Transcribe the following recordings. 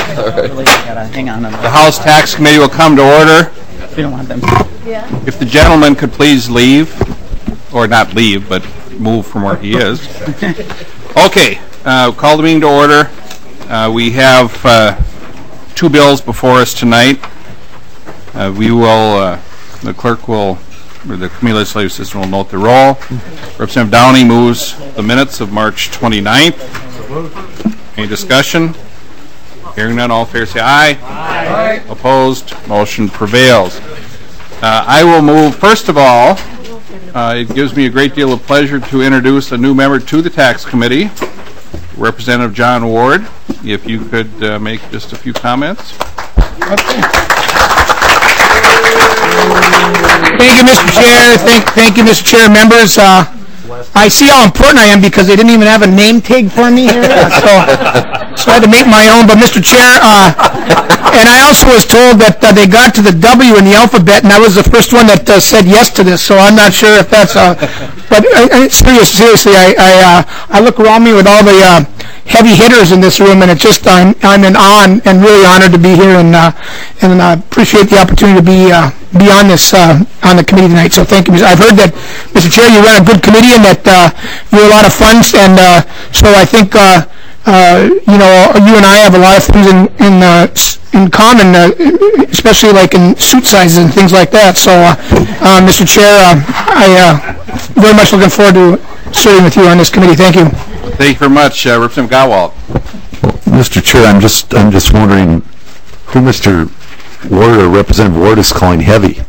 Hang on. The House Tax Committee will come to order. We don't want them. If the gentleman could please leave, or not leave, but move from where he is. Okay, call the meeting to order. We have two bills before us tonight. The clerk will, or the committee legislative assistant will note the roll. Representative Downey moves the minutes of March 29th. Any discussion? Hearing none, all fair say aye. Aye. Opposed? Motion prevails. I will move, first of all, it gives me a great deal of pleasure to introduce a new member to the Tax Committee, Representative John Ward. If you could make just a few comments. Thank you, Mr. Chair. Thank you, Mr. Chair, members. I see how important I am because they didn't even have a name tag for me here, so I had to make my own. But Mr. Chair, and I also was told that they got to the W in the alphabet, and I was the first one that said yes to this. So I'm not sure if that's but seriously, I look around me with all the heavy hitters in this room, and it's just I'm in awe and really honored to be here, and I appreciate the opportunity to be on this on the committee tonight. So thank you. I've heard that, Mr. Chair, you run a good committee and that you're a lot of fun, and so I think you and I have a lot of things in common, especially like in suit sizes and things like that. So, Mr. Chair, I very much looking forward to serving with you on this committee. Thank you. Thank you very much, Representative Gowalt. Mr. Chair, I'm just wondering who Mr. Ward or Representative Ward is calling heavy.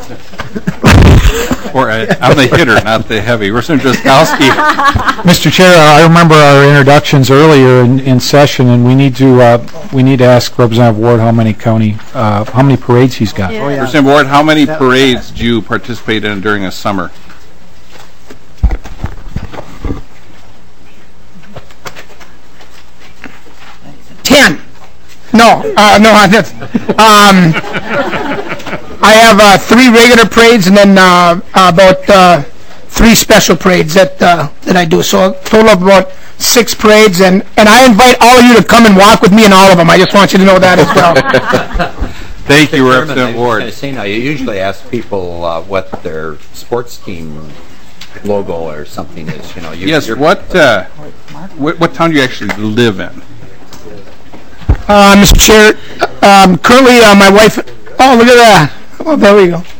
I'm the hitter, not the heavy. Representative Jaskowski. Mr. Chair, I remember our introductions earlier in session, and we need to ask Representative Ward how many parades he's got. Yeah. Representative Ward, how many parades do you participate in during a summer? 10. No. I have 3 regular parades and then about 3 special parades that I do. So a total of about 6 parades, and I invite all of you to come and walk with me in all of them. I just want you to know that as well. Thank you, Representative Ward. I was going to say, now, you usually ask people what their sports team logo or something is. Yes. What town do you actually live in? Mr. Chair, currently my wife. Oh, look at that. Oh, there we go.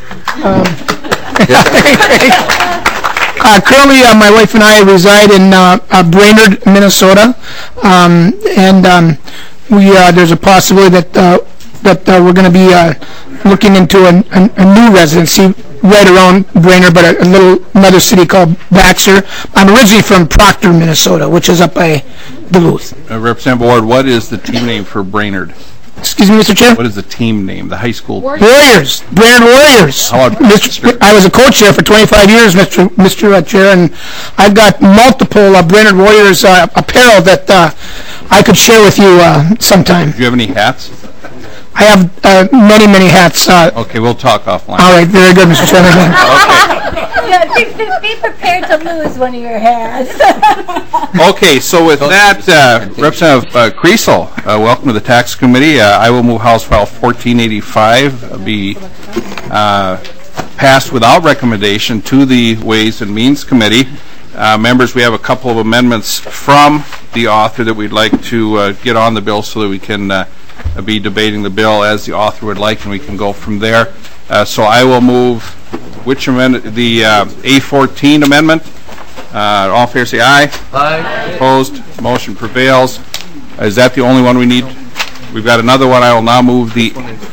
Currently, my wife and I reside in Brainerd, Minnesota, and there's a possibility that we're going to be looking into a new residency right around Brainerd, but another city called Baxter. I'm originally from Proctor, Minnesota, which is up by Duluth. Representative Ward, what is the team name for Brainerd? Excuse me, Mr. Chair? What is the team name, the high school? Warriors. Brainerd Warriors. I was a coach there for 25 years, Mr. Chair, and I've got multiple Brainerd Warriors apparel that I could share with you sometime. Do you have any hats? I have many hats. Okay, we'll talk offline. All right, very good, Mr. Chairman. Yeah, be prepared to lose one of your hats. Okay, so with that, Representative Kriesel, welcome to the Tax Committee. I will move House File 1485 be passed without recommendation to the Ways and Means Committee. Members, we have a couple of amendments from the author that we'd like to get on the bill so that we can be debating the bill as the author would like, and we can go from there. So I will move which amendment? The A14 amendment. All fair say aye. Aye. Opposed? Motion prevails. Is that the only one we need? We've got another one. I will now move the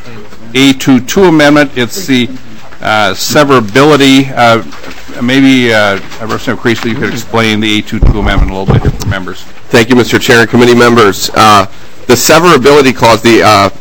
A22 amendment. It's the severability. Maybe Representative Kriesel, you could explain the A22 amendment a little bit here for members. Thank you, Mr. Chair and committee members. The severability clause, the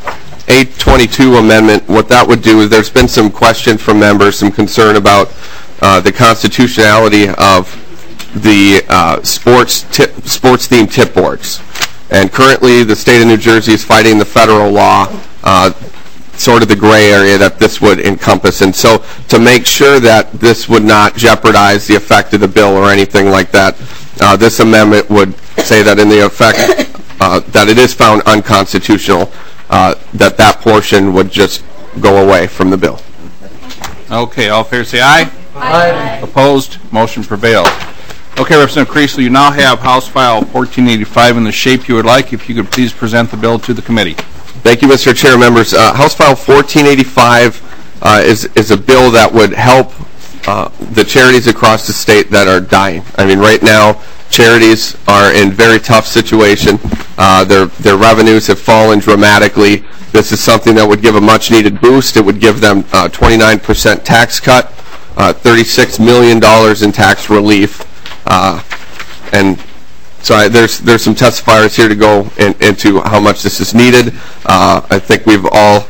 A22 amendment, what that would do is there's been some question from members, some concern about the constitutionality of the sports-themed tip boards. And currently, the state of New Jersey is fighting the federal law, sort of the gray area that this would encompass. And so to make sure that this would not jeopardize the effect of the bill or anything like that, this amendment would say that in the effect that it is found unconstitutional, that portion would just go away from the bill. Okay, all fair say aye. Aye. Opposed? Motion prevails. Okay, Representative Creasel, you now have House File 1485 in the shape you would like. If you could please present the bill to the committee. Thank you, Mr. Chair. Members, House File 1485 is a bill that would help the charities across the state that are dying. I mean, right now, charities are in very tough situation. Their revenues have fallen dramatically. This is something that would give a much-needed boost. It would give them 29% tax cut, $36 million in tax relief, and so there's some testifiers here to go into how much this is needed. I think we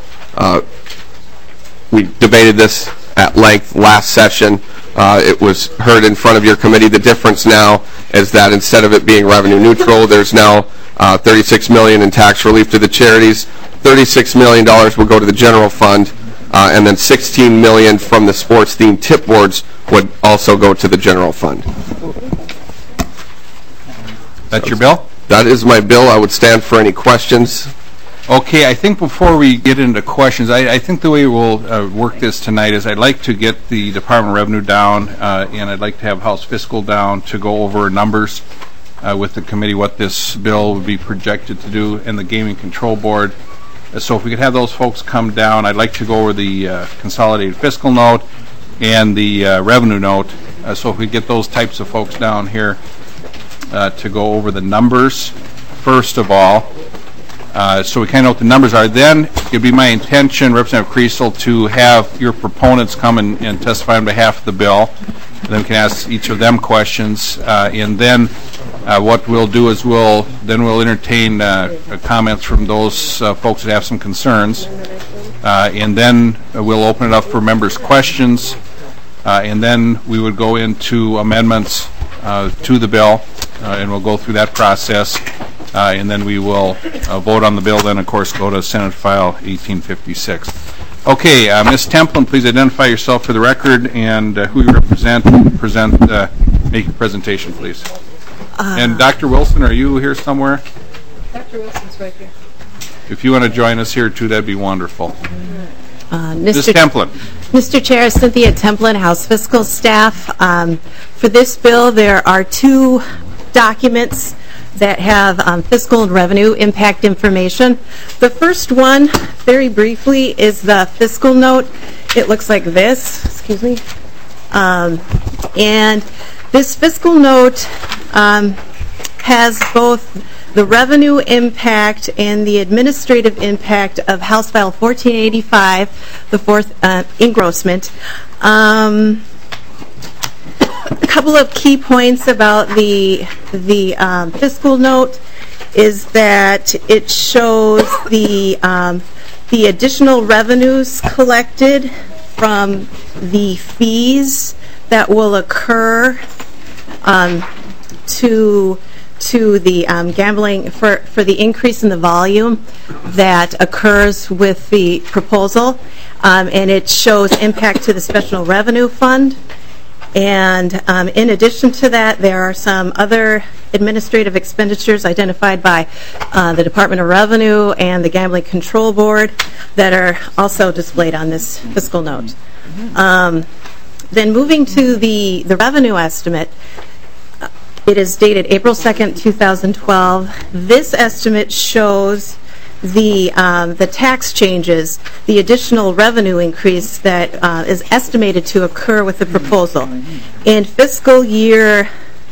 debated this at length last session. It was heard in front of your committee. The difference now is that instead of it being revenue neutral, there's now $36 million in tax relief to the charities. $36 million will go to the general fund, and then $16 million from the sports-themed tip boards would also go to the general fund. That's your bill? That is my bill. I would stand for any questions. Okay, I think before we get into questions, I think the way we'll work this tonight is I'd like to get the Department of Revenue down, and I'd like to have House Fiscal down to go over numbers with the committee, what this bill would be projected to do, and the Gaming Control Board. So if we could have those folks come down, I'd like to go over the consolidated fiscal note and the revenue note. So if we get those types of folks down here to go over the numbers, first of all, so we kind of know what the numbers are. Then it would be my intention, Representative Creasel, to have your proponents come and testify on behalf of the bill. And then we can ask each of them questions. And then what we'll do is we'll entertain comments from those folks that have some concerns. And then we'll open it up for members' questions. And then we would go into amendments to the bill, and we'll go through that process. And then we will vote on the bill, then, of course, go to Senate File 1856. Okay, Ms. Templin, please identify yourself for the record and who you represent. Make your presentation, please. And Dr. Wilson, are you here somewhere? Dr. Wilson's right here. If you want to join us here, too, that'd be wonderful. Ms. Mr. Templin. Mr. Chair, Cynthia Templin, House Fiscal Staff. For this bill, there are two documents that have fiscal and revenue impact information. The first one, very briefly, is the fiscal note. It looks like this, excuse me. And this fiscal note has both the revenue impact and the administrative impact of House File 1485, the fourth engrossment. A couple of key points about the fiscal note is that it shows the additional revenues collected from the fees that will occur to the gambling for the increase in the volume that occurs with the proposal, and it shows impact to the Special Revenue Fund. And in addition to that, there are some other administrative expenditures identified by the Department of Revenue and the Gambling Control Board that are also displayed on this fiscal note. Then moving to the revenue estimate, it is dated April 2nd, 2012. This estimate shows the tax changes, the additional revenue increase that is estimated to occur with the proposal. In fiscal year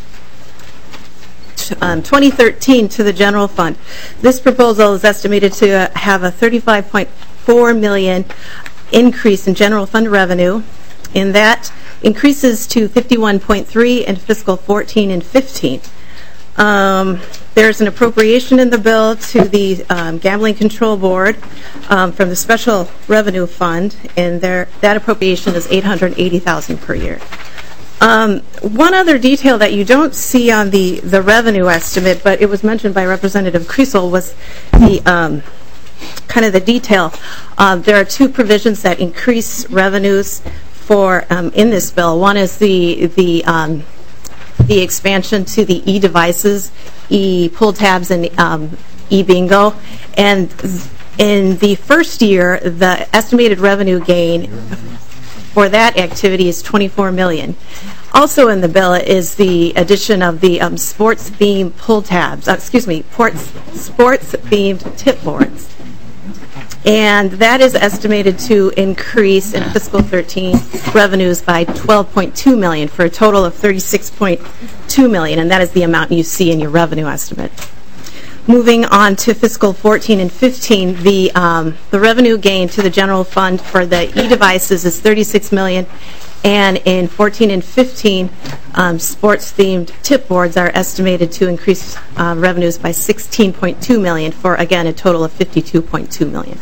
2013 to the general fund, this proposal is estimated to have a $35.4 million increase in general fund revenue, and that increases to $51.3 in fiscal 14 and 15. There's an appropriation in the bill to the Gambling Control Board from the Special Revenue Fund, and that appropriation is $880,000 per year. One other detail that you don't see on the revenue estimate, but it was mentioned by Representative Creasel, was the kind of the detail. There are two provisions that increase revenues for in this bill. One is the the expansion to the e-devices, e-pull tabs, and e-bingo. And in the first year, the estimated revenue gain for that activity is $24 million. Also in the bill is the addition of the sports-themed pull tabs, sports-themed tip boards. And that is estimated to increase in fiscal 13 revenues by $12.2 million for a total of $36.2 million, and that is the amount you see in your revenue estimate. Moving on to fiscal 14 and 15, the revenue gain to the general fund for the e-devices is $36 million, and in 14 and 15, sports-themed tip boards are estimated to increase revenues by $16.2 million for, again, a total of $52.2 million.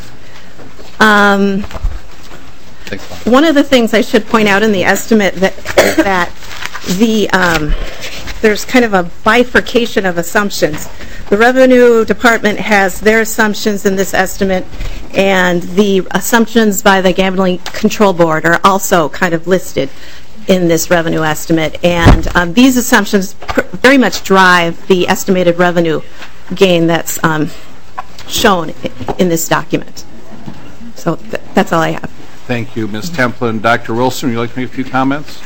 One of the things I should point out in the estimate that there's kind of a bifurcation of assumptions. The Revenue Department has their assumptions in this estimate, and the assumptions by the Gambling Control Board are also kind of listed in this revenue estimate. And these assumptions very much drive the estimated revenue gain that's shown in this document. So that's all I have. Thank you, Ms. Templin. Dr. Wilson, would you like to make a few comments?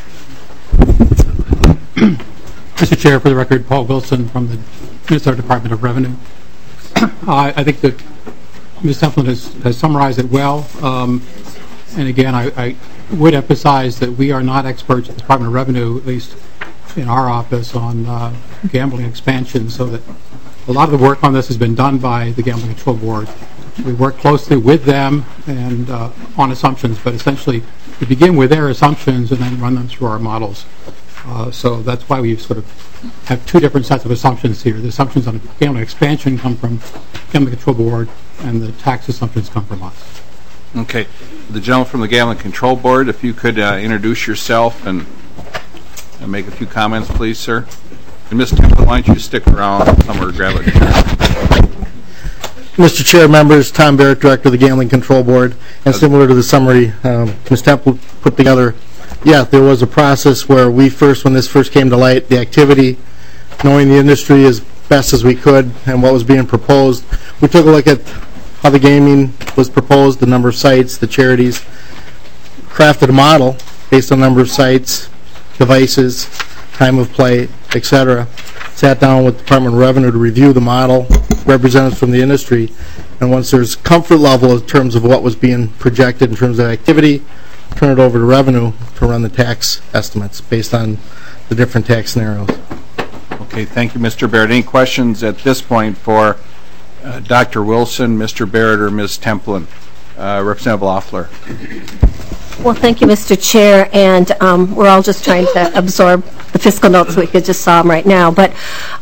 Mr. Chair, for the record, Paul Wilson from the Minnesota Department of Revenue. I think that Ms. Templin has summarized it well. And again, I would emphasize that we are not experts at the Department of Revenue, at least in our office, on gambling expansion, so that a lot of the work on this has been done by the Gambling Control Board. We work closely with them and on assumptions, but essentially we begin with their assumptions and then run them through our models. So that's why we sort of have two different sets of assumptions here. The assumptions on gambling expansion come from Gambling Control Board, and the tax assumptions come from us. Okay. The gentleman from the Gambling Control Board, if you could introduce yourself and make a few comments, please, sir. And Ms. Templin, why don't you stick around somewhere, grab a chair. Mr. Chair, members, Tom Barrett, Director of the Gambling Control Board, and similar to the summary Ms. Temple put together, yeah, there was a process where when this first came to light, the activity, knowing the industry as best as we could and what was being proposed, we took a look at how the gaming was proposed, the number of sites, the charities, crafted a model based on number of sites, devices, time of play, etc. Sat down with the Department of Revenue to review the model, representatives from the industry, and once there's comfort level in terms of what was being projected in terms of activity, turn it over to Revenue to run the tax estimates based on the different tax scenarios. Okay, thank you, Mr. Barrett. Any questions at this point for Dr. Wilson, Mr. Barrett, or Ms. Templin? Representative Loeffler. Well, thank you, Mr. Chair, and we're all just trying to absorb the fiscal notes we could just saw them right now. But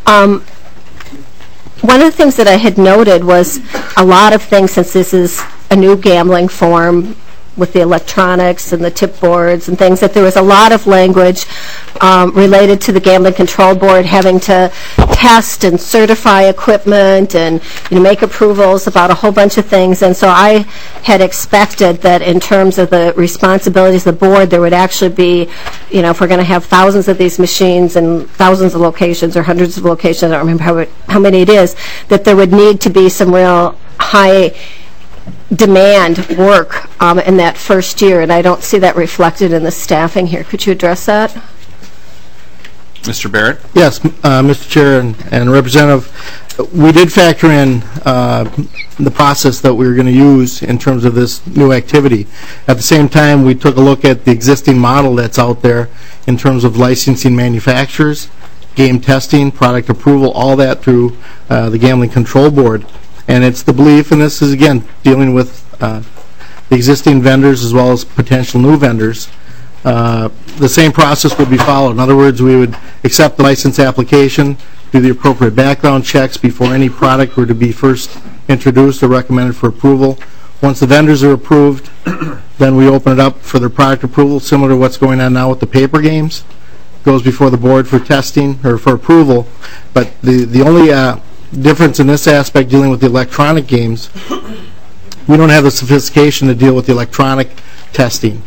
one of the things that I had noted was a lot of things, since this is a new gambling form with the electronics and the tip boards and things, that there was a lot of language related to the Gambling Control Board having to test and certify equipment and make approvals about a whole bunch of things. And so I had expected that in terms of the responsibilities of the board, there would actually be, if we're going to have thousands of these machines and thousands of locations or hundreds of locations, I don't remember how many it is, that there would need to be some real high demand work in that first year, and I don't see that reflected in the staffing here. Could you address that? Mr. Barrett? Yes, Mr. Chair and Representative, we did factor in the process that we were going to use in terms of this new activity. At the same time, we took a look at the existing model that's out there in terms of licensing manufacturers, game testing, product approval, all that through the Gambling Control Board. And it's the belief, and this is, again, dealing with the existing vendors as well as potential new vendors, the same process would be followed. In other words, we would accept the license application, do the appropriate background checks before any product were to be first introduced or recommended for approval. Once the vendors are approved, then we open it up for their product approval, similar to what's going on now with the paper games. Goes before the board for testing or for approval. But the only difference in this aspect, dealing with the electronic games, we don't have the sophistication to deal with the electronic testing.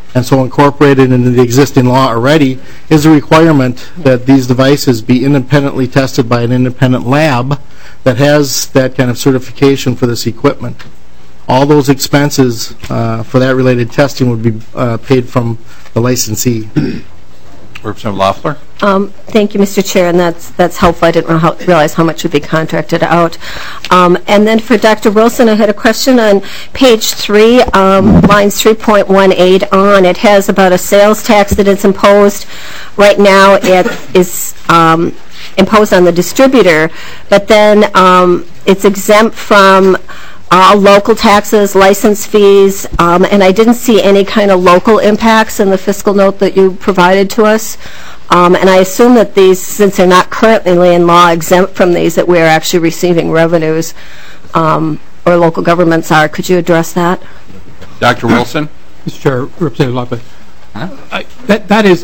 And so incorporated into the existing law already is a requirement that these devices be independently tested by an independent lab that has that kind of certification for this equipment. All those expenses for that related testing would be paid from the licensee. Representative Loeffler? Thank you, Mr. Chair, and that's helpful. I didn't realize how much would be contracted out. And then for Dr. Wilson, I had a question on page 3, lines 3.18 on. It has about a sales tax that is imposed. Right now it is imposed on the distributor, but then it's exempt from local taxes, license fees, and I didn't see any kind of local impacts in the fiscal note that you provided to us. And I assume that these, since they're not currently in law exempt from these, that we're actually receiving revenues, or local governments are. Could you address that? Dr. Wilson? Mr. Chair, Representative Loeffler. That is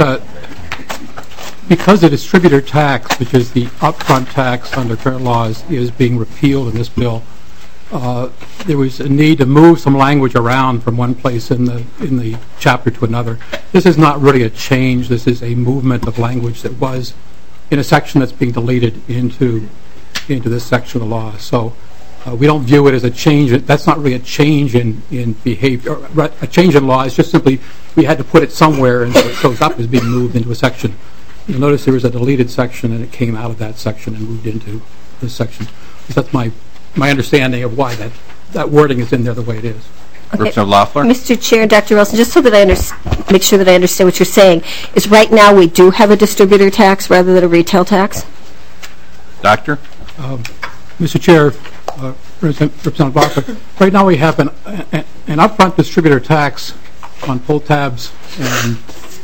because the distributor tax, which is the upfront tax under current laws, is being repealed in this bill. There was a need to move some language around from one place in the chapter to another. This is not really a change. This is a movement of language that was in a section that's being deleted into this section of the law. So we don't view it as a change. That's not really a change in behavior. A change in law is just simply we had to put it somewhere, and so it shows up as being moved into a section. You'll notice there was a deleted section, and it came out of that section and moved into this section. So that's my understanding of why that wording is in there the way it is. Okay. Representative Loeffler? Mr. Chair, Dr. Wilson, just so that I make sure that I understand what you're saying, is right now we do have a distributor tax rather than a retail tax? Doctor? Mr. Chair, Representative Loeffler, right now we have an upfront distributor tax on pull tabs and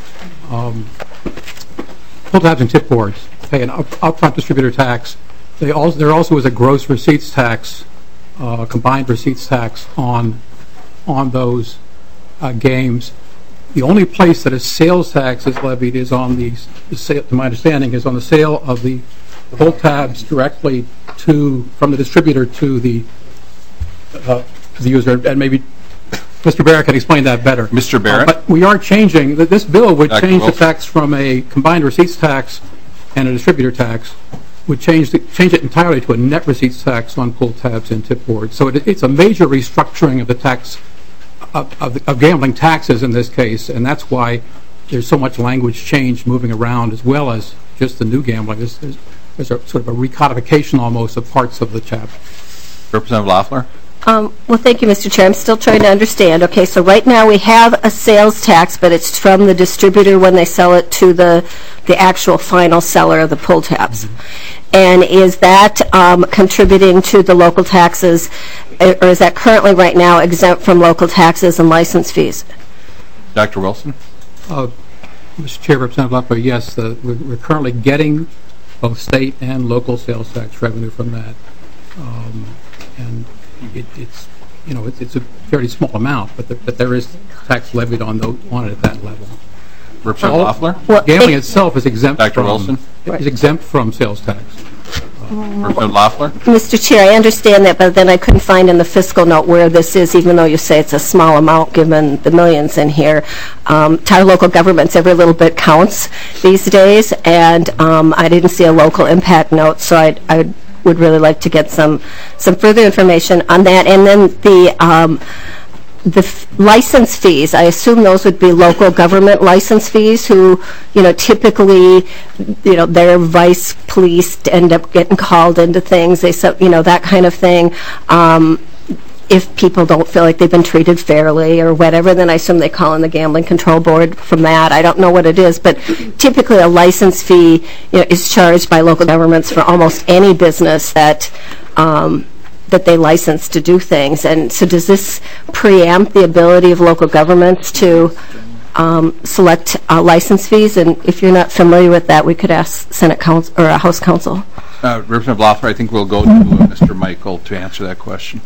tip boards. Pay an upfront distributor tax. There also is a gross receipts tax, combined receipts tax on those games. The only place that a sales tax is levied is on the sale, to my understanding, is on the sale of the pull tabs directly from the distributor to the user. And maybe Mr. Barrett can explain that better. Mr. Barrett? But we are changing. This bill would Dr. change Wilson. the tax from a combined receipts tax and a distributor tax. Would change it entirely to a net receipts tax on pull tabs and tip boards. So it's a major restructuring of the tax of gambling taxes in this case, and that's why there's so much language change moving around, as well as just the new gambling. There's a sort of a recodification almost of parts of the chapter. Representative Loeffler? Well, thank you, Mr. Chair. I'm still trying to understand. Okay, so right now we have a sales tax, but it's from the distributor when they sell it to the actual final seller of the pull tabs. And is that contributing to the local taxes, or is that currently right now exempt from local taxes and license fees? Dr. Wilson? Mr. Chair, Representative Loeffler, yes, we're currently getting both state and local sales tax revenue from that. And it's a fairly small amount, but there is tax levied on it at that level. Representative Loeffler? Well, gambling itself is exempt. Dr. Wilson? Is exempt from sales tax. Representative Loeffler? Mr. Chair, I understand that, but then I couldn't find in the fiscal note where this is, even though you say it's a small amount given the millions in here. To our local governments, every little bit counts these days, and I didn't see a local impact note, so I would really like to get some further information on that. And then the license fees, I assume those would be local government license fees who, typically, their vice police end up getting called into things, that kind of thing. If people don't feel like they've been treated fairly or whatever, then I assume they call in the Gambling Control Board from that. I don't know what it is, but typically a license fee is charged by local governments for almost any business that they license to do things. And so does this preempt the ability of local governments to select license fees? And if you're not familiar with that, we could ask Senate Council or House Counsel. Representative Loeffler, I think we'll go to Mr. Michael to answer that question.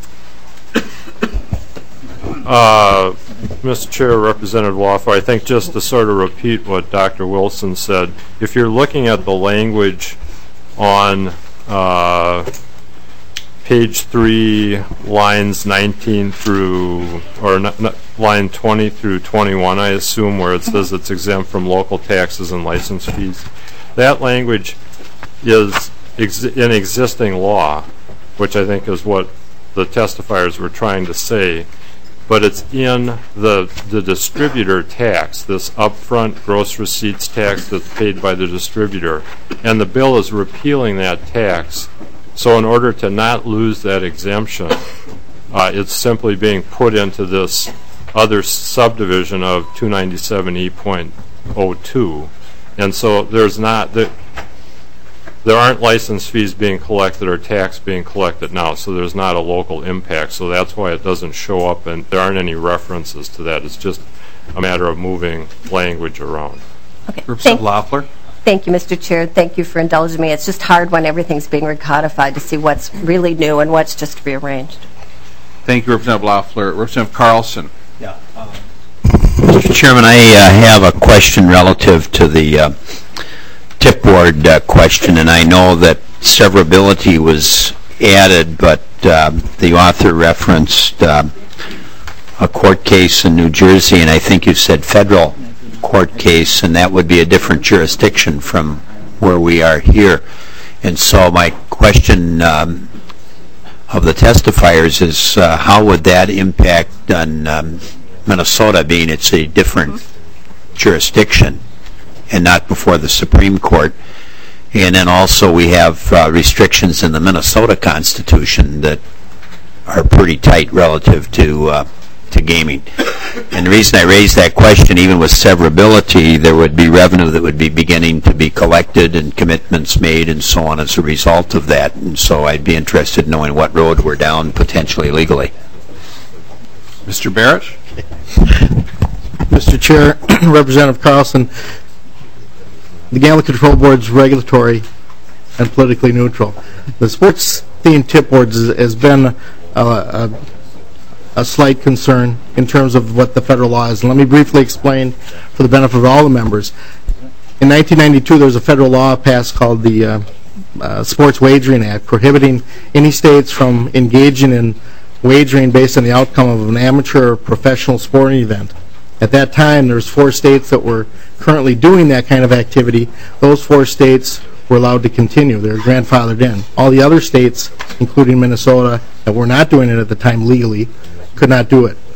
Mr. Chair, Representative Loeffler, I think just to sort of repeat what Dr. Wilson said, if you're looking at the language on page 3, lines 19 through, or line 20 through 21, I assume, where it says it's exempt from local taxes and license fees. That language is in existing law, which I think is what the testifiers were trying to say, but it's in the distributor tax, this upfront gross receipts tax that's paid by the distributor, and the bill is repealing that tax. So in order to not lose that exemption, it's simply being put into this other subdivision of 297E.02, and so there aren't license fees being collected or tax being collected now, so there's not a local impact. So that's why it doesn't show up, and there aren't any references to that. It's just a matter of moving language around. Okay. Representative Loeffler. Thank you, Mr. Chair. Thank you for indulging me. It's just hard when everything's being recodified to see what's really new and what's just rearranged. Thank you, Representative Loeffler. Representative Carlson. Yeah. Mr. Chairman, I have a question relative to the tip board question, and I know that severability was added, but the author referenced a court case in New Jersey, and I think you said federal court case, and that would be a different jurisdiction from where we are here. And so my question of the testifiers is how would that impact on Minnesota, being it's a different jurisdiction and not before the Supreme Court? And then also we have restrictions in the Minnesota Constitution that are pretty tight relative to gaming. And the reason I raised that question, even with severability, there would be revenue that would be beginning to be collected and commitments made and so on as a result of that. And so I'd be interested in knowing what road we're down potentially legally. Mr. Barrett. Mr. Chair, Representative Carlson, the Gambling Control Board is regulatory and politically neutral. The sports-themed tip boards has been a slight concern in terms of what the federal law is. And let me briefly explain for the benefit of all the members. In 1992, there was a federal law passed called the Sports Wagering Act, prohibiting any states from engaging in wagering based on the outcome of an amateur or professional sporting event. At that time, there was 4 states that were currently doing that kind of activity. Those 4 states were allowed to continue. They were grandfathered in. All the other states, including Minnesota, that were not doing it at the time legally, could not do it.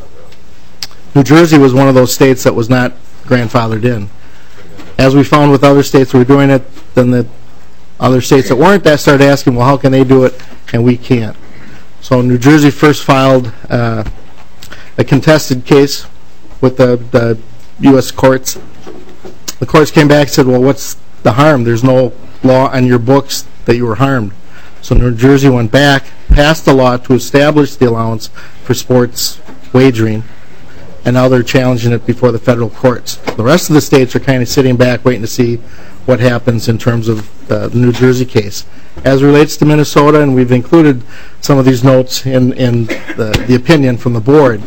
New Jersey was one of those states that was not grandfathered in. As we found with other states that were doing it, then the other states that weren't, that started asking, well, how can they do it and we can't? So New Jersey first filed a contested case with the U.S. courts. The courts came back and said, well, what's the harm? There's no law on your books that you were harmed. So New Jersey went back, passed a law to establish the allowance for sports wagering, and now they're challenging it before the federal courts. The rest of the states are kind of sitting back waiting to see what happens in terms of the New Jersey case. As relates to Minnesota, and we've included some of these notes in the opinion from the board,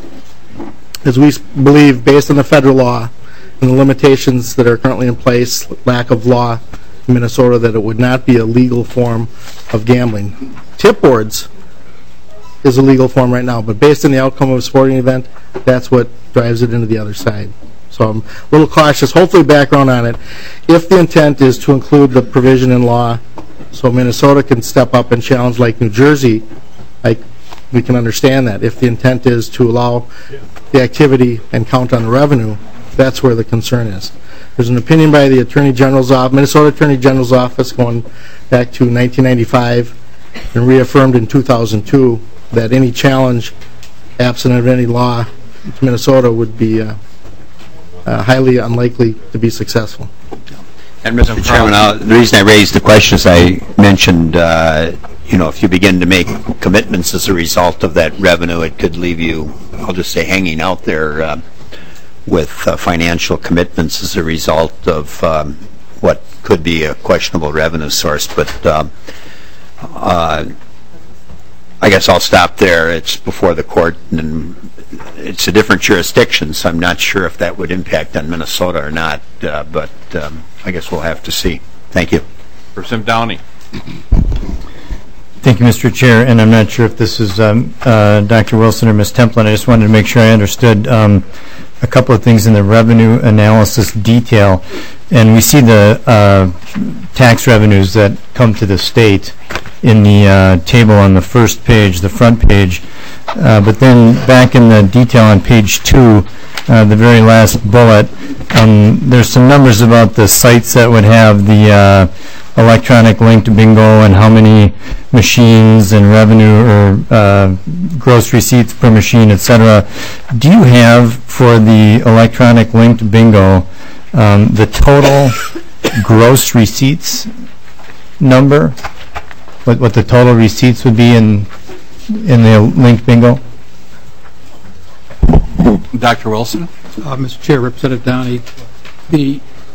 as we believe, based on the federal law and the limitations that are currently in place, lack of law in Minnesota, that it would not be a legal form of gambling. Tip boards is a legal form right now, but based on the outcome of a sporting event, that's what drives it into the other side. So I'm a little cautious. Hopefully background on it. If the intent is to include the provision in law so Minnesota can step up and challenge like New Jersey, we can understand that. If the intent is to allow the activity and count on the revenue, that's where the concern is. There's an opinion by the Attorney General's office, Minnesota Attorney General's office, going back to 1995 and reaffirmed in 2002 that any challenge absent of any law to Minnesota would be highly unlikely to be successful. And Mr. Chairman, the reason I raised the question is I mentioned, if you begin to make commitments as a result of that revenue, it could leave you, I'll just say, hanging out there with financial commitments as a result of what could be a questionable revenue source. But I guess I'll stop there. It's before the court, and it's a different jurisdiction, so I'm not sure if that would impact on Minnesota or not, but I guess we'll have to see. Thank you. Representative Downey. Thank you, Mr. Chair, and I'm not sure if this is Dr. Wilson or Ms. Templin. I just wanted to make sure I understood a couple of things in the revenue analysis detail. And we see the tax revenues that come to the state in the table on the first page, the front page. But then back in the detail on page 2, the very last bullet, there's some numbers about the sites that would have the electronic linked bingo and how many machines and revenue or gross receipts per machine, etc. Do you have for the electronic linked bingo the total gross receipts number? What the total receipts would be in the linked bingo? Dr. Wilson? Mr. Chair, Representative Downey, the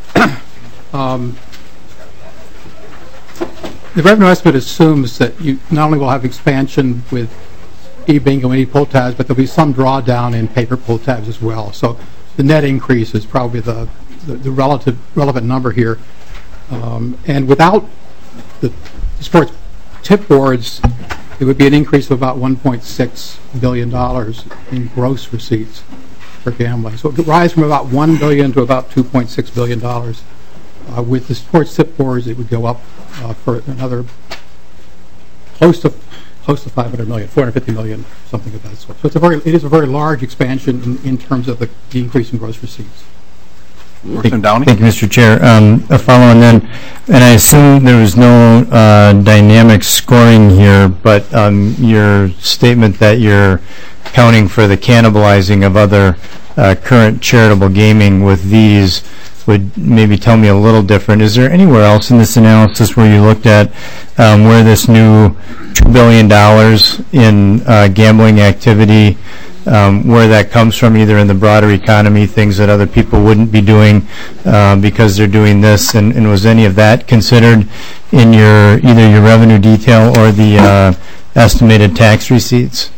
revenue estimate assumes that you not only will have expansion with e-bingo and e-pull tabs, but there'll be some drawdown in paper pull tabs as well. So the net increase is probably the relevant number here. And without the sports tip boards, it would be an increase of about $1.6 billion in gross receipts for gambling. So it could rise from about $1 billion to about $2.6 billion. With the sports tip boards, it would go up for another close to 500 million, 450 million, something of that sort. So it is a very large expansion in terms of the increase in gross receipts. Downey? Thank you, Mr. Chair. A follow-on then, and I assume there was no dynamic scoring here, but your statement that you're counting for the cannibalizing of other current charitable gaming with these would maybe tell me a little different. Is there anywhere else in this analysis where you looked at where this new $2 billion in gambling activity, where that comes from, either in the broader economy, things that other people wouldn't be doing because they're doing this, and was any of that considered in either your revenue detail or the estimated tax receipts?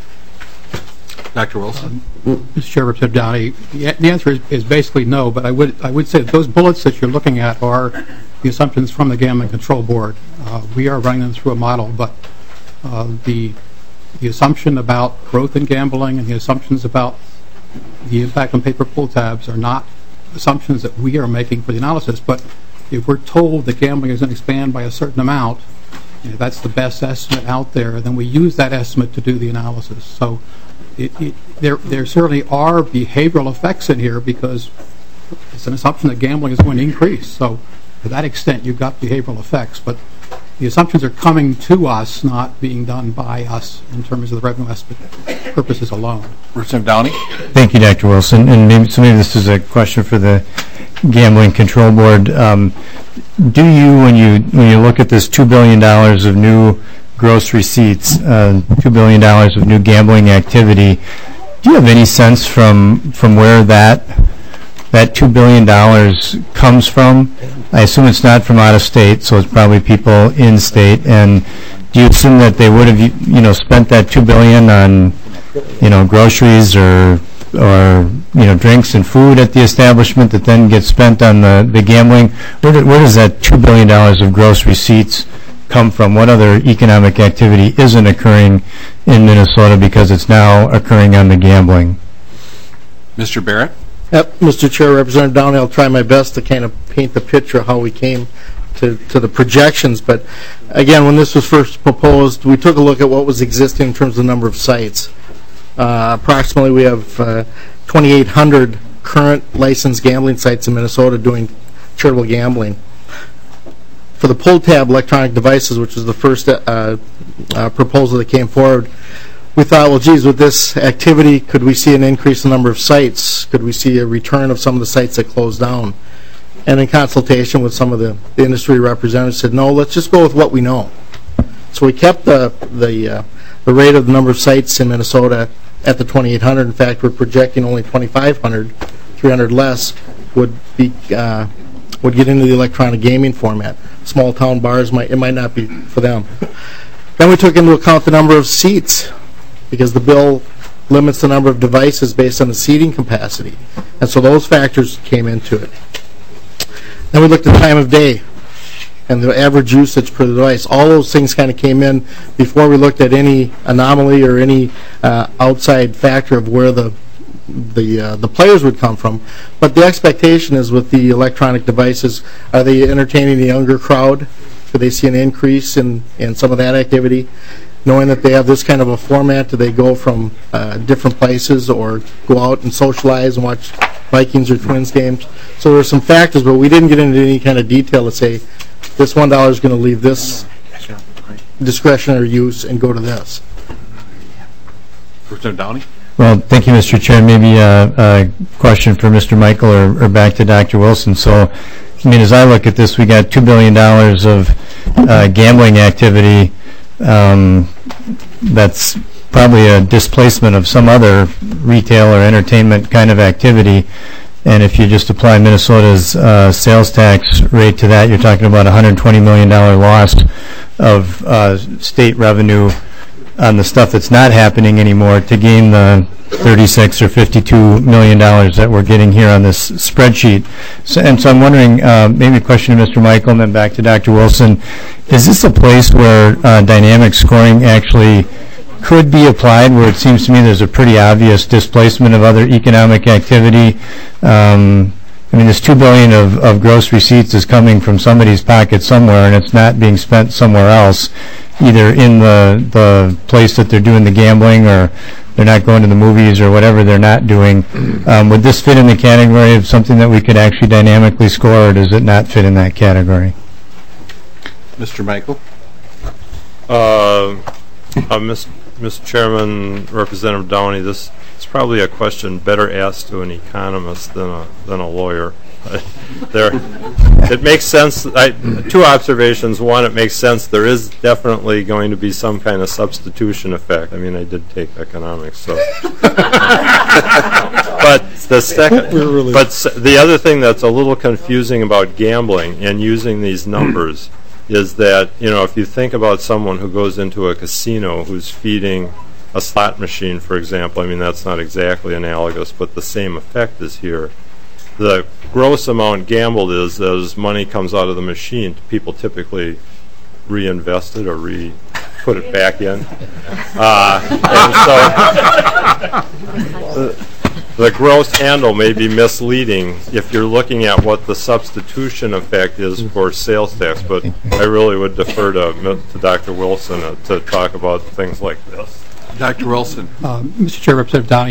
Dr. Wilson? Mr. Chair, Representative Downey, the answer is basically no, but I would say that those bullets that you're looking at are the assumptions from the Gambling Control Board. We are running them through a model, but the assumption about growth in gambling and the assumptions about the impact on paper pull tabs are not assumptions that we are making for the analysis. But if we're told that gambling is going to expand by a certain amount, that's the best estimate out there, then we use that estimate to do the analysis. So there certainly are behavioral effects in here because it's an assumption that gambling is going to increase. So to that extent, you've got behavioral effects. But the assumptions are coming to us, not being done by us in terms of the revenue estimate purposes alone. Representative Downey? Thank you, Dr. Wilson. And maybe this is a question for the Gambling Control Board. Do you, when you look at this $2 billion of new gross receipts, $2 billion of new gambling activity, do you have any sense from where that $2 billion comes from? I assume it's not from out of state, so it's probably people in state. And do you assume that they would have, spent that $2 billion on, groceries or drinks and food at the establishment that then gets spent on the gambling? Where does that $2 billion of gross receipts come from? What other economic activity isn't occurring in Minnesota because it's now occurring on the gambling? Mr. Barrett? Yep, Mr. Chair, Representative Downey, I'll try my best to kind of paint the picture of how we came to the projections. But again, when this was first proposed, we took a look at what was existing in terms of the number of sites. Approximately, we have 2,800 current licensed gambling sites in Minnesota doing charitable gambling. For the pull tab electronic devices, which was the first proposal that came forward, we thought, well, geez, with this activity, could we see an increase in the number of sites? Could we see a return of some of the sites that closed down? And in consultation with some of the industry representatives, said, no, let's just go with what we know. So we kept the rate of the number of sites in Minnesota at the 2,800. In fact, we're projecting only 2,500, 300 less would get into the electronic gaming format. Small town bars might not be for them. Then we took into account the number of seats, because the bill limits the number of devices based on the seating capacity. And so those factors came into it. Then we looked at time of day. and the average usage per device. All those things kind of came in before we looked at any anomaly or any outside factor of where the players would come from. But the expectation is with the electronic devices, are they entertaining the younger crowd? Do they see an increase in some of that activity? Knowing that they have this kind of a format, do they go from different places or go out and socialize and watch Vikings or Twins games? So there are some factors, but we didn't get into any kind of detail to say this $1 is going to leave this discretionary use and go to this. Representative Downey? Well, thank you, Mr. Chair. Maybe a question for Mr. Michael or back to Dr. Wilson. So, I mean, as I look at this, we got $2 billion of gambling activity. That's probably a displacement of some other retail or entertainment kind of activity. And if you just apply Minnesota's sales tax rate to that, you're talking about $120 million loss of state revenue on the stuff that's not happening anymore to gain the $36 or $52 million that we're getting here on this spreadsheet. So I'm wondering, maybe a question to Mr. Michael and then back to Dr. Wilson. Is this a place where dynamic scoring actually could be applied, where it seems to me there's a pretty obvious displacement of other economic activity? I mean, this $2 billion of gross receipts is coming from somebody's pocket somewhere, and it's not being spent somewhere else, either in the place that they're doing the gambling, or they're not going to the movies, or whatever they're not doing. Would this fit in the category of something that we could actually dynamically score, or does it not fit in that category? Mr. Michael? Mr. Chairman, Representative Downey, this is probably a question better asked to an economist than a lawyer. It makes sense. Two observations. One, it makes sense. There is definitely going to be some kind of substitution effect. I mean, I did take economics, so. But the other thing that's a little confusing about gambling and using these numbers is that, you know, if you think about someone who goes into a casino who's feeding a slot machine, for example, I mean, that's not exactly analogous, but the same effect is here. The gross amount gambled is as money comes out of the machine, people typically reinvest it or put it back in. And so the gross handle may be misleading if you're looking at what the substitution effect is for sales tax, but I really would defer to Dr. Wilson to talk about things like this. Dr. Wilson. Mr. Chair, Representative Downey,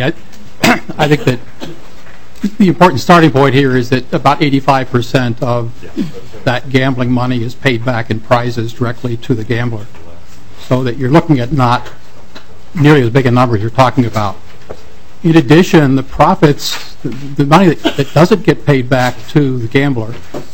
I think that the important starting point here is that about 85% of that gambling money is paid back in prizes directly to the gambler, so that you're looking at not nearly as big a number as you're talking about. In addition, the profits, the money that doesn't get paid back to the gambler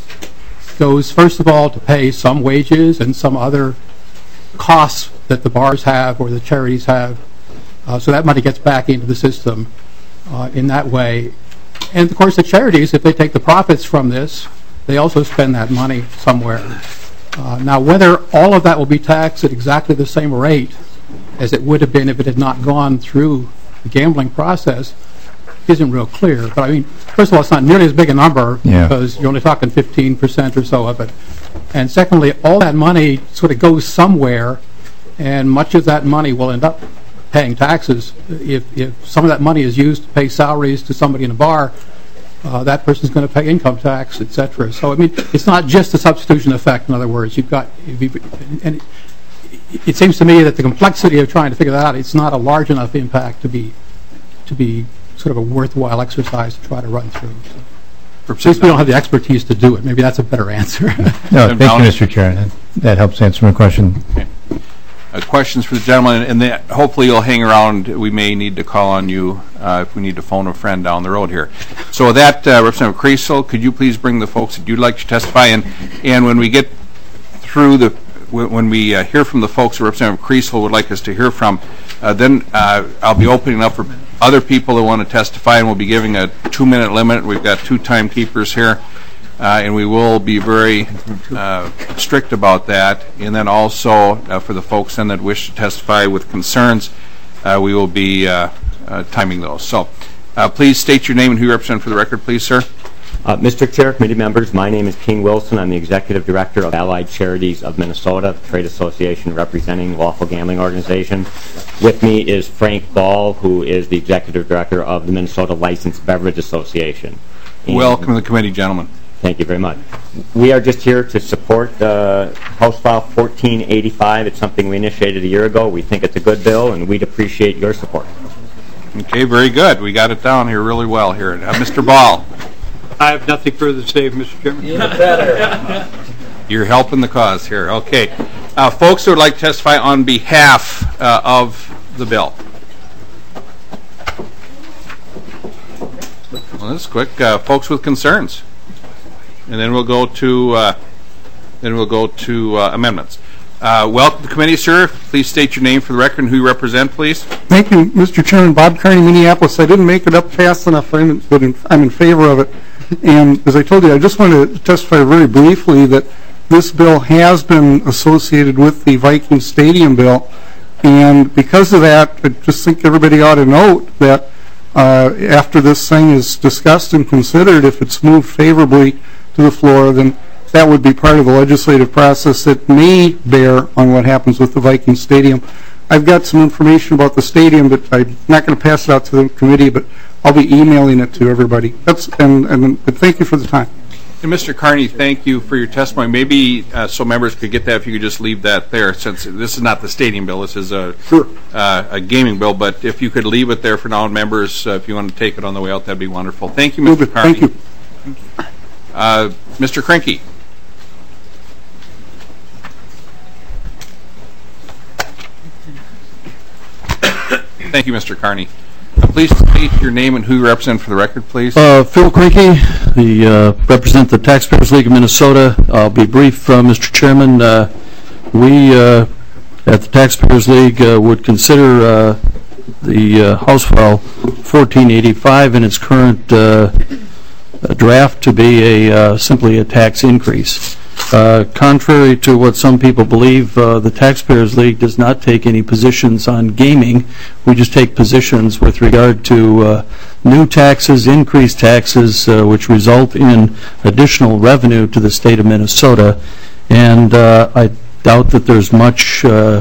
goes, first of all, to pay some wages and some other costs that the bars have or the charities have. So that money gets back into the system in that way. And, of course, the charities, if they take the profits from this, they also spend that money somewhere. Now, whether all of that will be taxed at exactly the same rate as it would have been if it had not gone through the gambling process isn't real clear. But, I mean, first of all, it's not nearly as big a number because you're only talking 15% or so of it. And secondly, all that money sort of goes somewhere, and much of that money will end up paying taxes. If some of that money is used to pay salaries to somebody in a bar, that person's going to pay income tax, etc. So, I mean, it's not just a substitution effect. In other words, and it seems to me that the complexity of trying to figure that out, it's not a large enough impact to be sort of a worthwhile exercise to try to run through. So, since we don't have the expertise to do it, maybe that's a better answer. No, thank you, Mr. Chair. That helps answer my question. Okay. Questions for the gentleman, and then hopefully you'll hang around. We may need to call on you if we need to phone a friend down the road here. So with that, Representative Kreisel, could you please bring the folks that you'd like to testify? And when we get through when we hear from the folks that Representative Kreisel would like us to hear from, then I'll be opening up for other people that want to testify, and we'll be giving a 2-minute limit. We've got 2 timekeepers here. And we will be very strict about that. And then also, for the folks then that wish to testify with concerns, we will be timing those. So please state your name and who you represent for the record, please, sir. Mr. Chair, committee members, my name is King Wilson. I'm the Executive Director of Allied Charities of Minnesota, the trade association representing lawful gambling organizations. With me is Frank Ball, who is the Executive Director of the Minnesota Licensed Beverage Association. And welcome to the committee, gentlemen. Thank you very much. We are just here to support House File 1485. It's something we initiated a year ago. We think it's a good bill, and we'd appreciate your support. Okay, very good. We got it down here really well here. Mr. Ball. I have nothing further to say, Mr. Chairman. Even better. You're helping the cause here. Okay. Folks who would like to testify on behalf of the bill. Well, this is quick. Folks with concerns. And then we'll go to amendments. Welcome to the committee, sir. Please state your name for the record and who you represent, please. Thank you, Mr. Chairman. Bob Carney, Minneapolis. I didn't make it up fast enough, but I'm in favor of it. And as I told you, I just wanted to testify very briefly that this bill has been associated with the Viking Stadium bill. And because of that, I just think everybody ought to note that after this thing is discussed and considered, if it's moved favorably to the floor, then that would be part of the legislative process that may bear on what happens with the Viking Stadium. I've got some information about the stadium, but I'm not going to pass it out to the committee, but I'll be emailing it to everybody. But thank you for the time. And Mr. Carney, thank you for your testimony. Maybe so members could get that, if you could just leave that there, since this is not the stadium bill. This is a gaming bill. But if you could leave it there for now, and members, if you want to take it on the way out, that'd be wonderful. Thank you, Mr. Carney. Thank you. Mr. Krinke. Thank you, Mr. Carney. Please state your name and who you represent for the record, please. Phil Krinke, represent the Taxpayers League of Minnesota. I'll be brief, Mr. Chairman. We at the Taxpayers League would consider the House File 1485 in its current draft to be simply a tax increase. Contrary to what some people believe, the Taxpayers League does not take any positions on gaming. We just take positions with regard to new taxes, increased taxes, which result in additional revenue to the state of Minnesota. And I doubt that there's much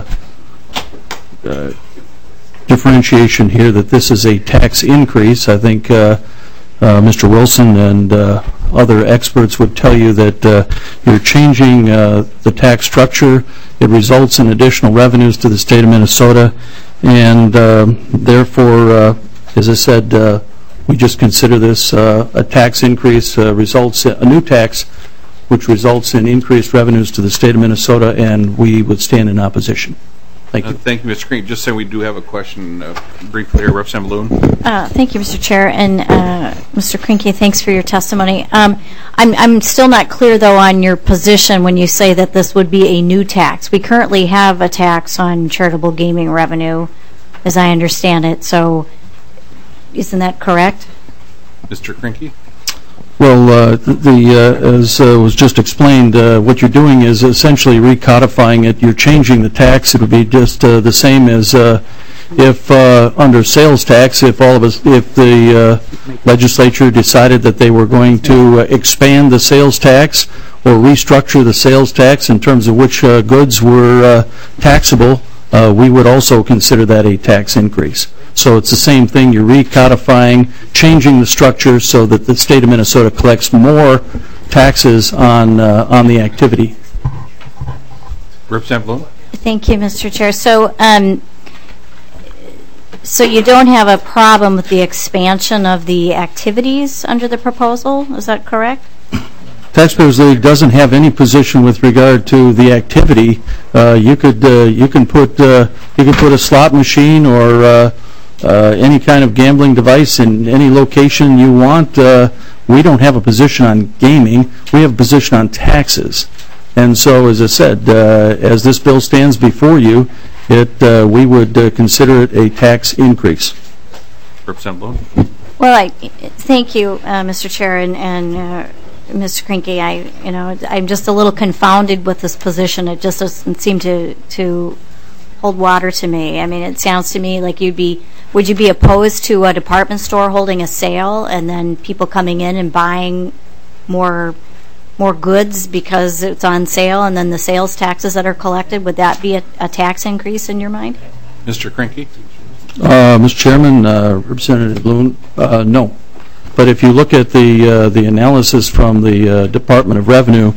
differentiation here that this is a tax increase. I think Mr. Wilson and other experts would tell you that you're changing the tax structure. It results in additional revenues to the state of Minnesota, and therefore, as I said, we just consider this a tax increase, results in a new tax, which results in increased revenues to the state of Minnesota, and we would stand in opposition. Thank you. Thank you, Mr. Krinke. Just saying, we do have a question briefly here. Representative Loon. Thank you, Mr. Chair. And Mr. Krinke, thanks for your testimony. I'm still not clear, though, on your position when you say that this would be a new tax. We currently have a tax on charitable gaming revenue, as I understand it. So isn't that correct? Mr. Krinke? Well, as was just explained, what you're doing is essentially recodifying it. You're changing the tax. It would be just the same as if under sales tax, if the legislature decided that they were going to expand the sales tax or restructure the sales tax in terms of which goods were taxable, we would also consider that a tax increase. So it's the same thing. You're recodifying, changing the structure so that the state of Minnesota collects more taxes on the activity. Representative Bloom. Thank you, Mr. Chair. So you don't have a problem with the expansion of the activities under the proposal? Is that correct? Taxpayers League doesn't have any position with regard to the activity. You can put a slot machine or any kind of gambling device in any location you want. We don't have a position on gaming. We have a position on taxes. And so, as I said, as this bill stands before you, we would consider it a tax increase. Representative Bloom. Well, thank you, Mr. Chair, and Mr. Krinke. I'm just a little confounded with this position. It just doesn't seem to hold water to me. I mean, it sounds to me like would you be opposed to a department store holding a sale and then people coming in and buying more goods because it's on sale, and then the sales taxes that are collected, would that be a tax increase in your mind? Mr. Krinky? Mr. Chairman, Representative Loon, no. But if you look at the analysis from the Department of Revenue,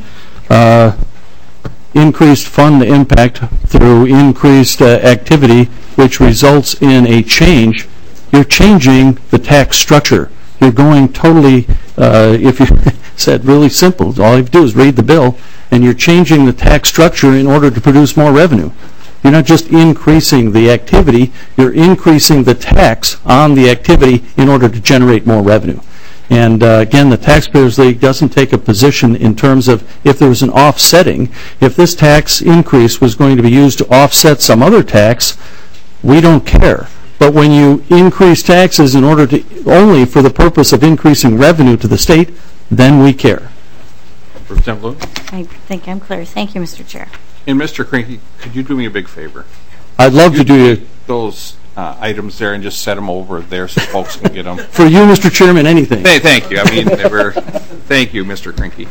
increased fund impact through increased activity, which results in a change, you're changing the tax structure. You're going totally, if you said really simple, all you have to do is read the bill, and you're changing the tax structure in order to produce more revenue. You're not just increasing the activity, you're increasing the tax on the activity in order to generate more revenue. And again, the Taxpayers League doesn't take a position in terms of if there was an offsetting. If this tax increase was going to be used to offset some other tax, we don't care. But when you increase taxes in order to only for the purpose of increasing revenue to the state, then we care. Representative Loon? I think I'm clear. Thank you, Mr. Chair. And Mr. Krinky, could you do me a big favor? I'd love to do those items there and just set them over there so folks can get them. For you, Mr. Chairman, anything. Thank you. I mean, thank you, Mr. Krinky.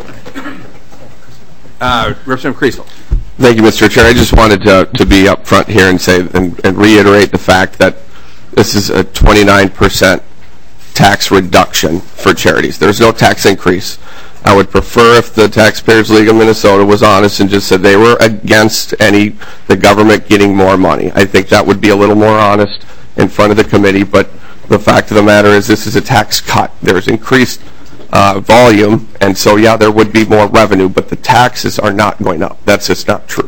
Representative Kriesel. Thank you, Mr. Chair. I just wanted to be up front here and say and reiterate the fact that this is a 29% tax reduction for charities. There's no tax increase. I would prefer if the Taxpayers League of Minnesota was honest and just said they were against the government getting more money. I think that would be a little more honest in front of the committee, but the fact of the matter is this is a tax cut. There's increased volume, and so, yeah, there would be more revenue, but the taxes are not going up. That's just not true.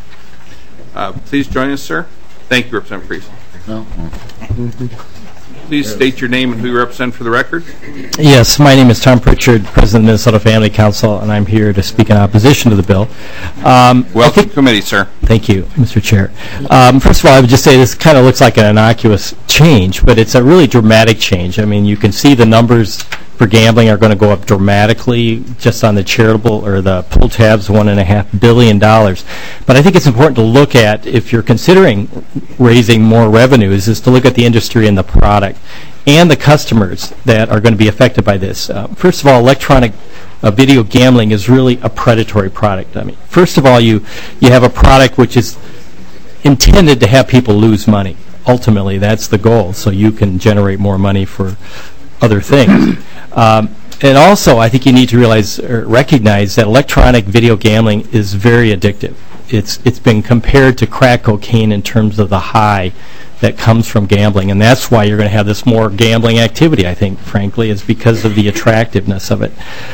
Please join us, sir. Thank you, Representative Kriesel. Please state your name and who you represent for the record. Yes, my name is Tom Pritchard, President of the Minnesota Family Council, and I'm here to speak in opposition to the bill. Welcome to the committee, sir. Thank you, Mr. Chair. First of all, I would just say this kind of looks like an innocuous change, but it's a really dramatic change. I mean, you can see the numbers for gambling are going to go up dramatically just on the charitable or the pull tabs, $1.5 billion. But I think it's important to look at, if you're considering raising more revenues, is to look at the industry and the product and the customers that are going to be affected by this. First of all, electronic video gambling is really a predatory product. I mean, first of all, you have a product which is intended to have people lose money. Ultimately, that's the goal, so you can generate more money for other things. And also, I think you need to recognize that electronic video gambling is very addictive. It's been compared to crack cocaine in terms of the high that comes from gambling, and that's why you're going to have this more gambling activity, I think, frankly, is because of the attractiveness of it.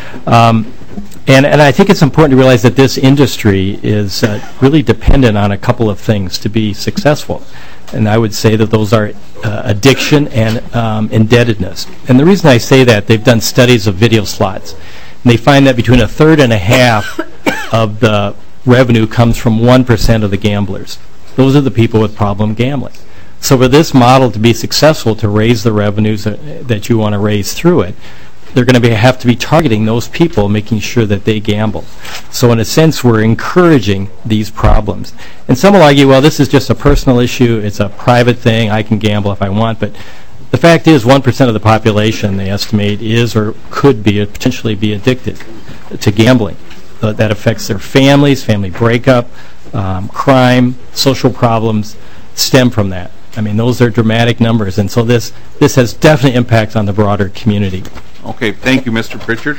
And I think it's important to realize that this industry is really dependent on a couple of things to be successful. And I would say that those are addiction and indebtedness. And the reason I say that, they've done studies of video slots, and they find that between a third and a half of the revenue comes from 1% of the gamblers. Those are the people with problem gambling. So for this model to be successful, to raise the revenues that you want to raise through it, they're going to have to be targeting those people, making sure that they gamble. So in a sense, we're encouraging these problems. And some will argue, well, this is just a personal issue. It's a private thing. I can gamble if I want. But the fact is 1% of the population, they estimate, is or could be or potentially be addicted to gambling. That affects their families, family breakup, crime, social problems stem from that. I mean, those are dramatic numbers. And so this has definitely impact on the broader community. Okay, thank you, Mr. Pritchard.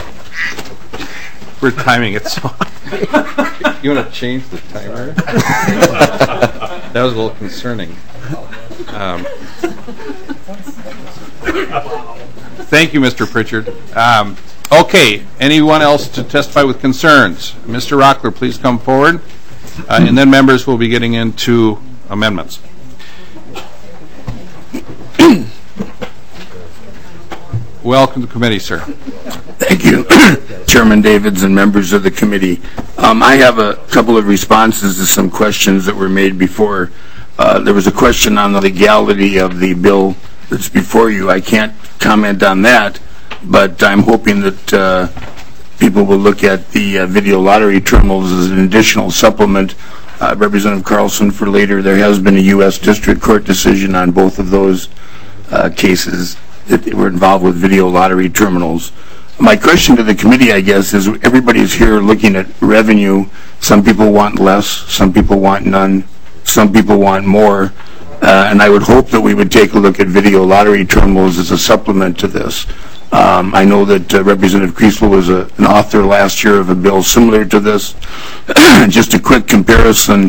We're timing it so. You want to change the timer? That was a little concerning. Thank you, Mr. Pritchard. Okay, anyone else to testify with concerns? Mr. Rockler, please come forward. And then members will be getting into amendments. Welcome to the committee, sir. Thank you, Chairman Davids and members of the committee. I have a couple of responses to some questions that were made before. There was a question on the legality of the bill that's before you. I can't comment on that, but I'm hoping that people will look at the video lottery terminals as an additional supplement. Representative Carlson, for later, there has been a U.S. District Court decision on both of those cases that were involved with video lottery terminals. My question to the committee, I guess, is everybody's here looking at revenue. Some people want less, some people want none, some people want more. And I would hope that we would take a look at video lottery terminals as a supplement to this. I know that Representative Kriesel was an author last year of a bill similar to this. Just a quick comparison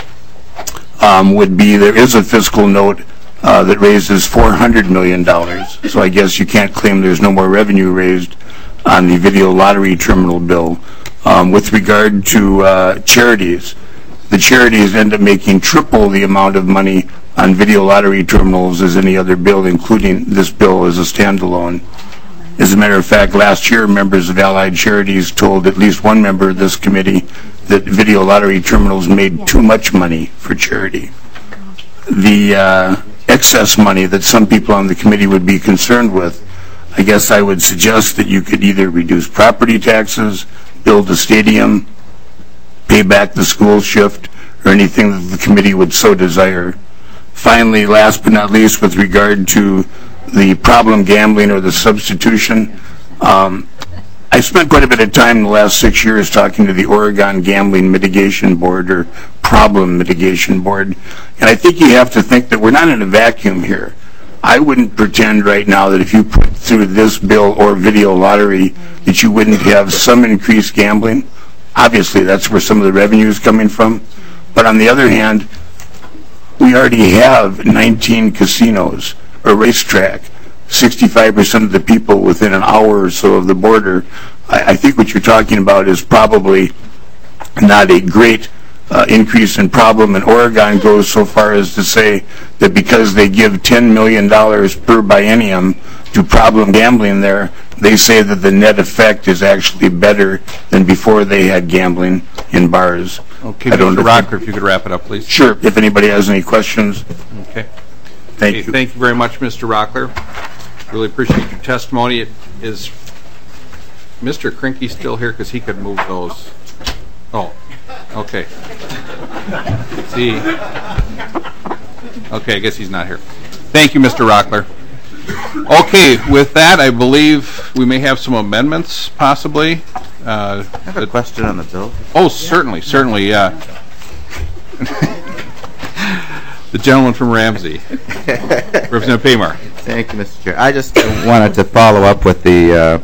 would be there is a fiscal note that raises $400 million. So I guess you can't claim there's no more revenue raised on the video lottery terminal bill. With regard to charities, the charities end up making triple the amount of money on video lottery terminals as any other bill, including this bill as a standalone. As a matter of fact, last year, members of Allied Charities told at least one member of this committee that video lottery terminals made too much money for charity. The excess money that some people on the committee would be concerned with, I guess I would suggest that you could either reduce property taxes, build a stadium, pay back the school shift, or anything that the committee would so desire. Finally, last but not least, with regard to the problem gambling or the substitution, I spent quite a bit of time in the last 6 years talking to the Oregon Gambling Mitigation Board, or Problem Mitigation Board, and I think you have to think that we're not in a vacuum here. I wouldn't pretend right now that if you put through this bill or video lottery that you wouldn't have some increased gambling. Obviously, that's where some of the revenue is coming from. But on the other hand, we already have 19 casinos, a racetrack, 65% of the people within an hour or so of the border. I think what you're talking about is probably not a great increase in problem, and Oregon goes so far as to say that because they give $10 million per biennium to problem gambling there, they say that the net effect is actually better than before they had gambling in bars. Okay, Mr. Rocker, if you could wrap it up, please. Sure, if anybody has any questions. Okay. Thank you. Thank you very much, Mr. Rockler. Really appreciate your testimony. Is Mr. Krinky still here? Because he could move those. Oh, okay. See. Okay, I guess he's not here. Thank you, Mr. Rockler. Okay, with that, I believe we may have some amendments, possibly. I have a question on the bill. Oh, certainly, yeah. The gentleman from Ramsey, Representative Paymar. Thank you, Mr. Chair. I just wanted to follow up with the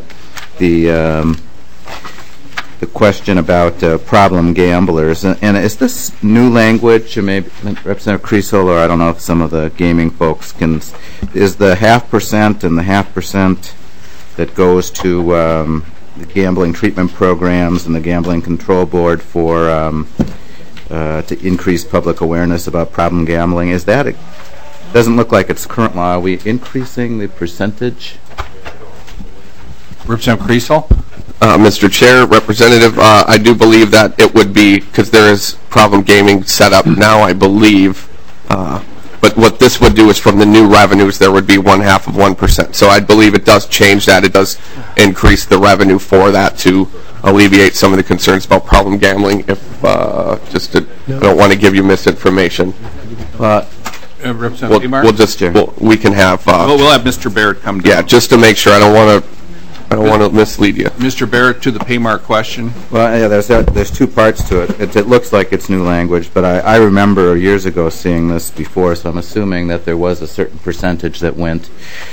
question about problem gamblers. And is this new language? Maybe Representative Kriesel, or I don't know if some of the gaming folks can. Is the 0.5% and the 0.5% that goes to the gambling treatment programs and the Gambling Control Board for to increase public awareness about problem gambling? Is that it? Doesn't look like it's current law. Are we increasing the percentage? Representative Kriesel? Mr. Chair, Representative, I do believe that it would be, because there is problem gaming set up now, I believe. But what this would do is from the new revenues, there would be 0.5 of 1%. So I believe it does change that. It does increase the revenue for that to alleviate some of the concerns about problem gambling. If I don't want to give you misinformation. Representative Paymar? We'll just we can have. We'll have Mr. Barrett come down. Yeah, just to make sure. I don't want to mislead you. Mr. Barrett, to the Paymar question. Well, yeah, there's two parts to it. It looks like it's new language, but I remember years ago seeing this before, so I'm assuming that there was a certain percentage that went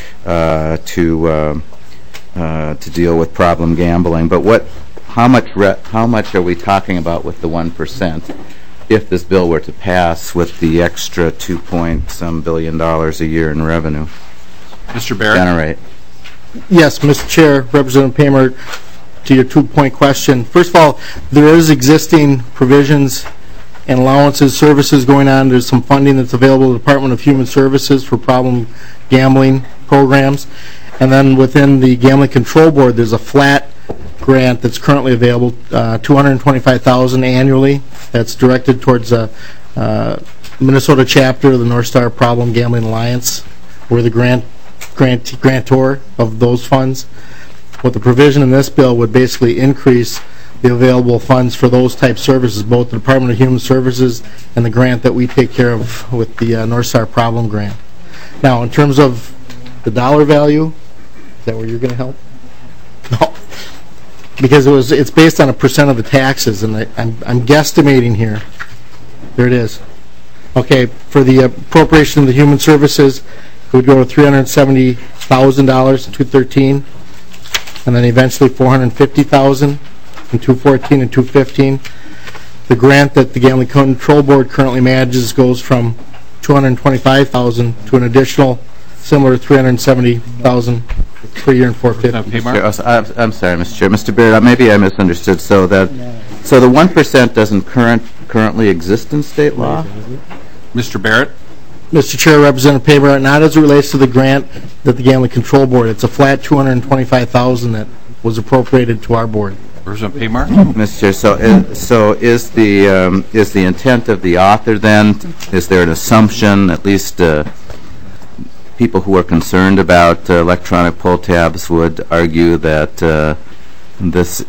to deal with problem gambling. But how much are we talking about with the 1%? If this bill were to pass with the extra $2 billion a year in revenue? Mr. Barrett? Generate. Yes, Mr. Chair, Representative Paymar, to your two-point question. First of all, there is existing provisions and allowances, services going on. There's some funding that's available to the Department of Human Services for problem gambling programs. And then within the Gambling Control Board, there's a flat grant that's currently available, $225,000 annually. That's directed towards a Minnesota chapter of the North Star Problem Gambling Alliance. We're the grantor of those funds. What the provision in this bill would basically increase the available funds for those type services, both the Department of Human Services and the grant that we take care of with the North Star Problem Grant. Now, in terms of the dollar value, is that where you're going to help? No. because it's based on a percent of the taxes, and I'm guesstimating here. There it is. Okay, for the appropriation of the human services, it would go to $370,000 in 213, and then eventually $450,000 in 214 and 215. The grant that the Gambling Control Board currently manages goes from $225,000 to an additional similar $370,000 per year in 450. I'm sorry, Mr. Chair. Mr. Barrett, maybe I misunderstood. So the 1% doesn't currently exist in state law? Mr. Barrett? Mr. Chair, Representative Paymer, not as it relates to the grant that the Gambling Control Board. It's a flat $225,000 that was appropriated to our board. Representative Paymer? Mr. Chair, so is the intent of the author then? Is there an assumption, at least people who are concerned about electronic pull tabs would argue that this,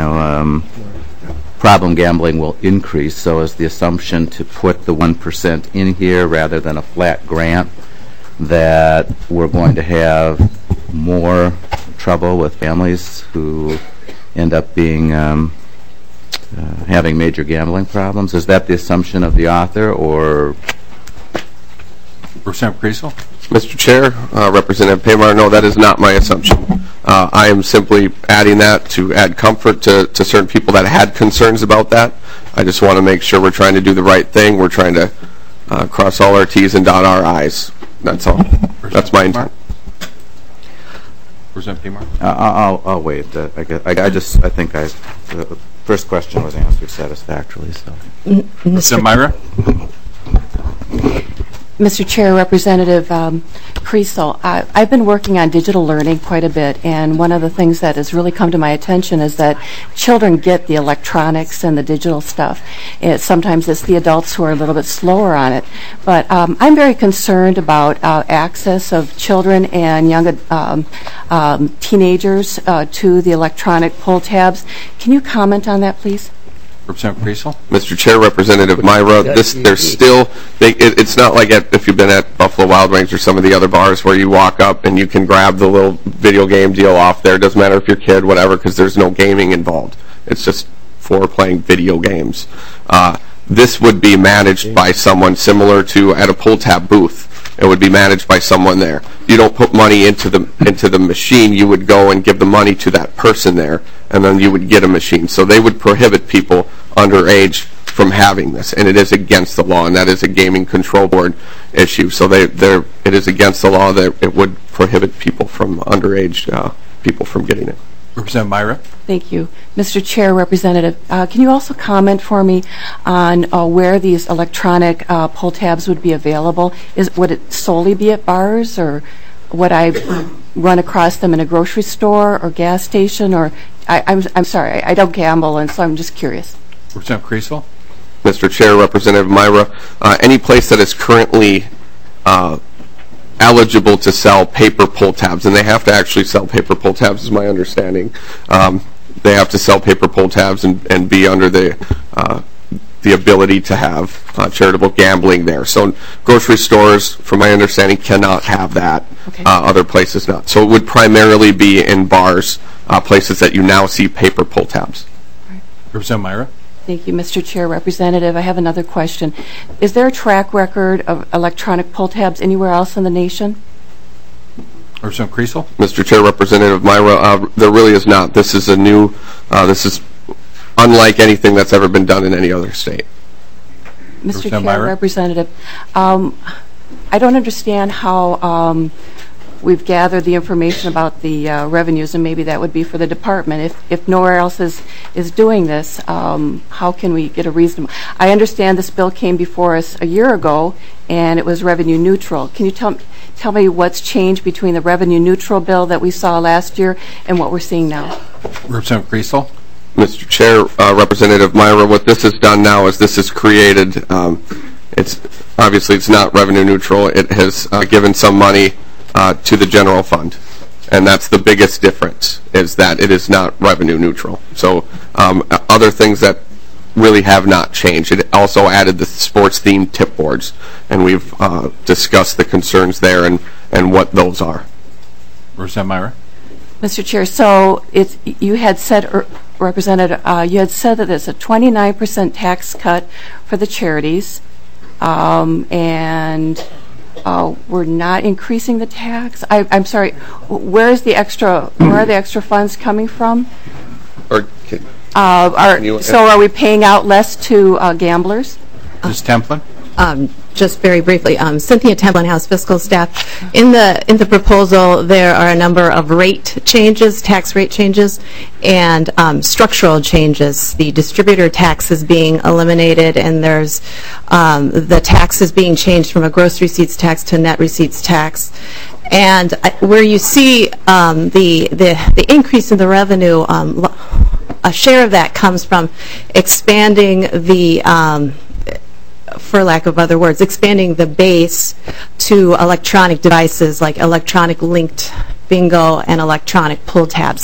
problem gambling will increase? So is the assumption to put the 1% in here rather than a flat grant, that we're going to have more trouble with families who end up being having major gambling problems? Is that the assumption of the author, or? Representative Creasel? Mr. Chair, Representative Paymar, no, that is not my assumption. I am simply adding that to add comfort to certain people that had concerns about that. I just want to make sure we're trying to do the right thing. We're trying to cross all our T's and dot our I's. That's all. That's my intent. Representative Paymar? I'll wait. I think the first question was answered satisfactorily. So, Representative Myra? Mr. Chair, Representative Creasel, I've been working on digital learning quite a bit, and one of the things that has really come to my attention is that children get the electronics and the digital stuff. Sometimes it's the adults who are a little bit slower on it. But I'm very concerned about access of children and young teenagers to the electronic pull tabs. Can you comment on that, please? Representative Creasel? Mr. Chair, Representative Myra, it's not like if you've been at Buffalo Wild Wings or some of the other bars where you walk up and you can grab the little video game deal off there. It doesn't matter if you're a kid, whatever, because there's no gaming involved. It's just for playing video games. This would be managed by someone similar to at a pull tab booth. It would be managed by someone there. You don't put money into the machine. You would go and give the money to that person there, and then you would get a machine. So they would prohibit people underage from having this, and it is against the law, and that is a Gaming Control Board issue. So it is against the law that it would prohibit people from underage people from getting it. Representative Myra? Thank you. Mr. Chair, Representative, can you also comment for me on where these electronic pull tabs would be available? Would it solely be at bars, or would I run across them in a grocery store or gas station? Or I'm sorry, I don't gamble, and so I'm just curious. Representative Creasel? Mr. Chair, Representative Myra, any place that is currently eligible to sell paper pull tabs, and they have to actually sell paper pull tabs, is my understanding. They have to sell paper pull tabs and be under the ability to have charitable gambling there. So grocery stores, from my understanding, cannot have that. Okay. Other places not. So it would primarily be in bars, places that you now see paper pull tabs. Right. Representative Myra? Thank you, Mr. Chair. Representative, I have another question. Is there a track record of electronic pull tabs anywhere else in the nation? Representative Creasel? Mr. Chair, Representative Myra, there really is not. This is this is unlike anything that's ever been done in any other state. Mr. Chair, Myra? Representative, I don't understand how we've gathered the information about the revenues, and maybe that would be for the department. If nowhere else is doing this, how can we get a reasonable? I understand this bill came before us a year ago, and it was revenue neutral. Can you tell me what's changed between the revenue neutral bill that we saw last year and what we're seeing now? Representative Creasel? Mr. Chair, Representative Myra, what this has done now is this has created, obviously it's not revenue neutral. It has given some money to the general fund, and that's the biggest difference, is that it is not revenue neutral. So other things that really have not changed. It also added the sports-themed tip boards, and we've discussed the concerns there and what those are. Representative Myra? Mr. Chair, so you had said Representative, you had said that it's a 29% tax cut for the charities, and we're not increasing the tax. I'm sorry. Where are the extra funds coming from? So are we paying out less to gamblers? Ms. Templin? Just very briefly, Cynthia Templin, House Fiscal Staff. In the proposal, there are a number of rate changes, tax rate changes, and structural changes. The distributor tax is being eliminated, and there's the tax is being changed from a gross receipts tax to a net receipts tax. And where you see the increase in the revenue, a share of that comes from expanding the for lack of other words, expanding the base to electronic devices like electronic linked bingo and electronic pull tabs.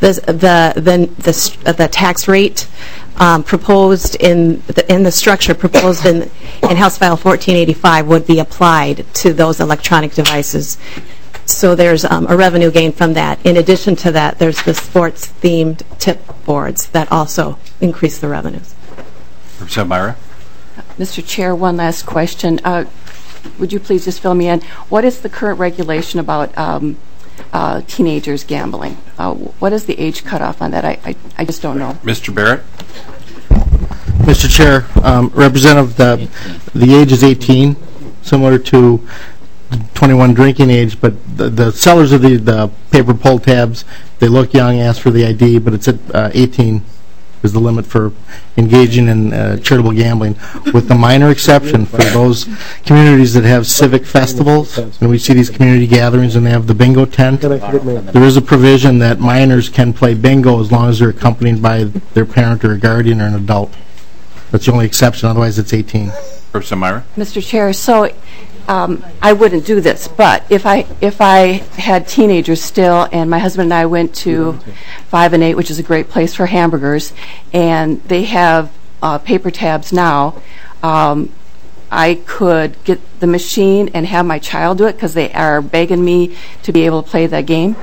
The tax rate proposed in the structure proposed in House File 1485 would be applied to those electronic devices. So there's a revenue gain from that. In addition to that, there's the sports-themed tip boards that also increase the revenues. Representative Myra? Mr. Chair, one last question. Would you please just fill me in? What is the current regulation about teenagers gambling? What is the age cutoff on that? I just don't know. Mr. Barrett? Mr. Chair, Representative, the age is 18, similar to 21 drinking age, but the sellers of the paper pull tabs, they look young, ask for the ID, but it's at 18 is the limit for engaging in charitable gambling, with the minor exception for those communities that have civic festivals, and we see these community gatherings and they have the bingo tent. There is a provision that minors can play bingo as long as they're accompanied by their parent or a guardian or an adult. That's the only exception, otherwise it's 18. Representative Myra? Mr. Chair, so I wouldn't do this, but if I had teenagers still, and my husband and I went to 5 and 8, which is a great place for hamburgers, and they have paper tabs now, I could get the machine and have my child do it because they are begging me to be able to play that game.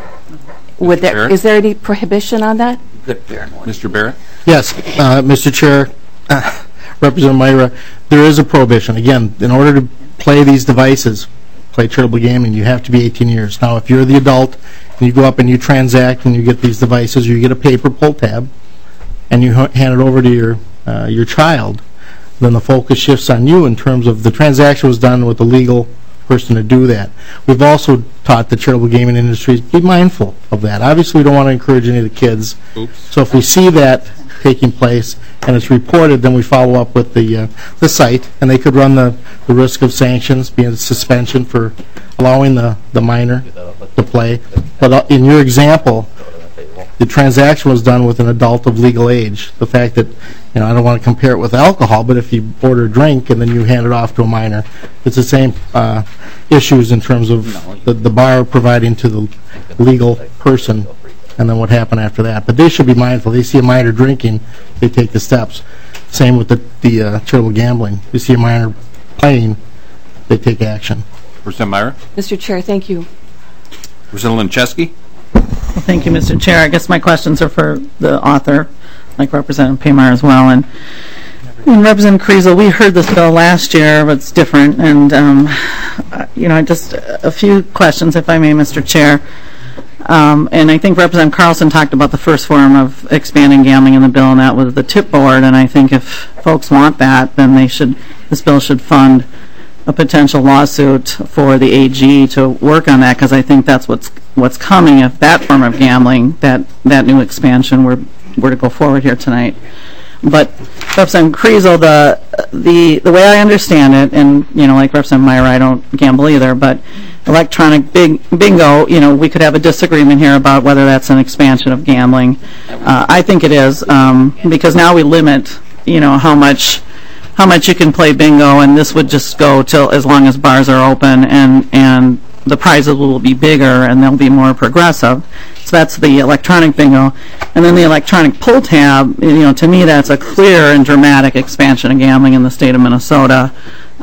Is there any prohibition on that? Mr. Barrett? Yes, Mr. Chair, Representative Myra, there is a prohibition. Again, in order to play these devices, play charitable gaming, you have to be 18 years. Now, if you're the adult and you go up and you transact and you get these devices, or you get a paper pull tab and you hand it over to your child, then the focus shifts on you in terms of the transaction was done with a legal person to do that. We've also taught the charitable gaming industry to be mindful of that. Obviously, we don't want to encourage any of the kids. Oops. So if we see that taking place and it's reported, then we follow up with the site, and they could run the risk of sanctions, being a suspension for allowing the minor to play. But in your example, the transaction was done with an adult of legal age. The fact that, I don't want to compare it with alcohol, but if you order a drink and then you hand it off to a minor, it's the same issues in terms of the bar providing to the legal person, and then what happened after that. But they should be mindful. They see a minor drinking, they take the steps. Same with the charitable gambling. They see a minor playing, they take action. Representative Myra? Mr. Chair, thank you. Representative Lincheski? Well, thank you, Mr. Chair. I guess my questions are for the author, like Representative Paymar as well. And Representative Kriesel, we heard this bill last year, but it's different. And, just a few questions, if I may, Mr. Chair. And I think Representative Carlson talked about the first form of expanding gambling in the bill, and that was the tip board. And I think if folks want that, then this bill should fund a potential lawsuit for the AG to work on that, because I think that's what's coming if that form of gambling, that new expansion were to go forward here tonight. But Representative Kriesel, the way I understand it, and like Representative Myra, I don't gamble either, but electronic bingo, we could have a disagreement here about whether that's an expansion of gambling. I think it is, because now we limit, how much you can play bingo, and this would just go till as long as bars are open, and the prizes will be bigger and they'll be more progressive. So that's the electronic bingo. And then the electronic pull tab, to me that's a clear and dramatic expansion of gambling in the state of Minnesota.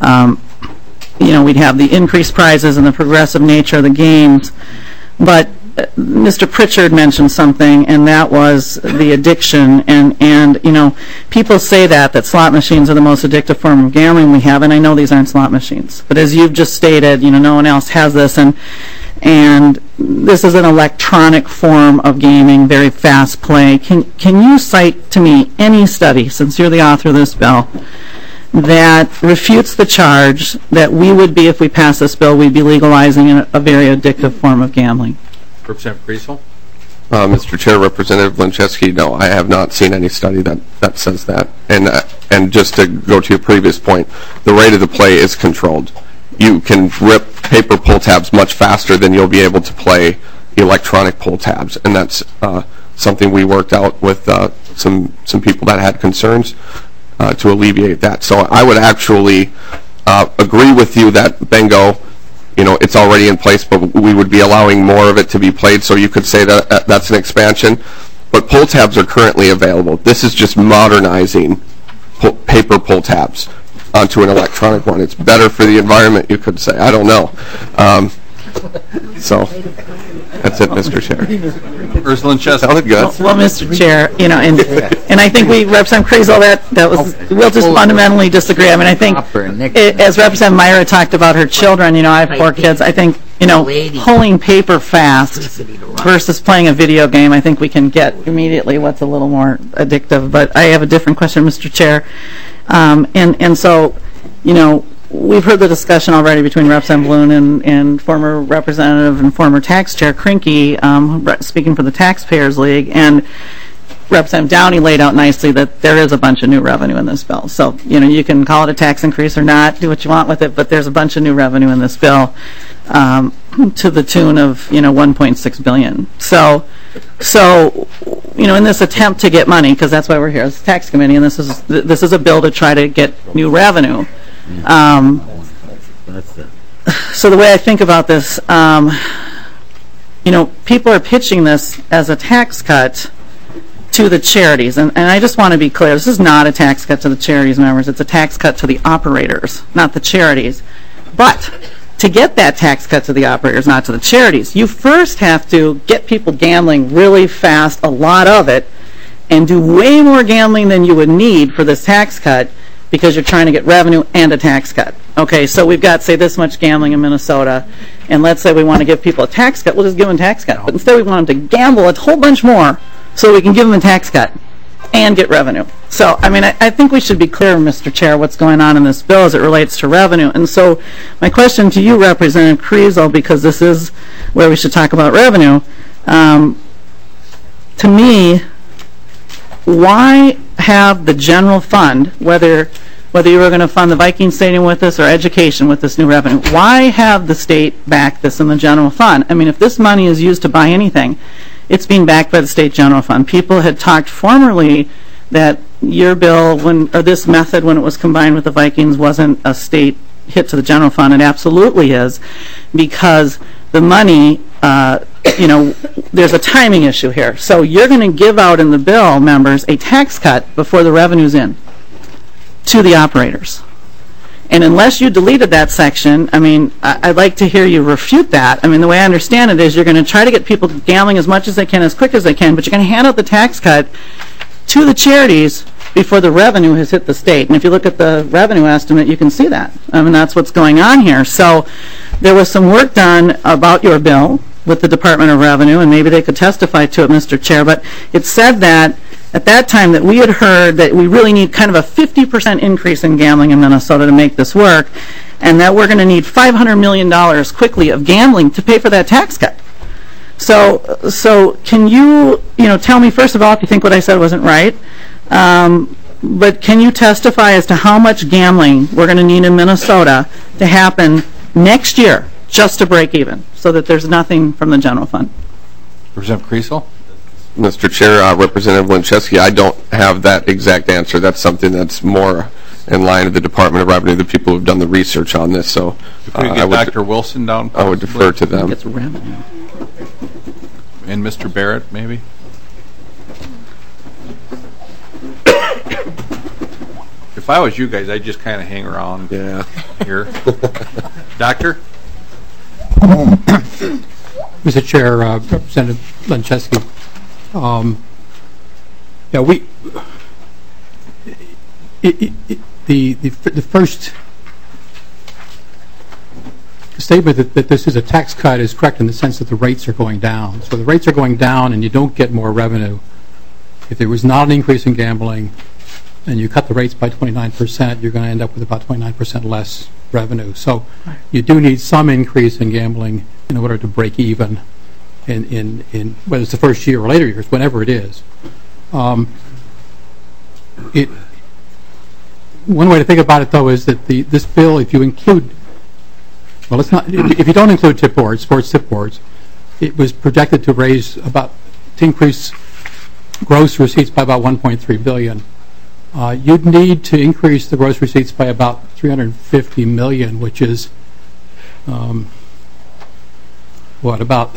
We'd have the increased prizes and the progressive nature of the games. But Mr. Pritchard mentioned something, and that was the addiction. And you know, people say that slot machines are the most addictive form of gambling we have, and I know these aren't slot machines. But as you've just stated, you know, no one else has this, and this is an electronic form of gaming, very fast play. Can you cite to me any study, since you're the author of this bill, that refutes the charge that we would be, if we pass this bill, we'd be legalizing a very addictive form of gambling? Representative Kriesel? Mr. Chair, Representative Linczewski, no, I have not seen any study that says that. And just to go to your previous point, the rate of the play is controlled. You can rip paper pull tabs much faster than you'll be able to play electronic pull tabs, and that's something we worked out with some people that had concerns to alleviate that. So I would actually agree with you that bingo, you know, it's already in place, but we would be allowing more of it to be played, so you could say that that's an expansion. But pull tabs are currently available. This is just modernizing paper pull tabs onto an electronic one. It's better for the environment, you could say. I don't know. So that's it, Mr. Chair. Ursula Linczewski. Sounded good. Well, Mr. Chair, you know, and I think we, Representative Kriesel, that was, we'll just fundamentally disagree. I mean, I think, as Representative Myra talked about her children, you know, I have 4 kids. I think, you know, pulling paper fast versus playing a video game, I think we can get immediately what's a little more addictive. But I have a different question, Mr. Chair. And so, you know, we've heard the discussion already between Representative Bloom and former Representative and former Tax Chair Krinke, speaking for the Taxpayers League, and Representative Downey laid out nicely that there is a bunch of new revenue in this bill. So, you know, you can call it a tax increase or not, do what you want with it, but there's a bunch of new revenue in this bill to the tune of, you know, $1.6 billion. So, you know, in this attempt to get money, because that's why we're here as a tax committee, and this is a bill to try to get new revenue. So the way I think about this, you know, people are pitching this as a tax cut to the charities, and I just want to be clear, this is not a tax cut to the charities members, it's a tax cut to the operators, not the charities. But to get that tax cut to the operators, not to the charities, you first have to get people gambling really fast, a lot of it, and do way more gambling than you would need for this tax cut, because you're trying to get revenue and a tax cut. Okay, so we've got, say, this much gambling in Minnesota, and let's say we want to give people a tax cut, we'll just give them a tax cut. But instead we want them to gamble a whole bunch more so we can give them a tax cut and get revenue. So, I mean, I think we should be clear, Mr. Chair, what's going on in this bill as it relates to revenue. And so my question to you, Representative Kriesel, because this is where we should talk about revenue, to me, why have the general fund, whether you were going to fund the Viking Stadium with this or education with this new revenue, why have the state back this in the general fund? I mean, if this money is used to buy anything, it's being backed by the state general fund. People had talked formerly that your bill, or this method when it was combined with the Vikings, wasn't a state hit to the general fund. It absolutely is, because the money, you know, there's a timing issue here. So you're going to give out in the bill, members, a tax cut before the revenue's in to the operators. And unless you deleted that section, I mean, I'd like to hear you refute that. I mean, the way I understand it is you're going to try to get people gambling as much as they can, as quick as they can, but you're going to hand out the tax cut to the charities before the revenue has hit the state. And if you look at the revenue estimate, you can see that. I mean, that's what's going on here. So there was some work done about your bill with the Department of Revenue, and maybe they could testify to it, Mr. Chair, but it said that at that time that we had heard that we really need kind of a 50% increase in gambling in Minnesota to make this work, and that we're going to need $500 million quickly of gambling to pay for that tax cut. So can you tell me, first of all, if you think what I said wasn't right, but can you testify as to how much gambling we're going to need in Minnesota to happen next year just to break even, so that there's nothing from the general fund? Representative Kriesel? Mr. Chair, Representative Linczewski, I don't have that exact answer. That's something that's more in line with the Department of Revenue, the people who've done the research on this. So if we get Dr. Wilson down, I would defer to them. It's revenue. And Mr. Barrett, maybe? If I was you guys, I'd just kind of hang around here. Doctor? Mr. Chair, Representative Lenczewski, the first statement that this is a tax cut is correct in the sense that the rates are going down. So the rates are going down and you don't get more revenue. If there was not an increase in gambling and you cut the rates by 29%, you're going to end up with about 29% less revenue. So you do need some increase in gambling in order to break even in whether it's the first year or later years, whenever it is. One way to think about it, though, is that this bill, if you include, well, it's not. If you don't include tip boards, sports tip boards, it was projected to increase gross receipts by about $1.3 billion. You'd need to increase the gross receipts by about $350 million, which is about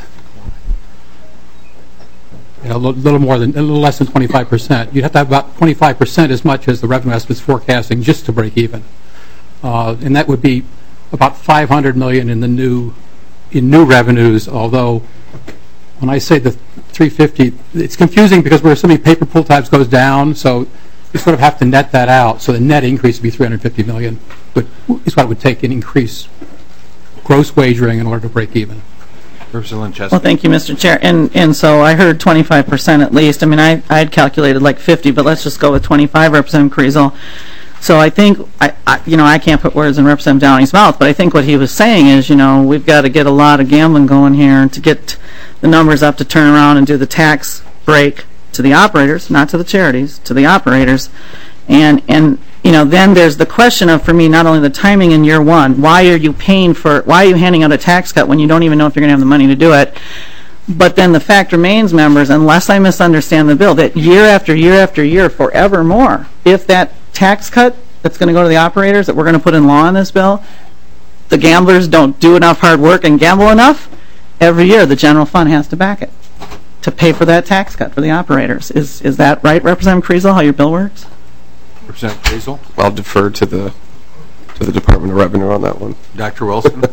a little less than 25%. You'd have to have about 25% as much as the revenue estimate's forecasting just to break even, and that would be about $500 million in new revenues. Although when I say the 350, it's confusing because we're assuming paper pull tabs goes down, so you sort of have to net that out. So the net increase would be $350 million, but is what it would take in increased gross wagering in order to break even. Well, thank you, Mr. Chair. And so I heard 25% at least. I mean, I had calculated like 50, but let's just go with 25, Representative Kriesel. So I think, I can't put words in Representative Downey's mouth, but I think what he was saying is, we've got to get a lot of gambling going here to get the numbers up to turn around and do the tax break to the operators, not to the charities, to the operators. And then there's the question of, for me, not only the timing in year one, why are you handing out a tax cut when you don't even know if you're going to have the money to do it? But then the fact remains, members, unless I misunderstand the bill, that year after year after year, forevermore, if that tax cut that's going to go to the operators that we're going to put in law in this bill, the gamblers don't do enough hard work and gamble enough, every year the general fund has to back it to pay for that tax cut for the operators. Is that right, Representative Kriesel, how your bill works? Representative Kriesel? I'll defer to the Department of Revenue on that one. Dr. Wilson?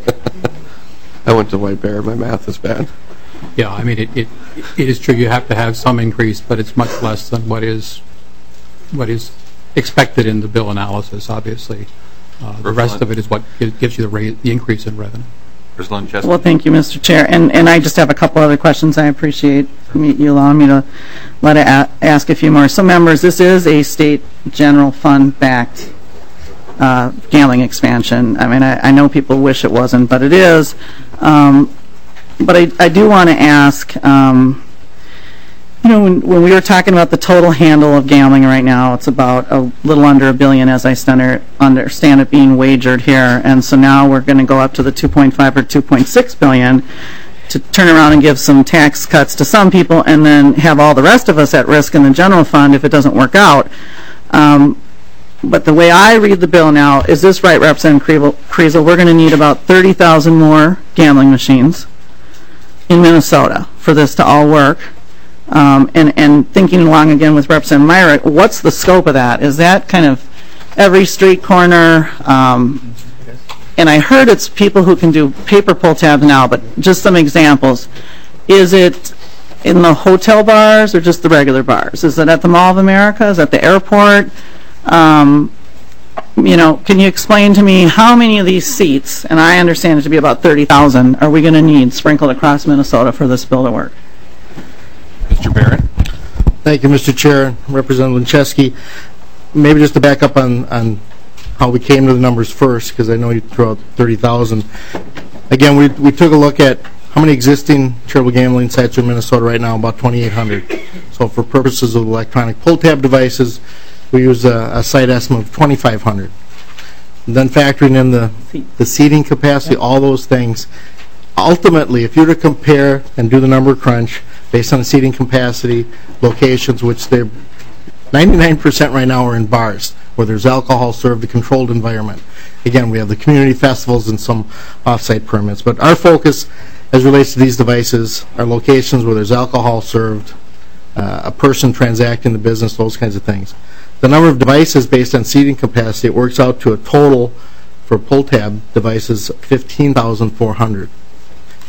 I went to White Bear. My math is bad. Yeah, I mean, it is true you have to have some increase, but it's much less than what is expected in the bill analysis, obviously. The rest of it is what gives you the increase in revenue. Well, thank you, Mr. Chair. And I just have a couple other questions. I appreciate you allowing me to ask a few more. So, members, this is a state general fund-backed gambling expansion. I mean, I know people wish it wasn't, but it is. But I do want to ask, when we were talking about the total handle of gambling right now, it's about a little under $1 billion, as I understand it, being wagered here. And so now we're going to go up to the 2.5 or 2.6 billion to turn around and give some tax cuts to some people and then have all the rest of us at risk in the general fund if it doesn't work out. But the way I read the bill now, is this right, Representative Kriesel? We're going to need about 30,000 more gambling machines in Minnesota for this to all work. And thinking along again with Representative Myrick, what's the scope of that? Is that kind of every street corner? And I heard it's people who can do paper pull tabs now, but just some examples. Is it in the hotel bars or just the regular bars? Is it at the Mall of America? Is it at the airport? Can you explain to me how many of these seats, and I understand it to be about 30,000, are we going to need sprinkled across Minnesota for this bill to work? Mr. Barrett. Thank you, Mr. Chair. Representative Lenczewski. Maybe just to back up on how we came to the numbers first, because I know you threw out 30,000. Again, we took a look at how many existing charitable gambling sites are in Minnesota right now, about 2,800. So for purposes of electronic pull tab devices, we use a site estimate of 2,500. Then factoring in the seating capacity, all those things. Ultimately, if you were to compare and do the number crunch based on the seating capacity, locations, which they're 99% right now are in bars, where there's alcohol served, a controlled environment. Again, we have the community festivals and some off-site permits. But our focus, as relates to these devices, are locations where there's alcohol served, a person transacting the business, those kinds of things. The number of devices based on seating capacity, it works out to a total for pull tab devices 15,400.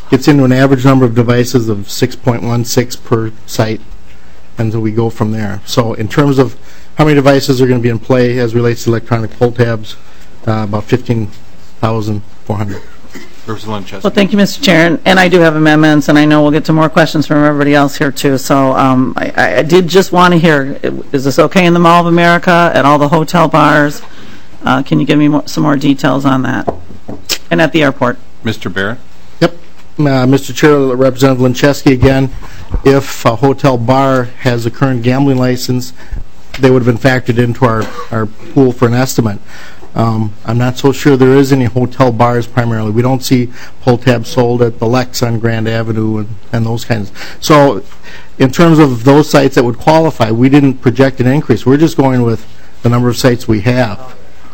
gets into an average number of devices of 6.16 per site, and so we go from there. So in terms of how many devices are going to be in play as relates to electronic pull tabs, about 15,400. Well, thank you, Mr. Chair, and I do have amendments, and I know we'll get to more questions from everybody else here, too. So I did just want to hear, is this okay in the Mall of America, at all the hotel bars? Can you give me some more details on that? And at the airport? Mr. Barrett? Yep. Mr. Chair, Representative Lincheski again. If a hotel bar has a current gambling license, they would have been factored into our pool for an estimate. I'm not so sure there is any hotel bars primarily. We don't see pull tabs sold at the Lex on Grand Avenue and those kinds. So in terms of those sites that would qualify, we didn't project an increase. We're just going with the number of sites we have.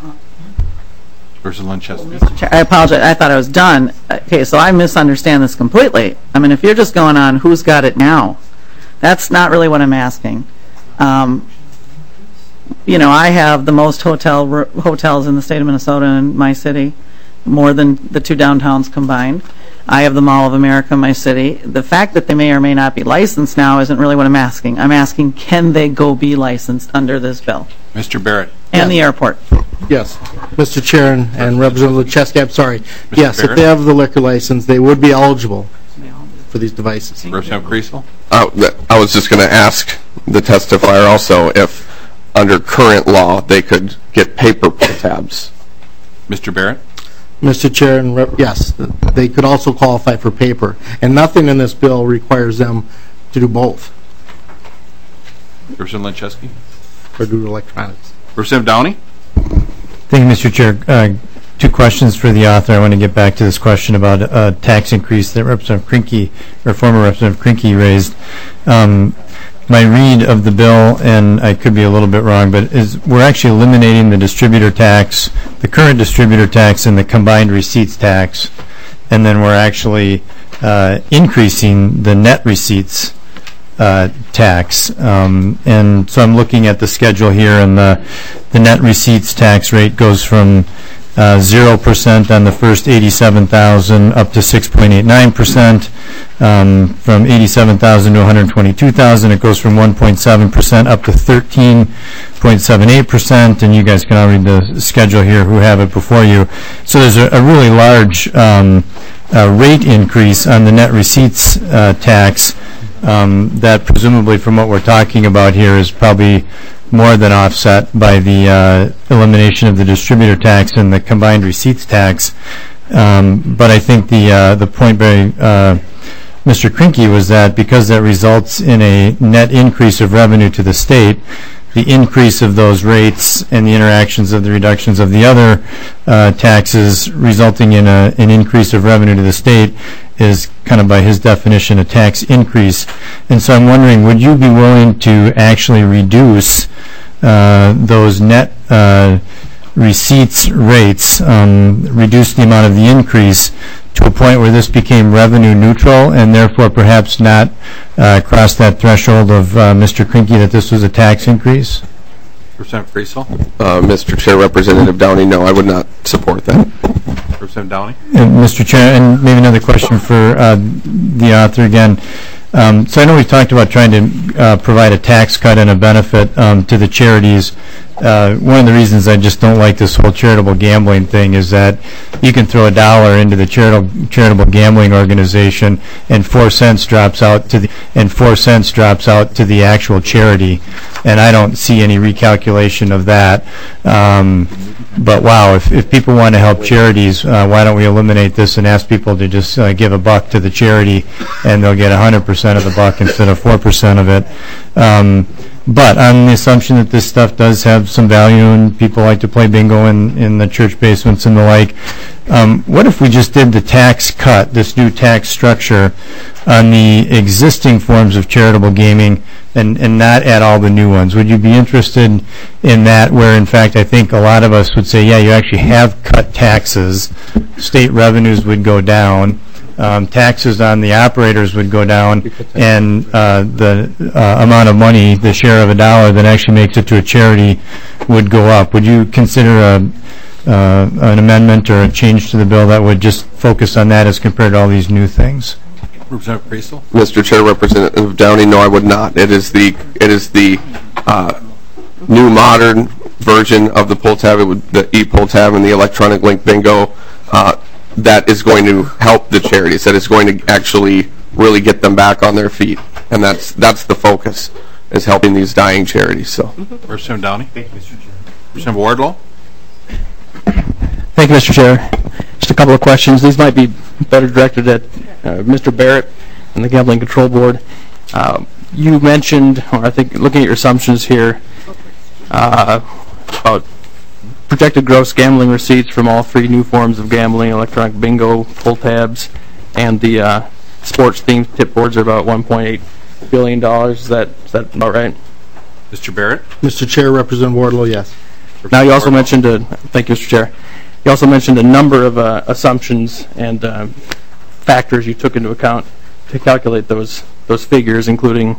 Mr. Chair, I apologize. I thought I was done. Okay, so I misunderstand this completely. I mean, if you're just going on who's got it now, that's not really what I'm asking. You know, I have the most hotels in the state of Minnesota in my city, more than the two downtowns combined. I have the Mall of America in my city. The fact that they may or may not be licensed now isn't really what I'm asking. I'm asking, can they go be licensed under this bill? Mr. Barrett. And the airport. Yes. Mr. Chair and Representative Lincheski, I'm sorry. Mr. Yes, Barrett? if they have the liquor license, they would be eligible for these devices. Representative Creasel? I was just going to ask the testifier also if, under current law, they could get paper pull tabs. Mr. Barrett? Mr. Chair, and yes, they could also qualify for paper. And nothing in this bill requires them to do both. Representative Lincheski? Or do electronics. Representative Downey? Thank you, Mr. Chair. Two questions for the author. I want to get back to this question about a tax increase that Representative Krinke, or former Representative Krinke, raised. My read of the bill, and I could be a little bit wrong, but is we're actually eliminating the distributor tax, the current distributor tax, and the combined receipts tax, and then we're actually increasing the net receipts tax. And so I'm looking at the schedule here, and the net receipts tax rate goes from 0% on the first 87,000 up to 6.89%. From 87,000 to 122,000, it goes from 1.7% up to 13.78%, and you guys can all read the schedule here who have it before you. So there's a really large rate increase on the net receipts tax that presumably from what we're talking about here is probably more than offset by the elimination of the distributor tax and the combined receipts tax. But I think the point by Mr. Krinke was that because that results in a net increase of revenue to the state, the increase of those rates and the interactions of the reductions of the other taxes resulting in an increase of revenue to the state is kind of by his definition a tax increase. And so I'm wondering, would you be willing to actually reduce those net receipts rates, reduce the amount of the increase to a point where this became revenue neutral and therefore perhaps not cross that threshold of Mr. Krinke that this was a tax increase? Representative Creasel? Mr. Chair, Representative Downey, no, I would not support that. Representative Downey? Mr. Chair, and maybe another question for the author again. So I know we've talked about trying to provide a tax cut and a benefit to the charities. One of the reasons I just don't like this whole charitable gambling thing is that you can throw $1 into the charitable gambling organization and 4 cents drops out to the actual charity, and I don't see any recalculation of that. But wow, if people want to help charities, why don't we eliminate this and ask people to just give $1 to the charity, and they'll get 100% of the buck instead of 4% of it. But on the assumption that this stuff does have some value and people like to play bingo in the church basements and the like, what if we just did the tax cut, this new tax structure, on the existing forms of charitable gaming and not add all the new ones? Would you be interested in that, where in fact I think a lot of us would say, yeah, you actually have cut taxes, state revenues would go down, taxes on the operators would go down, and the amount of money, the share of $1 that actually makes it to a charity would go up. Would you consider an amendment or a change to the bill that would just focus on that as compared to all these new things? Representative Priestel? Mr. Chair, Representative Downey, no, I would not. It is the new modern version of the pull tab, the e-pull tab and the electronic link bingo that is going to help the charities, that is going to actually really get them back on their feet. And that's the focus, is helping these dying charities. So, Representative Downey? Thank you, Mr. Chair. Representative Wardlow? Thank you, Mr. Chair. Just a couple of questions. These might be better directed at Mr. Barrett and the Gambling Control Board. You mentioned, or I think looking at your assumptions here, about projected gross gambling receipts from all three new forms of gambling, electronic bingo, pull tabs, and the sports-themed tip boards are about $1.8 billion. Is that about right? Mr. Barrett? Mr. Chair, Representative Wardlow, yes. Now you also mentioned, thank you, Mr. Chair. You also mentioned a number of assumptions and factors you took into account to calculate those figures, including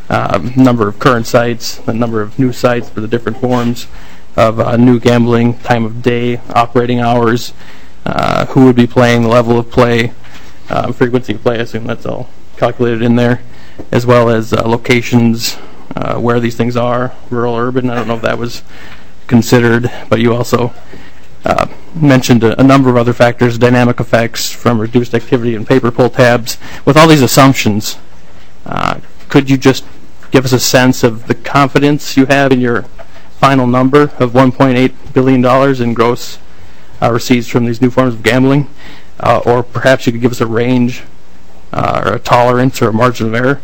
number of current sites, the number of new sites for the different forms of new gambling, time of day, operating hours, who would be playing, the level of play, frequency of play. I assume that's all calculated in there, as well as locations, where these things are, rural, urban. I don't know if that was considered, but you also mentioned a number of other factors, dynamic effects from reduced activity in paper pull tabs. With all these assumptions, could you just give us a sense of the confidence you have in your final number of $1.8 billion in gross receipts from these new forms of gambling? Or perhaps you could give us a range or a tolerance or a margin of error?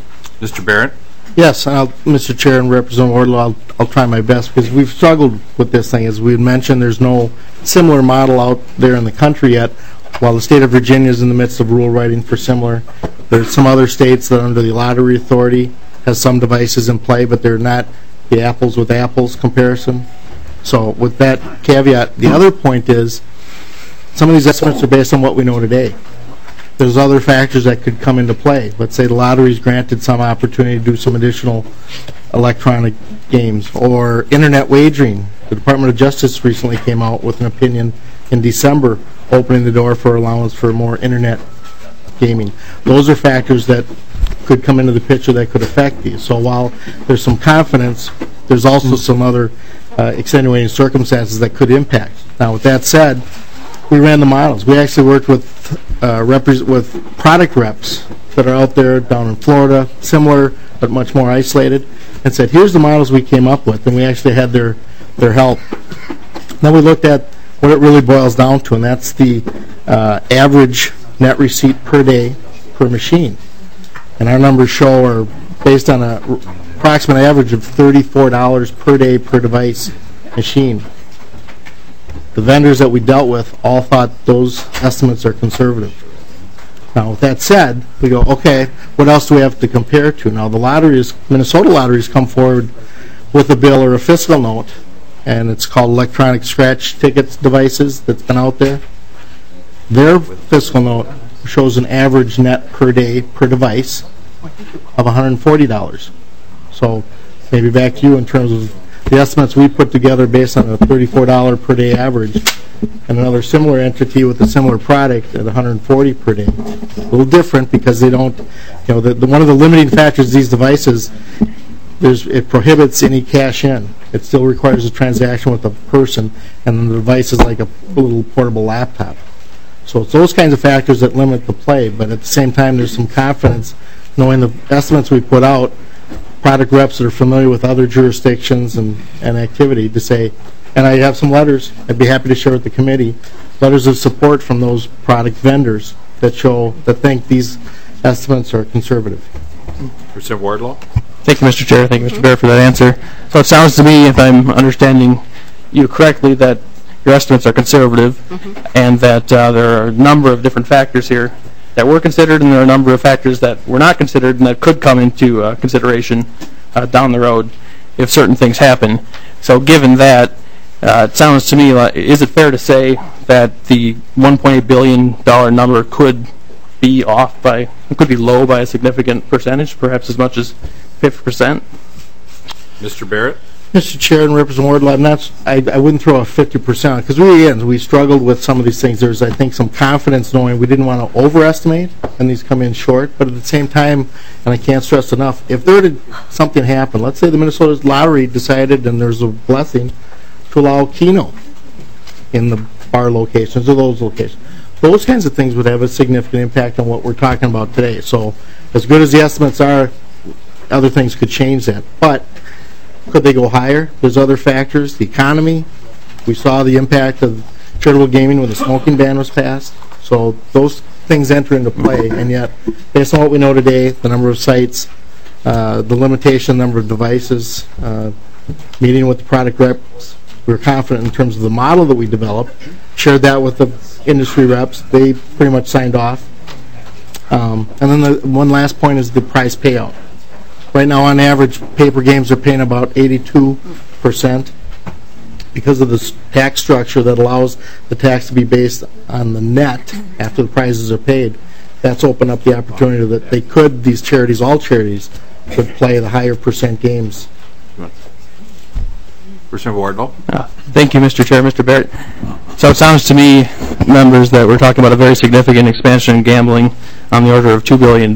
Mr. Barrett? Yes, Mr. Chair and Representative Wardlow, I'll try my best, because we've struggled with this thing. As we had mentioned, there's no similar model out there in the country yet. While the state of Virginia is in the midst of rule writing for similar, there's some other states that under the Lottery Authority has some devices in play, but they're not the apples with apples comparison. So with that caveat, the other point is some of these estimates are based on what we know today. There's other factors that could come into play. Let's say the lottery's granted some opportunity to do some additional electronic games, or internet wagering. The Department of Justice recently came out with an opinion in December opening the door for allowance for more internet gaming. Those are factors that could come into the picture that could affect these. So while there's some confidence, there's also some other extenuating circumstances that could impact. Now, with that said, we ran the models. We actually worked with product reps that are out there down in Florida, similar but much more isolated, and said, here's the models we came up with, and we actually had their help. Then we looked at what it really boils down to, and that's the average net receipt per day per machine. And our numbers show are based on an approximate average of $34 per day per device machine. The vendors that we dealt with all thought those estimates are conservative. Now, with that said, we go, okay, what else do we have to compare to? Now, the lotteries, Minnesota lotteries, come forward with a bill or a fiscal note, and it's called electronic scratch tickets devices that's been out there. Their fiscal note shows an average net per day per device of $140. So maybe back to you in terms of the estimates we put together based on a $34 per day average, and another similar entity with a similar product at $140 per day. A little different because they don't, one of the limiting factors of these devices, it prohibits any cash in. It still requires a transaction with a person, and the device is like a little portable laptop. So it's those kinds of factors that limit the play, but at the same time there's some confidence knowing the estimates we put out, product reps that are familiar with other jurisdictions and activity to say, and I have some letters I'd be happy to share with the committee, letters of support from those product vendors that think these estimates are conservative. Representative Wardlow? Thank you, Mr. Chair. Thank you, Mr. Barrett, for that answer. So it sounds to me, if I'm understanding you correctly, that your estimates are conservative, and that there are a number of different factors here that were considered, and there are a number of factors that were not considered and that could come into consideration down the road if certain things happen. So given that, it sounds to me like, is it fair to say that the $1.8 billion number could be off by, it could be low by a significant percentage, perhaps as much as 50%? Mr. Barrett? Mr. Chair and Representative Wardlaw, I wouldn't throw a 50% because we struggled with some of these things. There's, I think, some confidence knowing we didn't want to overestimate and these come in short. But at the same time, and I can't stress enough, if there did something happen, let's say the Minnesota Lottery decided and there's a blessing to allow Keno in the bar locations or those locations. Those kinds of things would have a significant impact on what we're talking about today. So as good as the estimates are, other things could change that. But could they go higher? There's other factors. The economy. We saw the impact of charitable gaming when the smoking ban was passed. So those things enter into play. And yet, based on what we know today, the number of sites, the limitation number of devices, meeting with the product reps, we were confident in terms of the model that we developed, shared that with the industry reps. They pretty much signed off. And then the one last point is the prize payout. Right now, on average, paper games are paying about 82% because of the tax structure that allows the tax to be based on the net after the prizes are paid. That's opened up the opportunity that they could, these charities, all charities, could play the higher percent games. Representative Wardlaw. Thank you, Mr. Chair. Mr. Barrett. So it sounds to me, members, that we're talking about a very significant expansion in gambling on the order of $2 billion.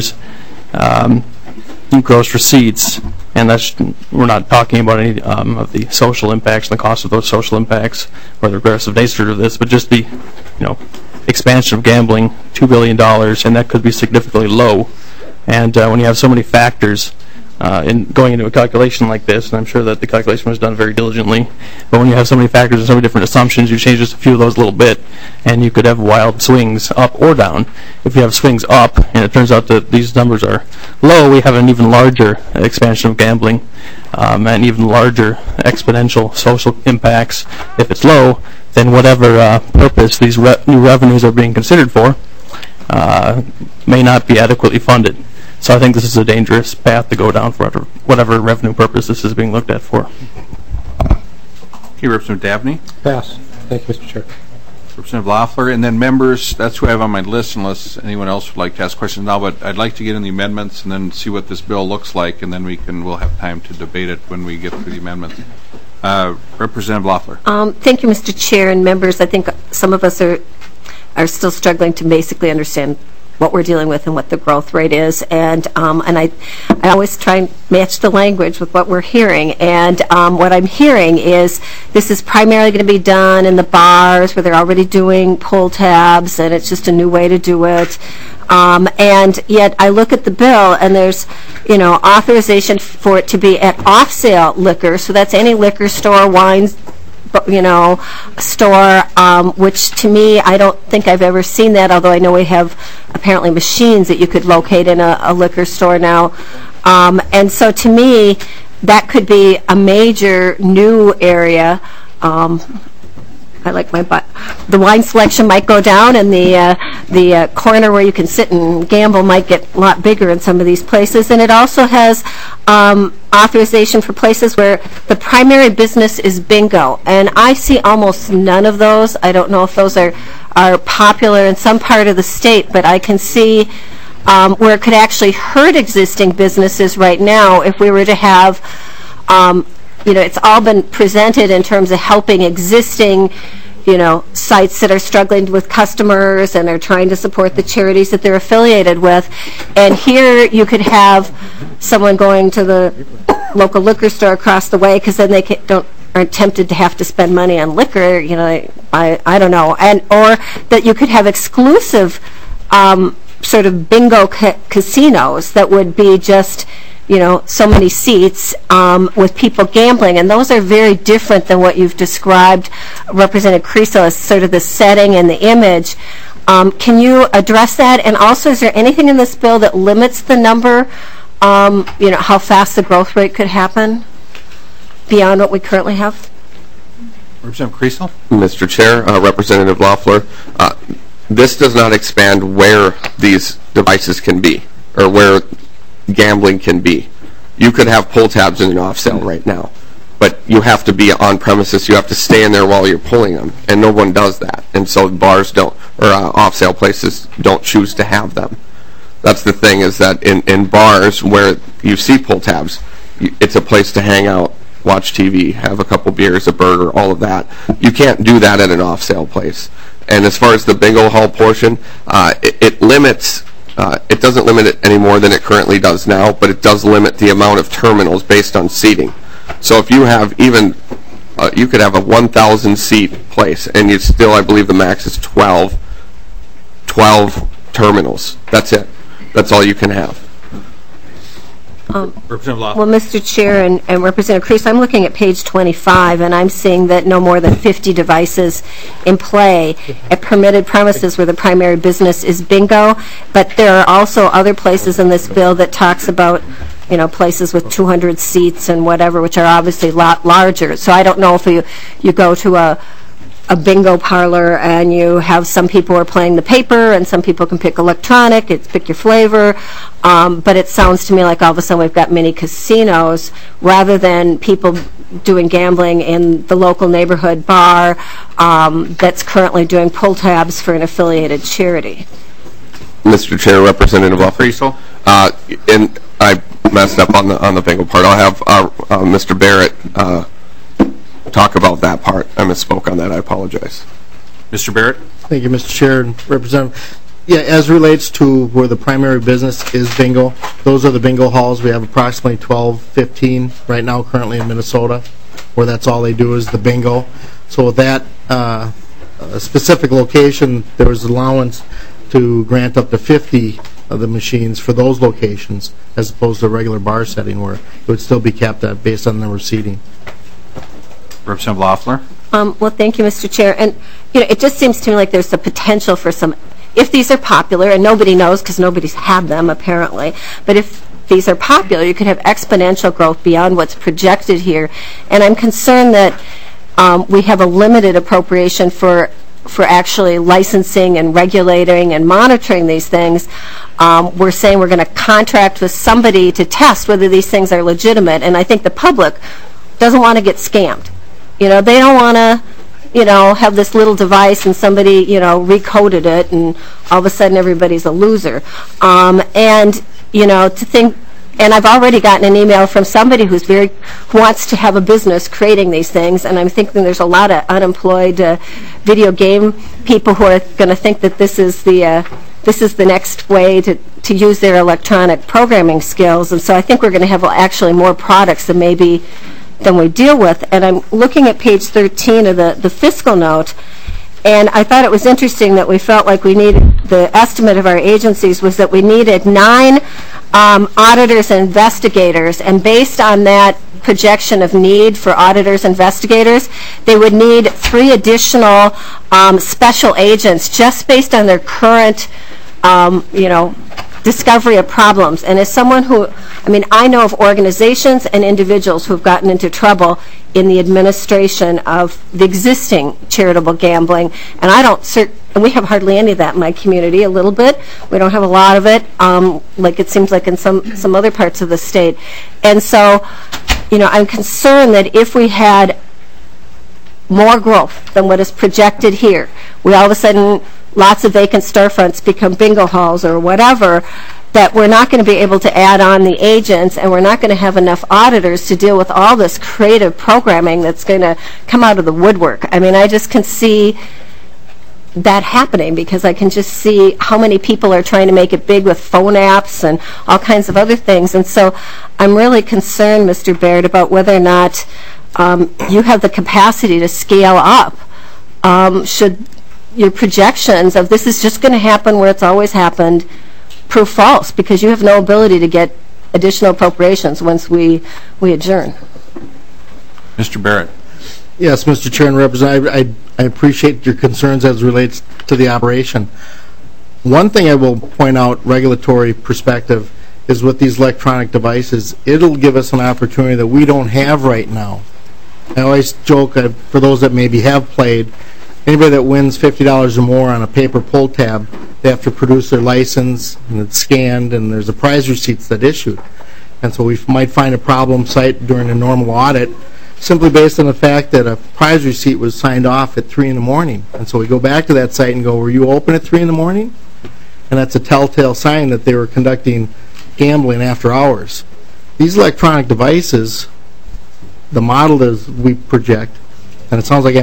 Gross receipts, and we're not talking about any of the social impacts and the cost of those social impacts or the regressive nature of this, but just the expansion of gambling, $2 billion, and that could be significantly low. And when you have so many factors in going into a calculation like this, and I'm sure that the calculation was done very diligently, but when you have so many factors and so many different assumptions, you change just a few of those a little bit, and you could have wild swings up or down. If you have swings up, and it turns out that these numbers are low, we have an even larger expansion of gambling, and even larger exponential social impacts. If it's low, then whatever purpose these new revenues are being considered for may not be adequately funded. So I think this is a dangerous path to go down for whatever revenue purpose this is being looked at for. Okay, Representative Dabney. Pass. Thank you, Mr. Chair. Representative Loeffler, and then members, that's who I have on my list unless anyone else would like to ask questions now, but I'd like to get in the amendments and then see what this bill looks like, and then we'll have time to debate it when we get through the amendments. Representative Loeffler. Thank you, Mr. Chair and members. I think some of us are still struggling to basically understand what we're dealing with and what the growth rate is, and I always try and match the language with what we're hearing, and what I'm hearing is this is primarily going to be done in the bars where they're already doing pull tabs, and it's just a new way to do it, and yet I look at the bill and there's authorization for it to be at off-sale liquor, so that's any liquor store, wines, store, which to me, I don't think I've ever seen that, although I know we have apparently machines that you could locate in a liquor store now. And so to me, that could be a major new area. I like my butt. The wine selection might go down, and the corner where you can sit and gamble might get a lot bigger in some of these places. And it also has authorization for places where the primary business is bingo. And I see almost none of those. I don't know if those are popular in some part of the state, but I can see where it could actually hurt existing businesses right now if we were to have it's all been presented in terms of helping existing, sites that are struggling with customers and are trying to support the charities that they're affiliated with. And here you could have someone going to the local liquor store across the way because then they aren't tempted to have to spend money on liquor, I don't know. Or that you could have exclusive sort of bingo casinos that would be just so many seats with people gambling, and those are very different than what you've described, Representative Creasel, as sort of the setting and the image. Can you address that? And also, is there anything in this bill that limits the number, how fast the growth rate could happen beyond what we currently have? Representative Creasel. Mr. Chair, Representative Loeffler, this does not expand where these devices can be or where gambling can be. You could have pull tabs in an off sale right now, but you have to be on premises. You have to stay in there while you're pulling them, and no one does that. And so bars don't, or off sale places don't choose to have them. That's the thing, is that in bars where you see pull tabs, it's a place to hang out watch TV, have a couple beers, a burger, all of that. You can't do that at an off-sale place. And as far as the bingo hall portion, it limits, it doesn't limit it any more than it currently does now, but it does limit the amount of terminals based on seating. So if you have even, you could have a 1,000 seat place, and you still, I believe the max is 12 terminals. That's it. That's all you can have. Representative Loeffler. Well, Mr. Chair and Representative Crease, I'm looking at page 25, and I'm seeing that no more than 50 devices in play at permitted premises where the primary business is bingo. But there are also other places in this bill that talks about, you know, places with 200 seats and whatever, which are obviously a lot larger. So I don't know if you go to a bingo parlor and you have some people are playing the paper and some people can pick electronic, it's pick your flavor, but it sounds to me like all of a sudden we've got mini casinos rather than people doing gambling in the local neighborhood bar that's currently doing pull tabs for an affiliated charity. Mr. Chair, Representative Loeffler. And I messed up on the bingo part. I'll have Mr. Barrett talk about that part. I misspoke on that. I apologize. Mr. Barrett? Thank you, Mr. Chair and Representative. Yeah, as relates to where the primary business is bingo, those are the bingo halls. We have approximately 12, 15 right now currently in Minnesota, where that's all they do is the bingo. So with that specific location, there was allowance to grant up to 50 of the machines for those locations, as opposed to a regular bar setting where it would still be capped at based on the number of seating. Representative Loeffler. Well, thank you, Mr. Chair. And you know, it just seems to me like there's the potential for some, if these are popular, and nobody knows because nobody's had them apparently, but if these are popular, you could have exponential growth beyond what's projected here. And I'm concerned that we have a limited appropriation for actually licensing and regulating and monitoring these things. We're saying we're going to contract with somebody to test whether these things are legitimate, and I think the public doesn't want to get scammed. You know, they don't want to, you know, have this little device and somebody, you know, recoded it and all of a sudden everybody's a loser. And, you know, to think, and I've already gotten an email from somebody who wants to have a business creating these things, and I'm thinking there's a lot of unemployed video game people who are going to think that this is the next way to use their electronic programming skills. And so I think we're going to have actually more products than we deal with. And I'm looking at page 13 of the fiscal note, and I thought it was interesting that we felt like we needed, the estimate of our agencies was that we needed 9 auditors and investigators, and based on that projection of need for auditors and investigators, they would need 3 additional special agents just based on their current you know, discovery of problems. And as someone who, I mean, I know of organizations and individuals who have gotten into trouble in the administration of the existing charitable gambling, and and we have hardly any of that in my community, a little bit. We don't have a lot of it, like it seems like in some other parts of the state. And so, you know, I'm concerned that if we had more growth than what is projected here, we all of a sudden, lots of vacant storefronts become bingo halls or whatever, that we're not going to be able to add on the agents, and we're not going to have enough auditors to deal with all this creative programming that's going to come out of the woodwork. I mean, I just can see that happening because I can just see how many people are trying to make it big with phone apps and all kinds of other things. And so I'm really concerned, Mr. Baird, about whether or not you have the capacity to scale up. Should your projections of this is just going to happen where it's always happened prove false, because you have no ability to get additional appropriations once we adjourn. Mr. Barrett. Yes, Mr. Chair and Representative, I appreciate your concerns as relates to the operation. One thing I will point out, regulatory perspective, is with these electronic devices, it'll give us an opportunity that we don't have right now. I always joke, for those that maybe have played, anybody that wins $50 or more on a paper pull tab, they have to produce their license, and it's scanned, and there's a prize receipts that issued. And so we might find a problem site during a normal audit simply based on the fact that a prize receipt was signed off at 3 in the morning. And so we go back to that site and go, were you open at 3 in the morning? And that's a telltale sign that they were conducting gambling after hours. These electronic devices, the model is we project, and it sounds like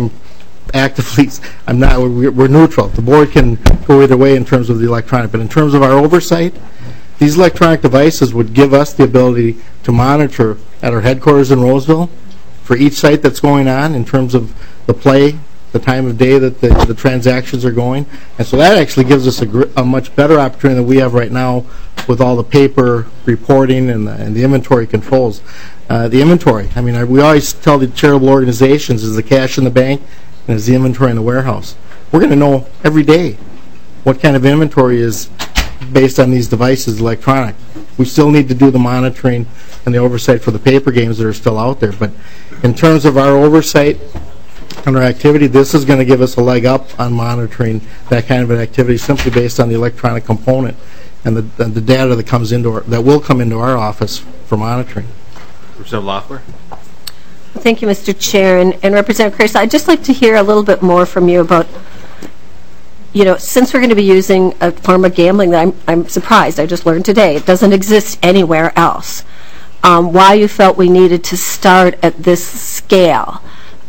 I'm not, we're neutral. The board can go either way in terms of the electronic, but in terms of our oversight, these electronic devices would give us the ability to monitor at our headquarters in Roseville for each site that's going on in terms of the play, the time of day that the transactions are going. And so that actually gives us a much better opportunity than we have right now with all the paper reporting and the inventory controls. The inventory, I mean, we always tell the charitable organizations is the cash in the bank and is the inventory in the warehouse. We're going to know every day what kind of inventory is based on these devices, electronic. We still need to do the monitoring and the oversight for the paper games that are still out there. But in terms of our oversight and our activity, this is going to give us a leg up on monitoring that kind of an activity simply based on the electronic component and the data that comes into that will come into our office for monitoring. Representative Loeffler. Thank you, Mr. Chair. And Representative Chris, I'd just like to hear a little bit more from you about, you know, since we're going to be using a form of gambling that I'm surprised, I just learned today, it doesn't exist anywhere else, why you felt we needed to start at this scale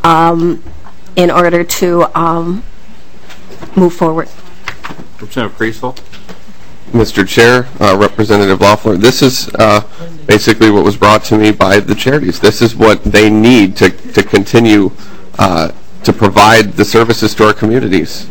in order to move forward. Representative Kriesel. Mr. Chair, Representative Loeffler, this is basically what was brought to me by the charities. This is what they need to continue to provide the services to our communities.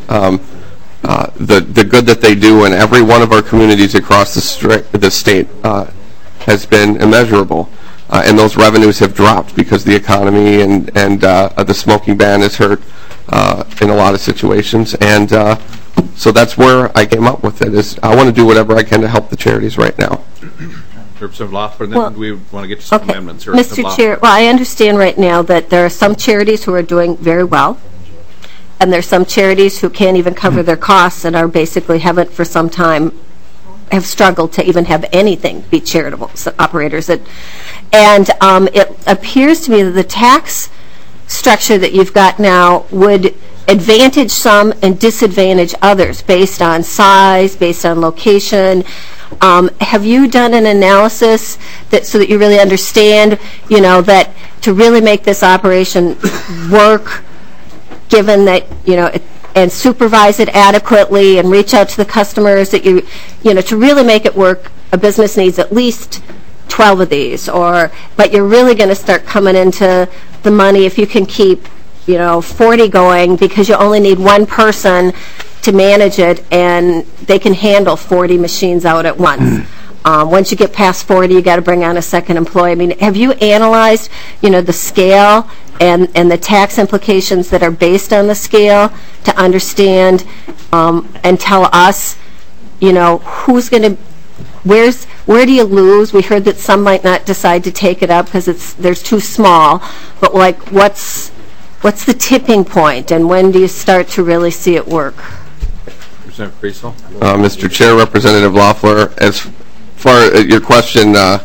The good that they do in every one of our communities across the state has been immeasurable. And those revenues have dropped because the economy and the smoking ban has hurt in a lot of situations. And so that's where I came up with it, is I want to do whatever I can to help the charities right now. Representative Loeffler, and then we want to get to some amendments. Mr. Chair, well, I understand right now that there are some charities who are doing very well, and there's some charities who can't even cover their costs and are basically haven't for some time have struggled to even have anything be charitable operators. And it appears to me that the tax structure that you've got now would advantage some and disadvantage others based on size, based on location. Have you done an analysis so that you really understand, you know, that to really make this operation work, given that, you know, and supervise it adequately and reach out to the customers, that you know, to really make it work, a business needs at least 12 of these, but you're really going to start coming into the money if you can keep, you know, 40 going, because you only need one person to manage it and they can handle 40 machines out at once. Once you get past 40, you got to bring on a second employee. I mean, have you analyzed, you know, the scale and the tax implications that are based on the scale to understand and tell us, you know, who's going to, where do you lose? We heard that some might not decide to take it up because there's too small, but like what's the tipping point and when do you start to really see it work? Representative Kriesel. Mr. Chair, Representative Loeffler, as far as your question, I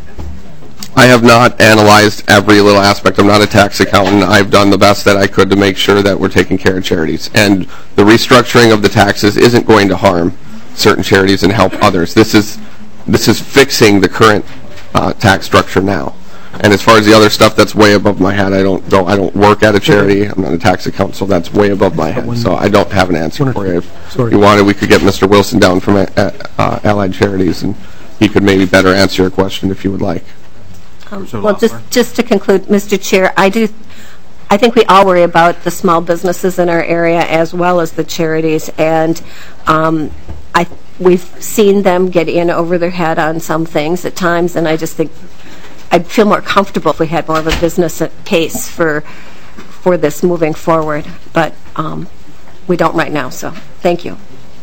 have not analyzed every little aspect. I'm not a tax accountant. I've done the best that I could to make sure that we're taking care of charities. And the restructuring of the taxes isn't going to harm certain charities and help others. This is fixing the current tax structure now. And as far as the other stuff, that's way above my head. I don't work at a charity. I'm not a tax accountant, so that's way above my head. So I don't have an answer for you. If you wanted, we could get Mr. Wilson down from Allied Charities, and he could maybe better answer your question if you would like. Well, just to conclude, Mr. Chair, I think we all worry about the small businesses in our area as well as the charities, and we've seen them get in over their head on some things at times, and I just think I'd feel more comfortable if we had more of a business case for this moving forward, but we don't right now, so thank you.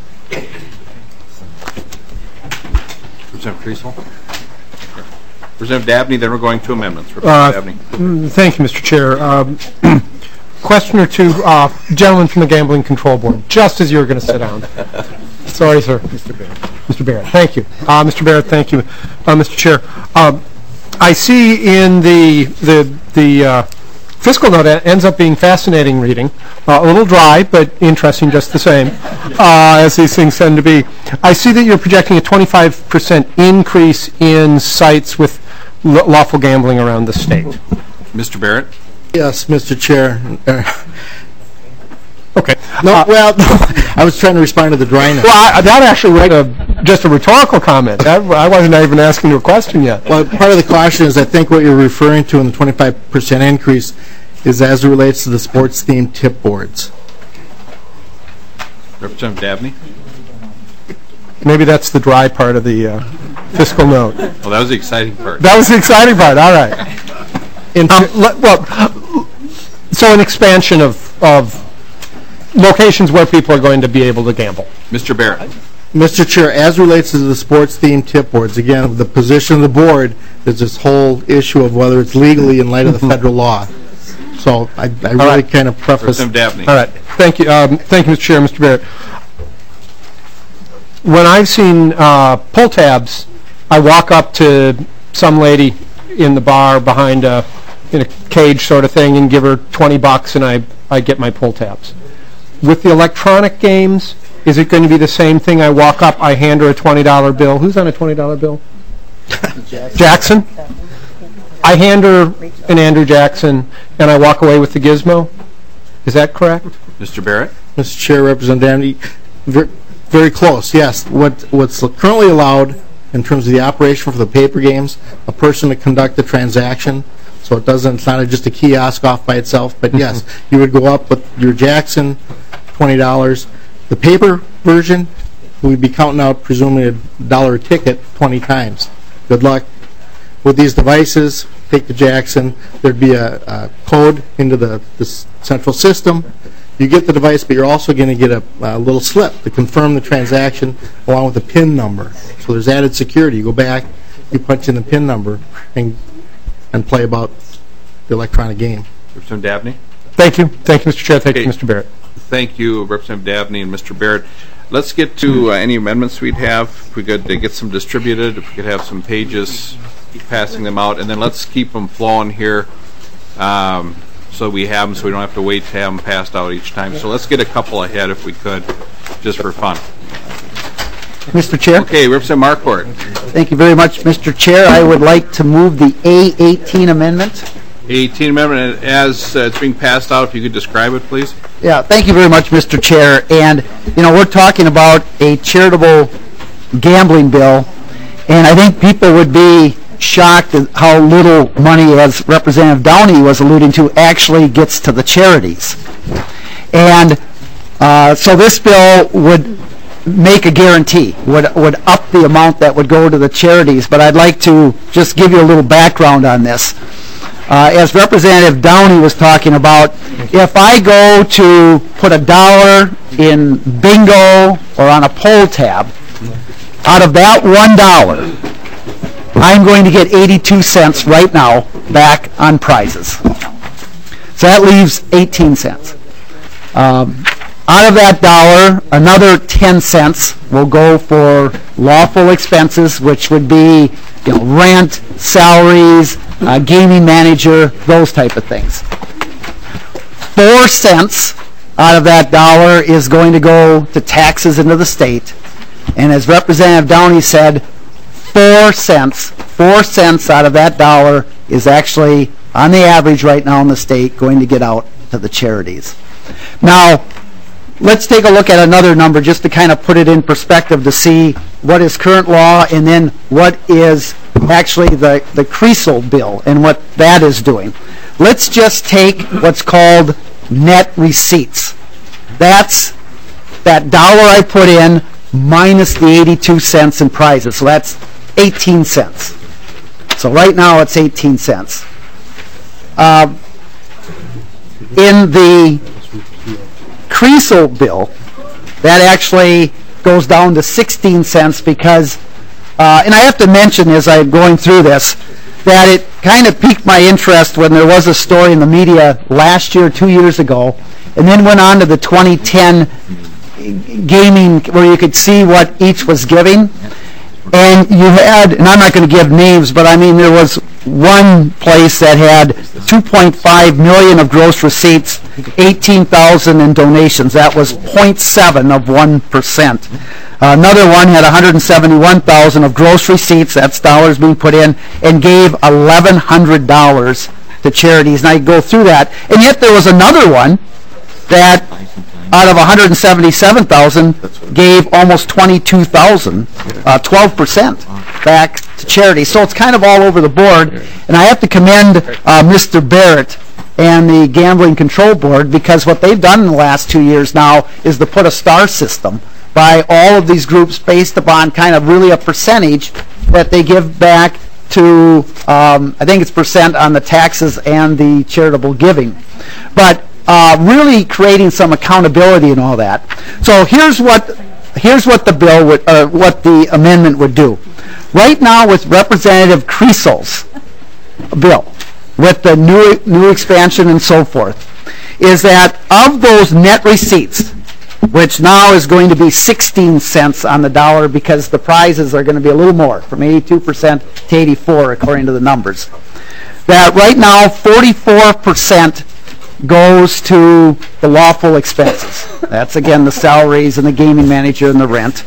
Representative Kriesel. Representative Dabney, then we're going to amendments. Dabney. Thank you, Mr. Chair. Question or two, gentleman from the Gambling Control Board, just as you were going to sit down. Sorry, sir. Mr. Barrett. Mr. Barrett, thank you. Mr. Barrett, thank you. Mr. Chair, I see in the fiscal note, it ends up being fascinating reading, a little dry, but interesting just the same, as these things tend to be. I see that you're projecting a 25% increase in sites with lawful gambling around the state. Mr. Barrett? Yes, Mr. Chair. Okay. No, well, I was trying to respond to the dryness. Well, that actually was just a rhetorical comment. I wasn't even asking you a question yet. Well, part of the caution is I think what you're referring to in the 25% increase is as it relates to the sports-themed tip boards. Representative Dabney? Maybe that's the dry part of the fiscal note. Well, that was the exciting part. That was the exciting part. All right. So an expansion of locations where people are going to be able to gamble. Mr. Barrett. Mr. Chair, as relates to the sports-themed tip boards, again, the position of the board is this whole issue of whether it's legally in light of the federal law. So I really kind of preface. Dabney. All right. Thank you. Thank you, Mr. Chair. Mr. Barrett. When I've seen pull tabs, I walk up to some lady in the bar behind in a cage sort of thing and give her $20 and I get my pull tabs. With the electronic games, is it going to be the same thing? I walk up, I hand her a $20 bill. Who's on a $20 bill? Jackson. I hand her an Andrew Jackson, and I walk away with the gizmo. Is that correct? Mr. Barrett? Mr. Chair, Representative Dandy, very close, yes. What's currently allowed in terms of the operation for the paper games, a person to conduct the transaction, so it's not just a kiosk off by itself, but yes, you would go up with your Jackson, $20. The paper version, we'd be counting out presumably $1 a ticket 20 times. Good luck. With these devices, take the Jackson, there'd be a code into the central system. You get the device, but you're also going to get a little slip to confirm the transaction along with the PIN number. So there's added security. You go back, you punch in the PIN number, and play about the electronic game. Representative Dabney? Thank you. Thank you, Mr. Chair. Thank you, Mr. Barrett. Thank you, Representative Dabney and Mr. Barrett. Let's get to any amendments we'd have. If we could get some distributed, if we could have some pages, keep passing them out, and then let's keep them flowing here so we have them so we don't have to wait to have them passed out each time. So let's get a couple ahead if we could, just for fun. Mr. Chair? Okay, Representative Marquardt. Thank you very much, Mr. Chair. I would like to move the A18 amendment. A18 amendment, as it's being passed out, if you could describe it, please. Yeah, thank you very much, Mr. Chair. And, we're talking about a charitable gambling bill, and I think people would be shocked at how little money, as Representative Downey was alluding to, actually gets to the charities. And so this bill would make a guarantee, would up the amount that would go to the charities. But I'd like to just give you a little background on this. As Representative Downey was talking about, if I go to put $1 in bingo or on a poll tab, out of that $1, I'm going to get 82 cents right now back on prizes. So that leaves 18 cents. Out of that $1, another 10 cents will go for lawful expenses, which would be rent, salaries, gaming manager, those type of things. 4 cents out of that $1 is going to go to taxes into the state. And as Representative Downey said, 4 cents out of that $1 is actually, on the average right now in the state, going to get out to the charities. Now, let's take a look at another number just to kind of put it in perspective to see what is current law and then what is actually the Creasle bill and what that is doing. Let's just take what's called net receipts. That's that $1 I put in minus the 82 cents in prizes. So that's 18 cents. So right now it's 18 cents. In the Creasle bill, that actually goes down to 16 cents because, and I have to mention as I'm going through this, that it kind of piqued my interest when there was a story in the media last year, 2 years ago, and then went on to the 2010 gaming where you could see what each was giving. And you had, and I'm not going to give names, but I mean there was one place that had 2.5 million of gross receipts, 18,000 in donations. That was 0.7 of 1%. Another one had 171,000 of gross receipts, that's dollars being put in, and gave $1,100 to charities, and I go through that. And yet there was another one that out of 177,000 gave almost 22,000, 12% back to charity. So it's kind of all over the board. And I have to commend Mr. Barrett and the Gambling Control Board, because what they've done in the last 2 years now is to put a star system by all of these groups based upon kind of really a percentage that they give back to, I think it's percent on the taxes and the charitable giving. But really creating some accountability and all that. So here's what the bill would, what the amendment would do. Right now, with Representative Creasel's bill, with the new expansion and so forth, is that of those net receipts, which now is going to be 16 cents on the dollar because the prizes are going to be a little more, from 82% to 84 according to the numbers, that right now 44% goes to the lawful expenses. That's, again, the salaries and the gaming manager and the rent.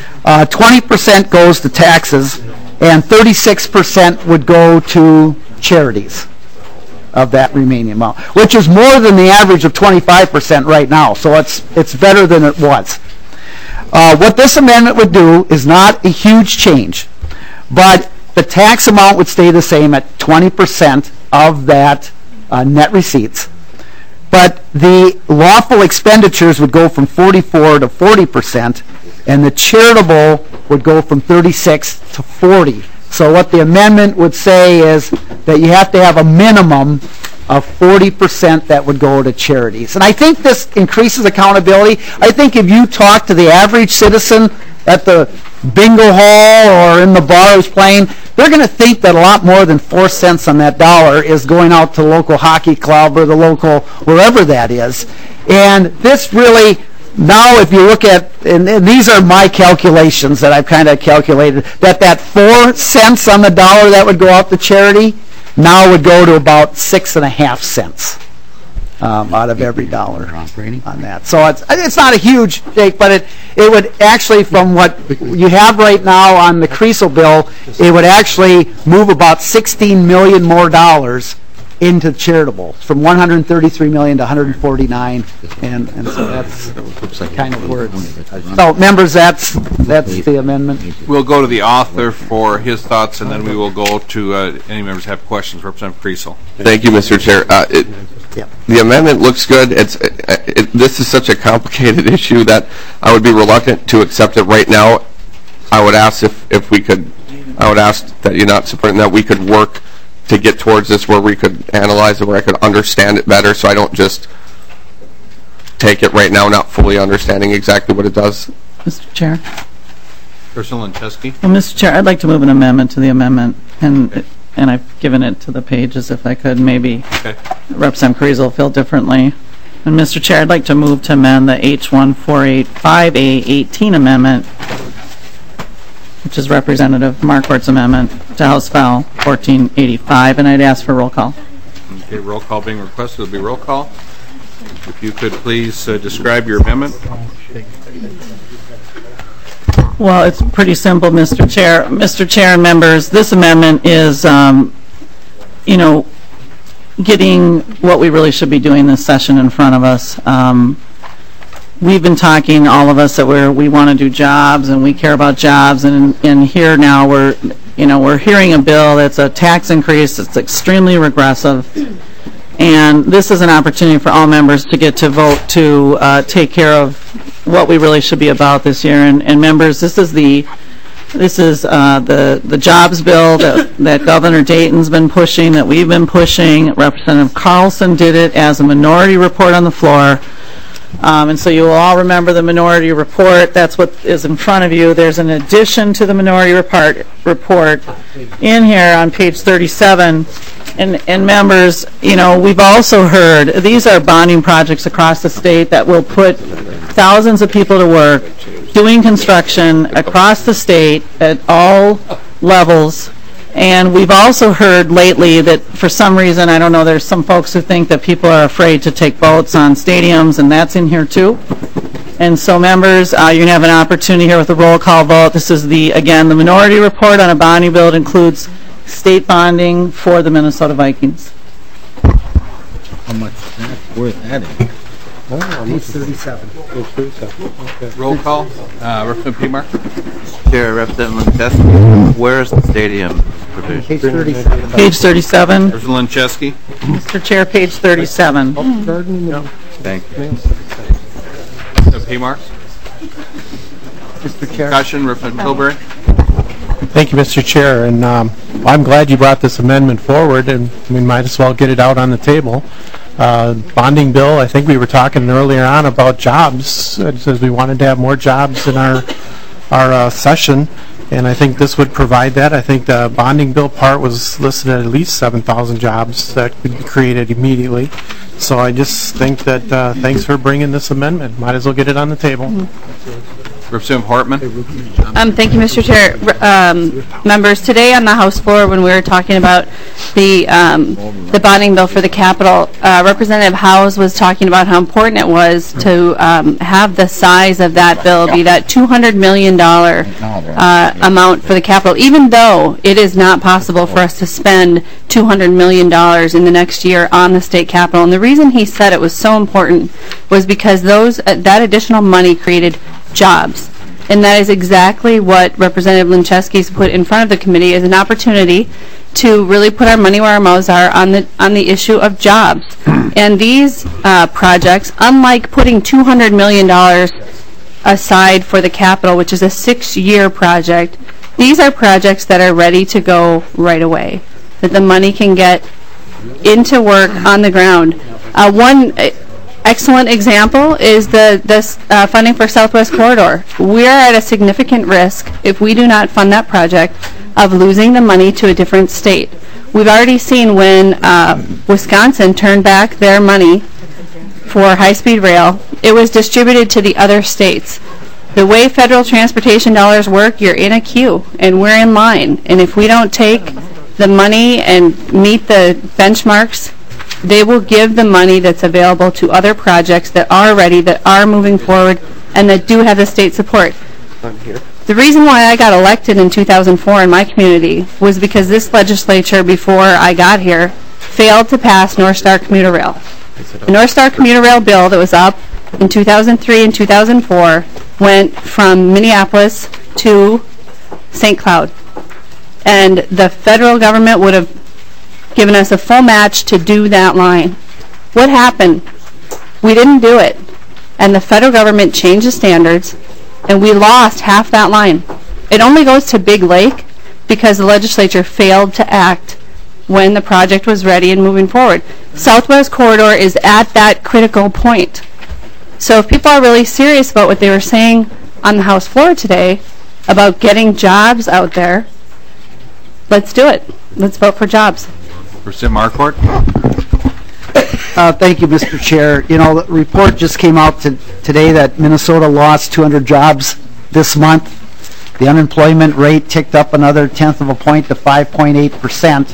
20% goes to taxes, and 36% would go to charities of that remaining amount, which is more than the average of 25% right now, so it's better than it was. What this amendment would do is not a huge change, but the tax amount would stay the same at 20% of that net receipts. But the lawful expenditures would go from 44 to 40%, and the charitable would go from 36 to 40. So what the amendment would say is that you have to have a minimum of 40% that would go to charities. And I think this increases accountability. I think if you talk to the average citizen at the bingo hall or in the bar who's playing, they're going to think that a lot more than 4 cents on that dollar is going out to the local hockey club or the local wherever that is. And this really, now if you look at, and these are my calculations that I've kind of calculated, that 4 cents on the dollar that would go out to charity now would go to about 6.5 cents out of every dollar on that. So it's not a huge take, but it would actually, from what you have right now on the Creasel bill, it would actually move about $16 million more dollars into charitable, from 133 million to 149, and so that's kind of where it's. So, members, that's the amendment. We'll go to the author for his thoughts, and then we will go to any members have questions. Representative Creasel. Thank you, Mr. Chair. The amendment looks good. This is such a complicated issue that I would be reluctant to accept it right now. I would ask if we could. I would ask that you not support that we could work to get towards this where we could analyze it, where I could understand it better, so I don't just take it right now, not fully understanding exactly what it does. Mr. Chair. Ursula Lentesky. Well, Mr. Chair, I'd like to move an amendment to the amendment, and I've given it to the pages if I could. Maybe Representative Creasel will feel differently. And Mr. Chair, I'd like to move to amend the H1485A18 amendment, which is Representative Marquardt's amendment to House File 1485, and I'd ask for roll call. Okay, roll call being requested. It'll be roll call. If you could please describe your amendment. Well, it's pretty simple, Mr. Chair. Mr. Chair and members, this amendment is, getting what we really should be doing this session in front of us. We've been talking, all of us, that we want to do jobs and we care about jobs, and here now we're hearing a bill that's a tax increase that's extremely regressive, and this is an opportunity for all members to get to vote to take care of what we really should be about this year. And members, this is the jobs bill that Governor Dayton's been pushing, that we've been pushing. Representative Carlson did it as a minority report on the floor. And so you will all remember the minority report. That's what is in front of you. There's an addition to the minority report in here on page 37. And members, we've also heard these are bonding projects across the state that will put thousands of people to work doing construction across the state at all levels. And we've also heard lately that for some reason, I don't know, there's some folks who think that people are afraid to take votes on stadiums, and that's in here too. And so members, you're going to have an opportunity here with a roll call vote. This is again, the minority report on a bonding bill. It includes state bonding for the Minnesota Vikings. how much that's worth adding. Page 37. Page 37, okay. Roll call. Representative Pemar. Chair, Representative Linchesky, where is the stadium provision? Page 37. Page 37. Representative Linchesky. Mr. Chair, page 37. Thank you. Representative Pemar. Mr. Chair. Discussion. Representative Tilbury. Thank you, Mr. Chair, and I'm glad you brought this amendment forward, and we might as well get it out on the table. Bonding bill, I think we were talking earlier on about jobs. It says we wanted to have more jobs in our session, and I think this would provide that. I think the bonding bill part was listed at least 7,000 jobs that could be created immediately. So I just think that thanks for bringing this amendment. Might as well get it on the table. Representative Hartman. Thank you, Mr. Chair. Members, today on the House floor, when we were talking about the bonding bill for the Capitol, Representative Howes was talking about how important it was to have the size of that bill be that $200 million amount for the Capitol, even though it is not possible for us to spend $200 million in the next year on the state Capitol. And the reason he said it was so important was because that additional money created jobs. And that is exactly what Representative Linchesky's put in front of the committee as an opportunity to really put our money where our mouths are on the issue of jobs. And these projects, unlike putting $200 million aside for the Capitol, which is a 6-year project, these are projects that are ready to go right away, that the money can get into work on the ground. One excellent example is the funding for Southwest Corridor. We are at a significant risk if we do not fund that project of losing the money to a different state. We've already seen when Wisconsin turned back their money for high-speed rail, it was distributed to the other states. The way federal transportation dollars work, you're in a queue, and we're in line. And if we don't take the money and meet the benchmarks, they will give the money that's available to other projects that are ready, that are moving forward, and that do have the state support. The reason why I got elected in 2004 in my community was because this legislature, before I got here, failed to pass North Star Commuter Rail. The North Star Commuter Rail bill that was up in 2003 and 2004 went from Minneapolis to St. Cloud. And the federal government would have given us a full match to do that line. What happened? We didn't do it. And the federal government changed the standards, and we lost half that line. It only goes to Big Lake because the legislature failed to act when the project was ready and moving forward. Southwest Corridor is at that critical point. So if people are really serious about what they were saying on the House floor today about getting jobs out there, let's do it. Let's vote for jobs. Representative Marquardt. Thank you, Mr. Chair. You know, the report just came out today that Minnesota lost 200 jobs this month. The unemployment rate ticked up another 1/10 of a point to 5.8%.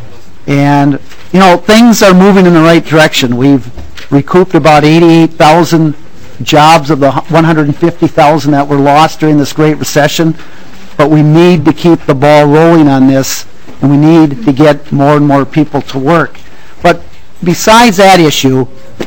And, you know, things are moving in the right direction. We've recouped about 88,000 jobs of the 150,000 that were lost during this Great Recession. But we need to keep the ball rolling on this, and we need to get more and more people to work. But besides that issue,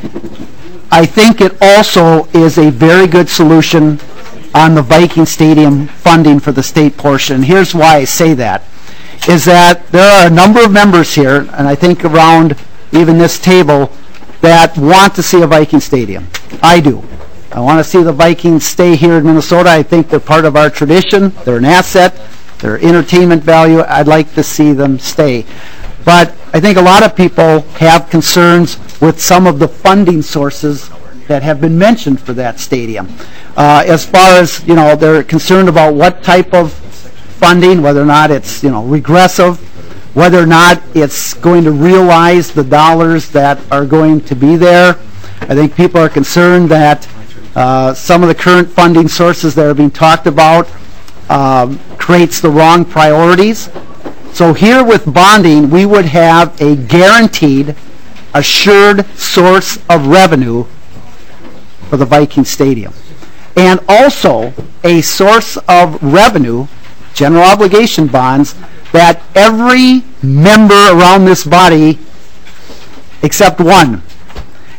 I think it also is a very good solution on the Viking Stadium funding for the state portion. Here's why I say that, is that there are a number of members here, and I think around even this table, that want to see a Viking Stadium. I do. I want to see the Vikings stay here in Minnesota. I think they're part of our tradition. They're an asset. They're entertainment value. I'd like to see them stay. But I think a lot of people have concerns with some of the funding sources that have been mentioned for that stadium. As far as, you know, they're concerned about what type of funding, whether or not it's, you know, regressive, whether or not it's going to realize the dollars that are going to be there. I think people are concerned that some of the current funding sources that are being talked about creates the wrong priorities. So here with bonding, we would have a guaranteed, assured source of revenue for the Viking Stadium. And also a source of revenue, general obligation bonds, that every member around this body, except one,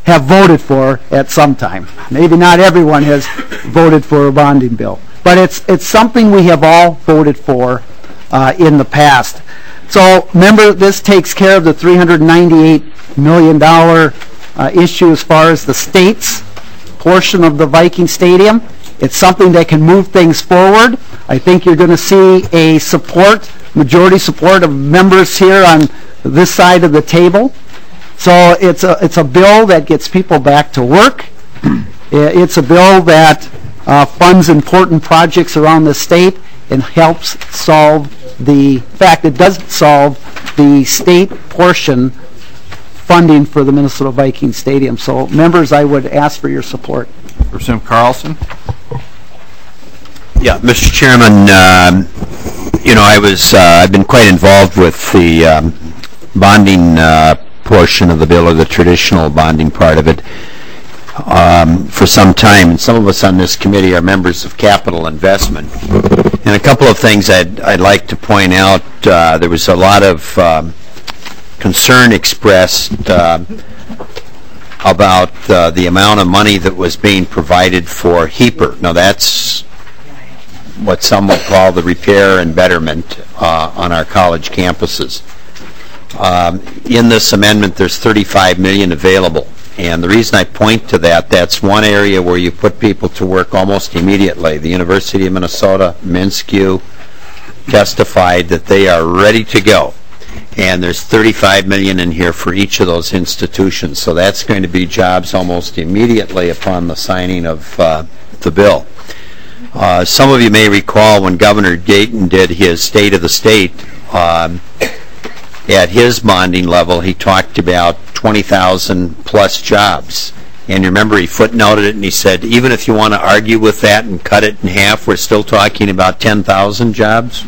have voted for at some time. Maybe not everyone has voted for a bonding bill, but it's something we have all voted for in the past. So remember, this takes care of the $398 million issue as far as the state's portion of the Viking Stadium. It's something that can move things forward. I think you're going to see a majority support of members here on this side of the table. So it's a bill that gets people back to work. It's a bill that funds important projects around the state and helps solve it doesn't solve the state portion funding for the Minnesota Viking Stadium. So members, I would ask for your support. Representative Carlson. Yeah, Mr. Chairman, I've been quite involved with the bonding portion of the bill, or the traditional bonding part of it, for some time. And some of us on this committee are members of capital investment. And a couple of things I'd like to point out. There was a lot of concern expressed about the amount of money that was being provided for HEAPR. Now, that's what some would call the repair and betterment on our college campuses. In this amendment, there's $35 million available. And the reason I point to that's one area where you put people to work almost immediately. The University of Minnesota, MnSCU, testified that they are ready to go. And there's $35 million in here for each of those institutions. So that's going to be jobs almost immediately upon the signing of the bill. Some of you may recall when Governor Dayton did his State of the State, at his bonding level, he talked about 20,000 plus jobs. And you remember he footnoted it and he said, even if you want to argue with that and cut it in half, we're still talking about 10,000 jobs.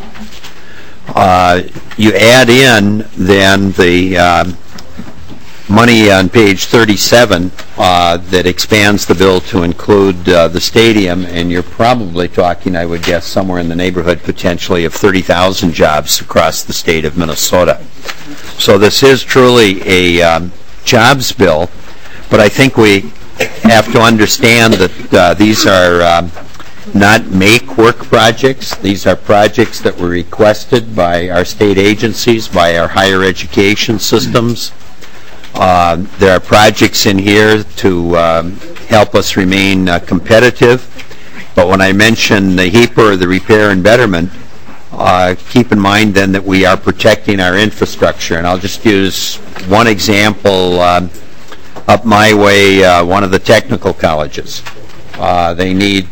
You add in then the money on page 37 that expands the bill to include the stadium, and you're probably talking, I would guess, somewhere in the neighborhood potentially of 30,000 jobs across the state of Minnesota. So this is truly a jobs bill, but I think we have to understand that these are not make-work projects. These are projects that were requested by our state agencies, by our higher education systems. There are projects in here to help us remain competitive. But when I mention the HEAPR, or the repair and betterment, keep in mind then that we are protecting our infrastructure. And I'll just use one example up my way, one of the technical colleges. They need,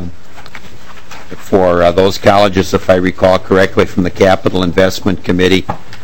for those colleges, if I recall correctly from the Capital Investment Committee,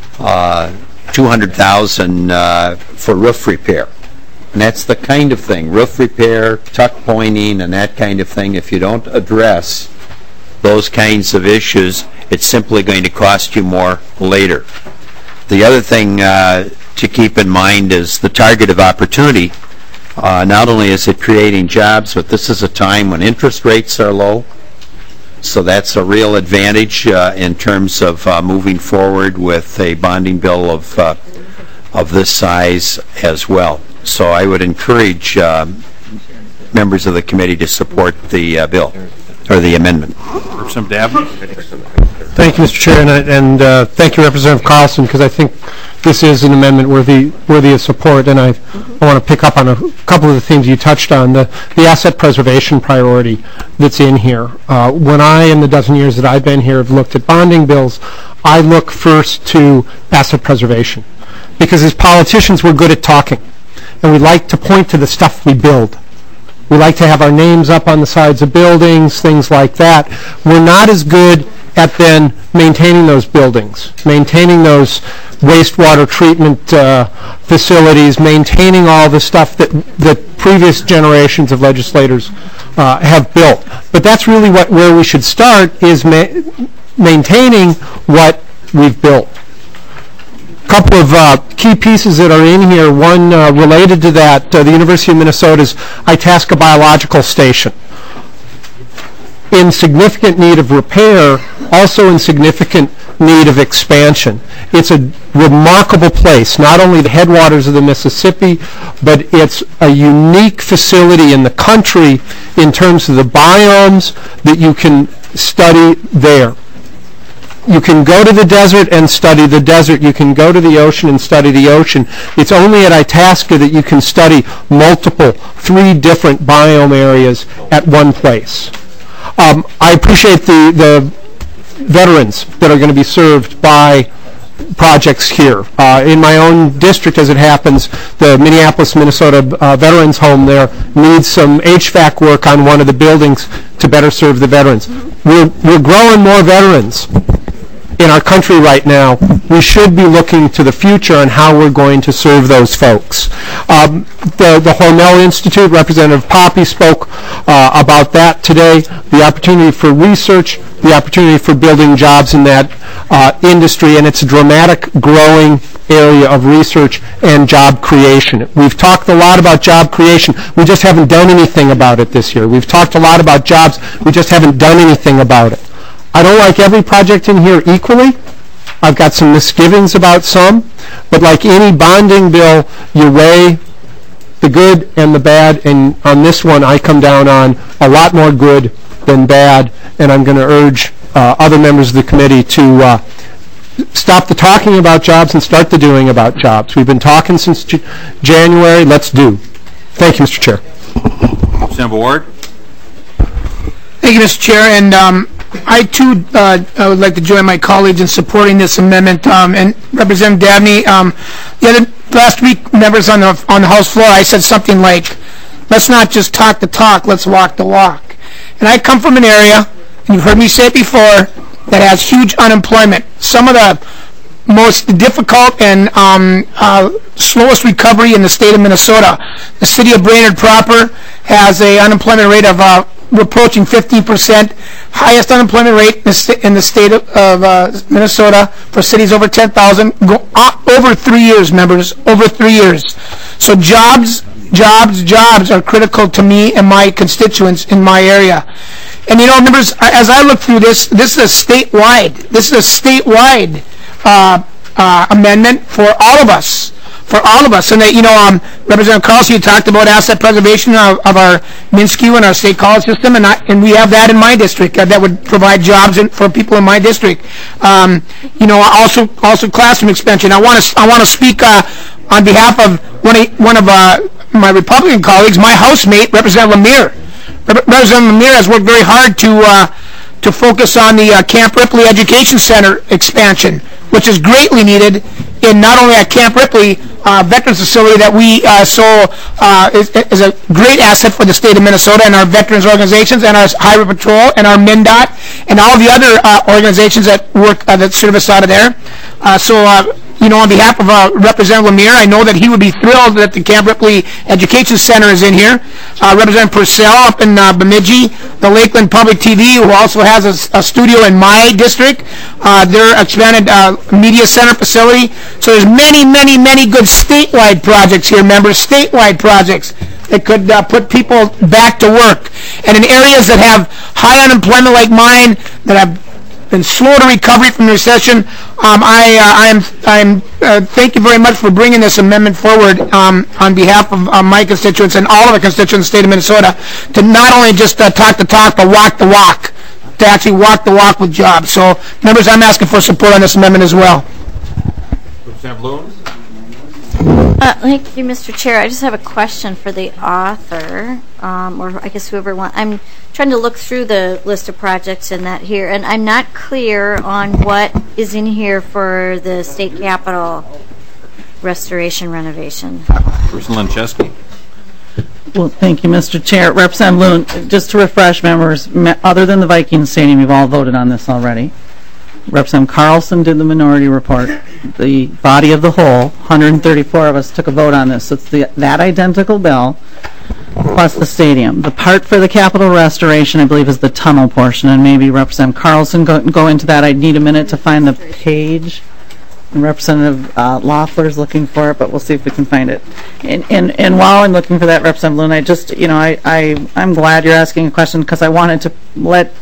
$200,000 for roof repair. And that's the kind of thing, roof repair, tuck pointing, and that kind of thing. If you don't address those kinds of issues, it's simply going to cost you more later. The other thing to keep in mind is the target of opportunity. Not only is it creating jobs, but this is a time when interest rates are low. So that's a real advantage in terms of moving forward with a bonding bill of this size as well. So I would encourage members of the committee to support the bill, or the amendment. Representative Dabney. Thank you, Mr. Chair, and thank you, Representative Carlson, because I think this is an amendment worthy of support, and I want to pick up on a couple of the themes you touched on. The asset preservation priority that's in here. When I, in the dozen years that I've been here, have looked at bonding bills, I look first to asset preservation, because as politicians we're good at talking, and we like to point to the stuff we build. We like to have our names up on the sides of buildings, things like that. We're not as good at then maintaining those buildings, maintaining those wastewater treatment facilities, maintaining all the stuff that previous generations of legislators have built. But that's really where we should start, is maintaining what we've built. A couple of key pieces that are in here. One related to that, the University of Minnesota's Itasca Biological Station. in significant need of repair, also in significant need of expansion. It's a remarkable place, not only the headwaters of the Mississippi, but it's a unique facility in the country in terms of the biomes that you can study there. You can go to the desert and study the desert. You can go to the ocean and study the ocean. It's only at Itasca that you can study multiple, 3 different biome areas at one place. I appreciate the veterans that are going to be served by projects here. In my own district, as it happens, the Minneapolis, Minnesota Veterans Home there needs some HVAC work on one of the buildings to better serve the veterans. We're growing more veterans in our country right now. We should be looking to the future on how we're going to serve those folks. The Hormel Institute, Representative Poppe spoke about that today, the opportunity for research, the opportunity for building jobs in that industry, and it's a dramatic growing area of research and job creation. We've talked a lot about job creation. We just haven't done anything about it this year. We've talked a lot about jobs. We just haven't done anything about it. I don't like every project in here equally. I've got some misgivings about some, but like any bonding bill, you weigh the good and the bad, and on this one I come down on a lot more good than bad, and I'm going to urge other members of the committee to stop the talking about jobs and start the doing about jobs. We've been talking since January. Let's do. Thank you, Mr. Chair. Representative Ward. Thank you, Mr. Chair, and I too would like to join my colleagues in supporting this amendment. And Representative Dabney, last week, members on the House floor, I said something like, "Let's not just talk the talk, let's walk the walk." And I come from an area, and you've heard me say it before, that has huge unemployment. Some of the most difficult and slowest recovery in the state of Minnesota. The city of Brainerd proper has an unemployment rate of approaching 15%, highest unemployment rate in the state of Minnesota for cities over 10,000, over 3 years, members, over 3 years. So jobs are critical to me and my constituents in my area. And you know, members, as I look through this is a statewide amendment for all of us. And you know, Representative Carlson, you talked about asset preservation of our MnSCU and our state college system, and we have that in my district that would provide jobs for people in my district. You know, also classroom expansion. I want to speak on behalf of one of my Republican colleagues, my housemate, Representative Lemire. Representative Lemire has worked very hard to focus on the Camp Ripley Education Center expansion, which is greatly needed in not only at Camp Ripley Veterans Facility that we is a great asset for the state of Minnesota and our veterans organizations and our Highway Patrol and our MnDOT and all the other organizations that work that service out of there. You know, on behalf of Representative Lemire, I know that he would be thrilled that the Camp Ripley Education Center is in here. Representative Purcell up in Bemidji, the Lakeland Public TV, who also has a studio in my district, their expanded media center facility. So there's many good statewide projects here, members, statewide projects that could put people back to work. And in areas that have high unemployment like mine, that have been slow to recovery from the recession, thank you very much for bringing this amendment forward on behalf of my constituents and all of the constituents in the state of Minnesota to not only just talk the talk, but walk the walk, to actually walk the walk with jobs. So, members, I'm asking for support on this amendment as well. Representative Lewin. Thank you, Mr. Chair. I just have a question for the author, or I guess whoever wants. I'm trying to look through the list of projects in that here, and I'm not clear on what is in here for the state capitol restoration renovation. Person Lincheski. Well, thank you, Mr. Chair. Representative Lewin, just to refresh members, other than the Viking Stadium, you've all voted on this already. Representative Carlson did the minority report. The body of the whole, 134 of us took a vote on this. So it's that identical bill plus the stadium. The part for the Capitol restoration, I believe, is the tunnel portion, and maybe Representative Carlson go into that. I'd need a minute to find the page. And Representative Loeffler's looking for it, but we'll see if we can find it. And while I'm looking for that, Representative Lewin, I just, you know, I'm glad you're asking a question because I wanted to let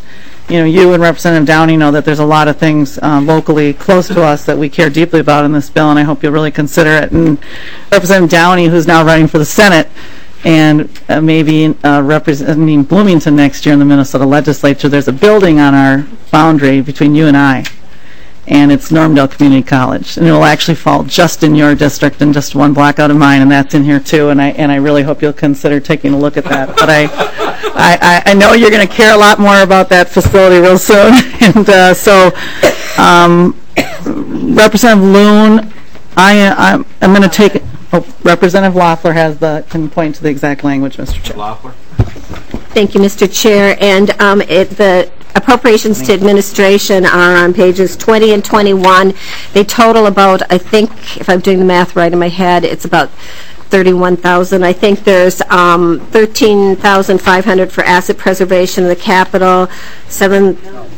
you and Representative Downey know that there's a lot of things locally close to us that we care deeply about in this bill, and I hope you'll really consider it. And Representative Downey, who's now running for the Senate, and maybe representing Bloomington next year in the Minnesota legislature, there's a building on our boundary between you and I, and it's Normdale Community College, and it will actually fall just in your district and just one block out of mine, and that's in here too, and I really hope you'll consider taking a look at that. But I know you're going to care a lot more about that facility real soon, and so Representative Loon, I'm going to take it. Oh, Representative Loeffler can point to the exact language, Mr. Chair. Loeffler. Thank you, Mr. Chair. And the appropriations to administration are on pages 20 and 21. They total about, I think, if I'm doing the math right in my head, it's about 31,000. I think there's 13,500 for asset preservation of the capital, million,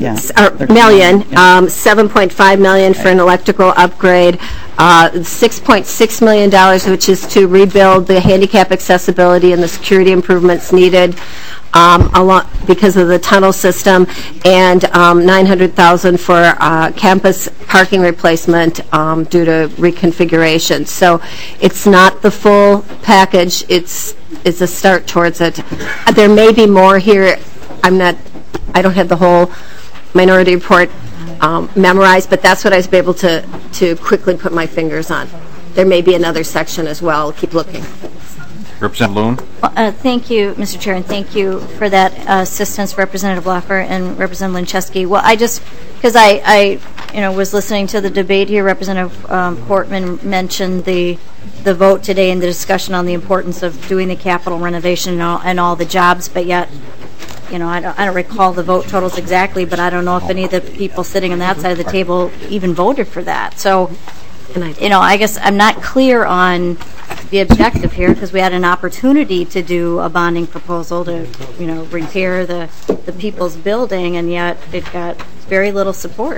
7.5 million for an electrical upgrade, $6.6 million, which is to rebuild the handicap accessibility and the security improvements needed because of the tunnel system, and $900,000 for campus parking replacement due to reconfiguration. So it's not the full package. It's a start towards it. There may be more here. I don't have the whole minority report memorized, but that's what I was able to quickly put my fingers on. There may be another section as well. I'll keep looking. Representative Loon. Thank you, Mr. Chair, and thank you for that assistance, Representative Loeffler and Representative Linczewski. Well, because I was listening to the debate here, Representative Portman mentioned the vote today and the discussion on the importance of doing the capital renovation and all the jobs, but yet, I don't recall the vote totals exactly, but I don't know if any of the people sitting on that side of the table even voted for that. So, I guess I'm not clear on the objective here, because we had an opportunity to do a bonding proposal to, repair the people's building, and yet it got very little support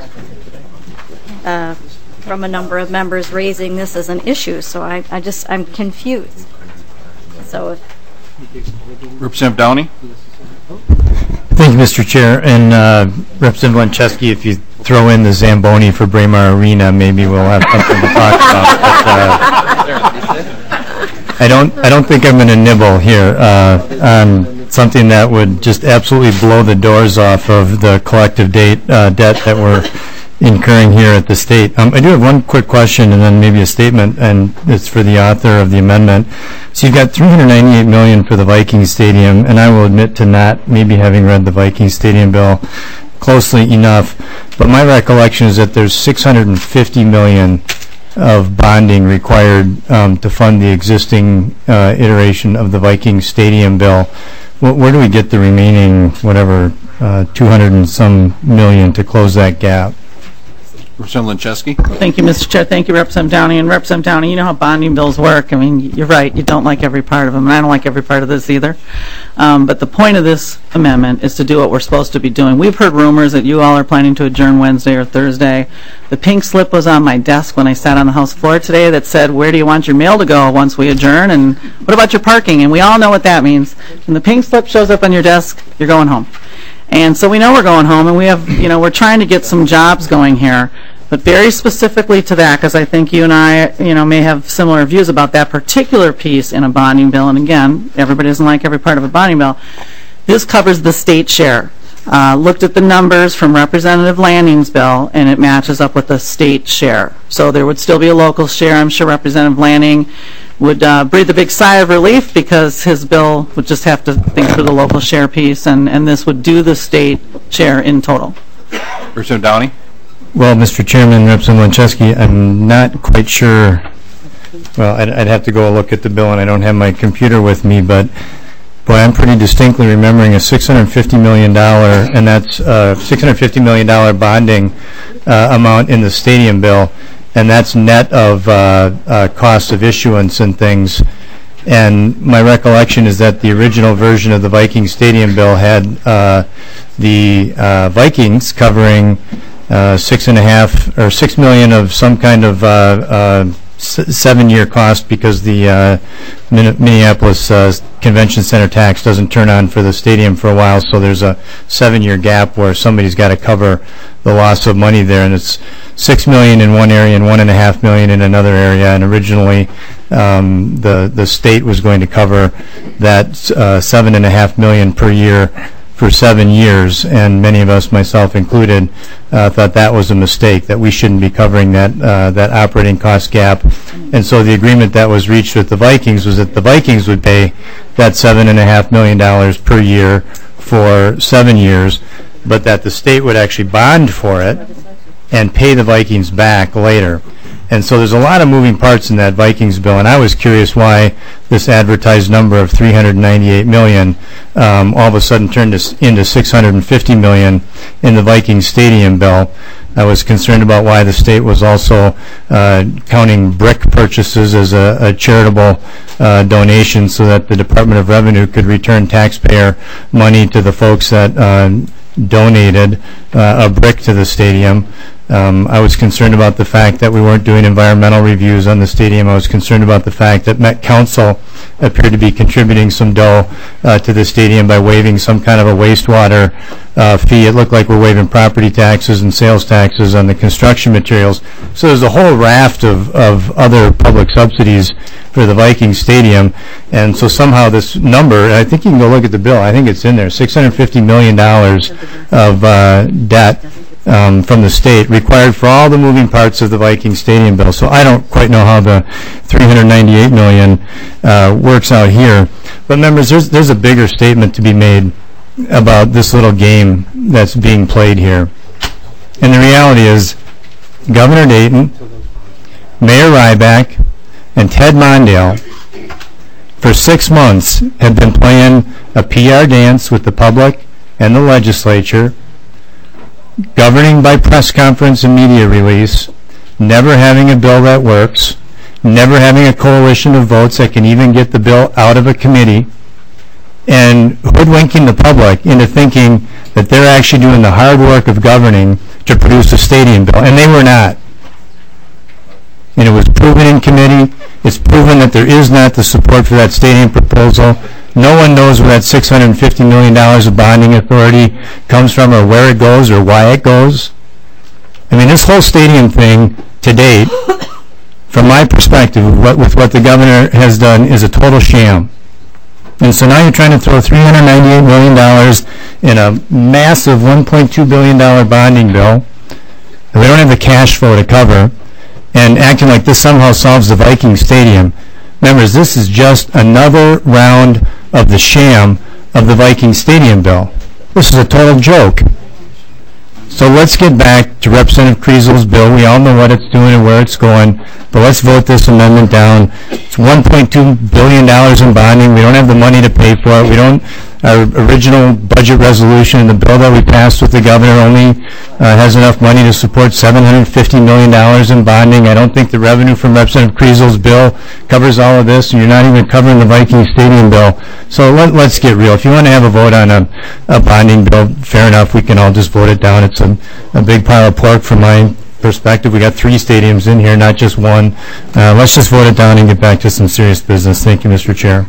from a number of members raising this as an issue. So I'm confused. So, Representative Downey. Thank you, Mr. Chair. And Representative Linczewski, if you throw in the Zamboni for Braemar Arena, maybe we'll have something to talk about. But, I don't think I'm going to nibble here on something that would just absolutely blow the doors off of the collective debt that we're incurring here at the state. I do have one quick question and then maybe a statement, and it's for the author of the amendment. So you've got $398 million for the Viking Stadium, and I will admit to not maybe having read the Viking Stadium bill closely enough, but my recollection is that there's $650 million of bonding required to fund the existing iteration of the Viking Stadium bill. Where do we get the remaining, 200 and some million to close that gap? Representative Linczewski. Thank you, Mr. Chair. Thank you, Representative Downey. And Representative Downey, you know how bonding bills work. I mean, you're right. You don't like every part of them, and I don't like every part of this either. But the point of this amendment is to do what we're supposed to be doing. We've heard rumors that you all are planning to adjourn Wednesday or Thursday. The pink slip was on my desk when I sat on the House floor today that said, where do you want your mail to go once we adjourn? And what about your parking? And we all know what that means. When the pink slip shows up on your desk, you're going home. And so we know we're going home, and we have, we're trying to get some jobs going here. But very specifically to that, because I think you and I, may have similar views about that particular piece in a bonding bill. And again, everybody doesn't like every part of a bonding bill. This covers the state share. Looked at the numbers from Representative Lanning's bill, and it matches up with the state share. So there would still be a local share. I'm sure Representative Lanning would breathe a big sigh of relief because his bill would just have to think through the local share piece, and this would do the state share in total. Representative Downey. Well, Mr. Chairman, Representative Linczewski, I'm not quite sure. Well, I'd have to go look at the bill, and I don't have my computer with me, but boy, I'm pretty distinctly remembering a $650 million, and that's $650 million bonding amount in the stadium bill, and that's net of cost of issuance and things. And my recollection is that the original version of the Viking Stadium bill had the Vikings covering $6 million of some kind of 7-year cost because the Minneapolis Convention Center tax doesn't turn on for the stadium for a while, so there's a 7-year gap where somebody's got to cover the loss of money there, and it's $6 million in one area and $1.5 million in another area, and originally the state was going to cover that $7.5 million per year for 7 years, and many of us, myself included, thought that was a mistake, that we shouldn't be covering that operating cost gap. And so the agreement that was reached with the Vikings was that the Vikings would pay that $7.5 million per year for 7 years, but that the state would actually bond for it and pay the Vikings back later. And so there's a lot of moving parts in that Vikings bill, and I was curious why this advertised number of $398 million all of a sudden turned into $650 million in the Vikings stadium bill. I was concerned about why the state was also counting brick purchases as a charitable donation so that the Department of Revenue could return taxpayer money to the folks that donated a brick to the stadium. I was concerned about the fact that we weren't doing environmental reviews on the stadium. I was concerned about the fact that Met Council appeared to be contributing some dough to the stadium by waiving some kind of a wastewater fee. It looked like we're waiving property taxes and sales taxes on the construction materials. So there's a whole raft of other public subsidies for the Vikings stadium. And so somehow this number, I think you can go look at the bill, I think it's in there, $650 million of debt from the state required for all the moving parts of the Viking stadium bill. So I don't quite know how the $398 million works out here. But members, there's a bigger statement to be made about this little game that's being played here. And the reality is Governor Dayton, Mayor Ryback, and Ted Mondale for 6 months have been playing a PR dance with the public and the legislature, governing by press conference and media release, never having a bill that works, never having a coalition of votes that can even get the bill out of a committee, and hoodwinking the public into thinking that they're actually doing the hard work of governing to produce a stadium bill, and they were not. And it was proven in committee. It's proven that there is not the support for that stadium proposal. No one knows where that $650 million of bonding authority comes from or where it goes or why it goes. I mean, this whole stadium thing to date, from my perspective, with what the governor has done, is a total sham. And so now you're trying to throw $398 million in a massive $1.2 billion bonding bill. And we don't have the cash flow to cover, and acting like this somehow solves the Viking stadium. Members, this is just another round of the sham of the Viking stadium bill. This is a total joke. So let's get back to Representative Kriesel's bill. We all know what it's doing and where it's going, but let's vote this amendment down. It's $1.2 billion in bonding. We don't have the money to pay for it. Our original budget resolution and the bill that we passed with the governor only has enough money to support $750 million in bonding. I don't think the revenue from Representative Kriesel's bill covers all of this, and you're not even covering the Viking stadium bill. So let's get real. If you want to have a vote on a bonding bill, fair enough. We can all just vote it down. It's a big pile of pork from my perspective. We got 3 stadiums in here, not just one. Let's just vote it down and get back to some serious business. Thank you, Mr. Chair.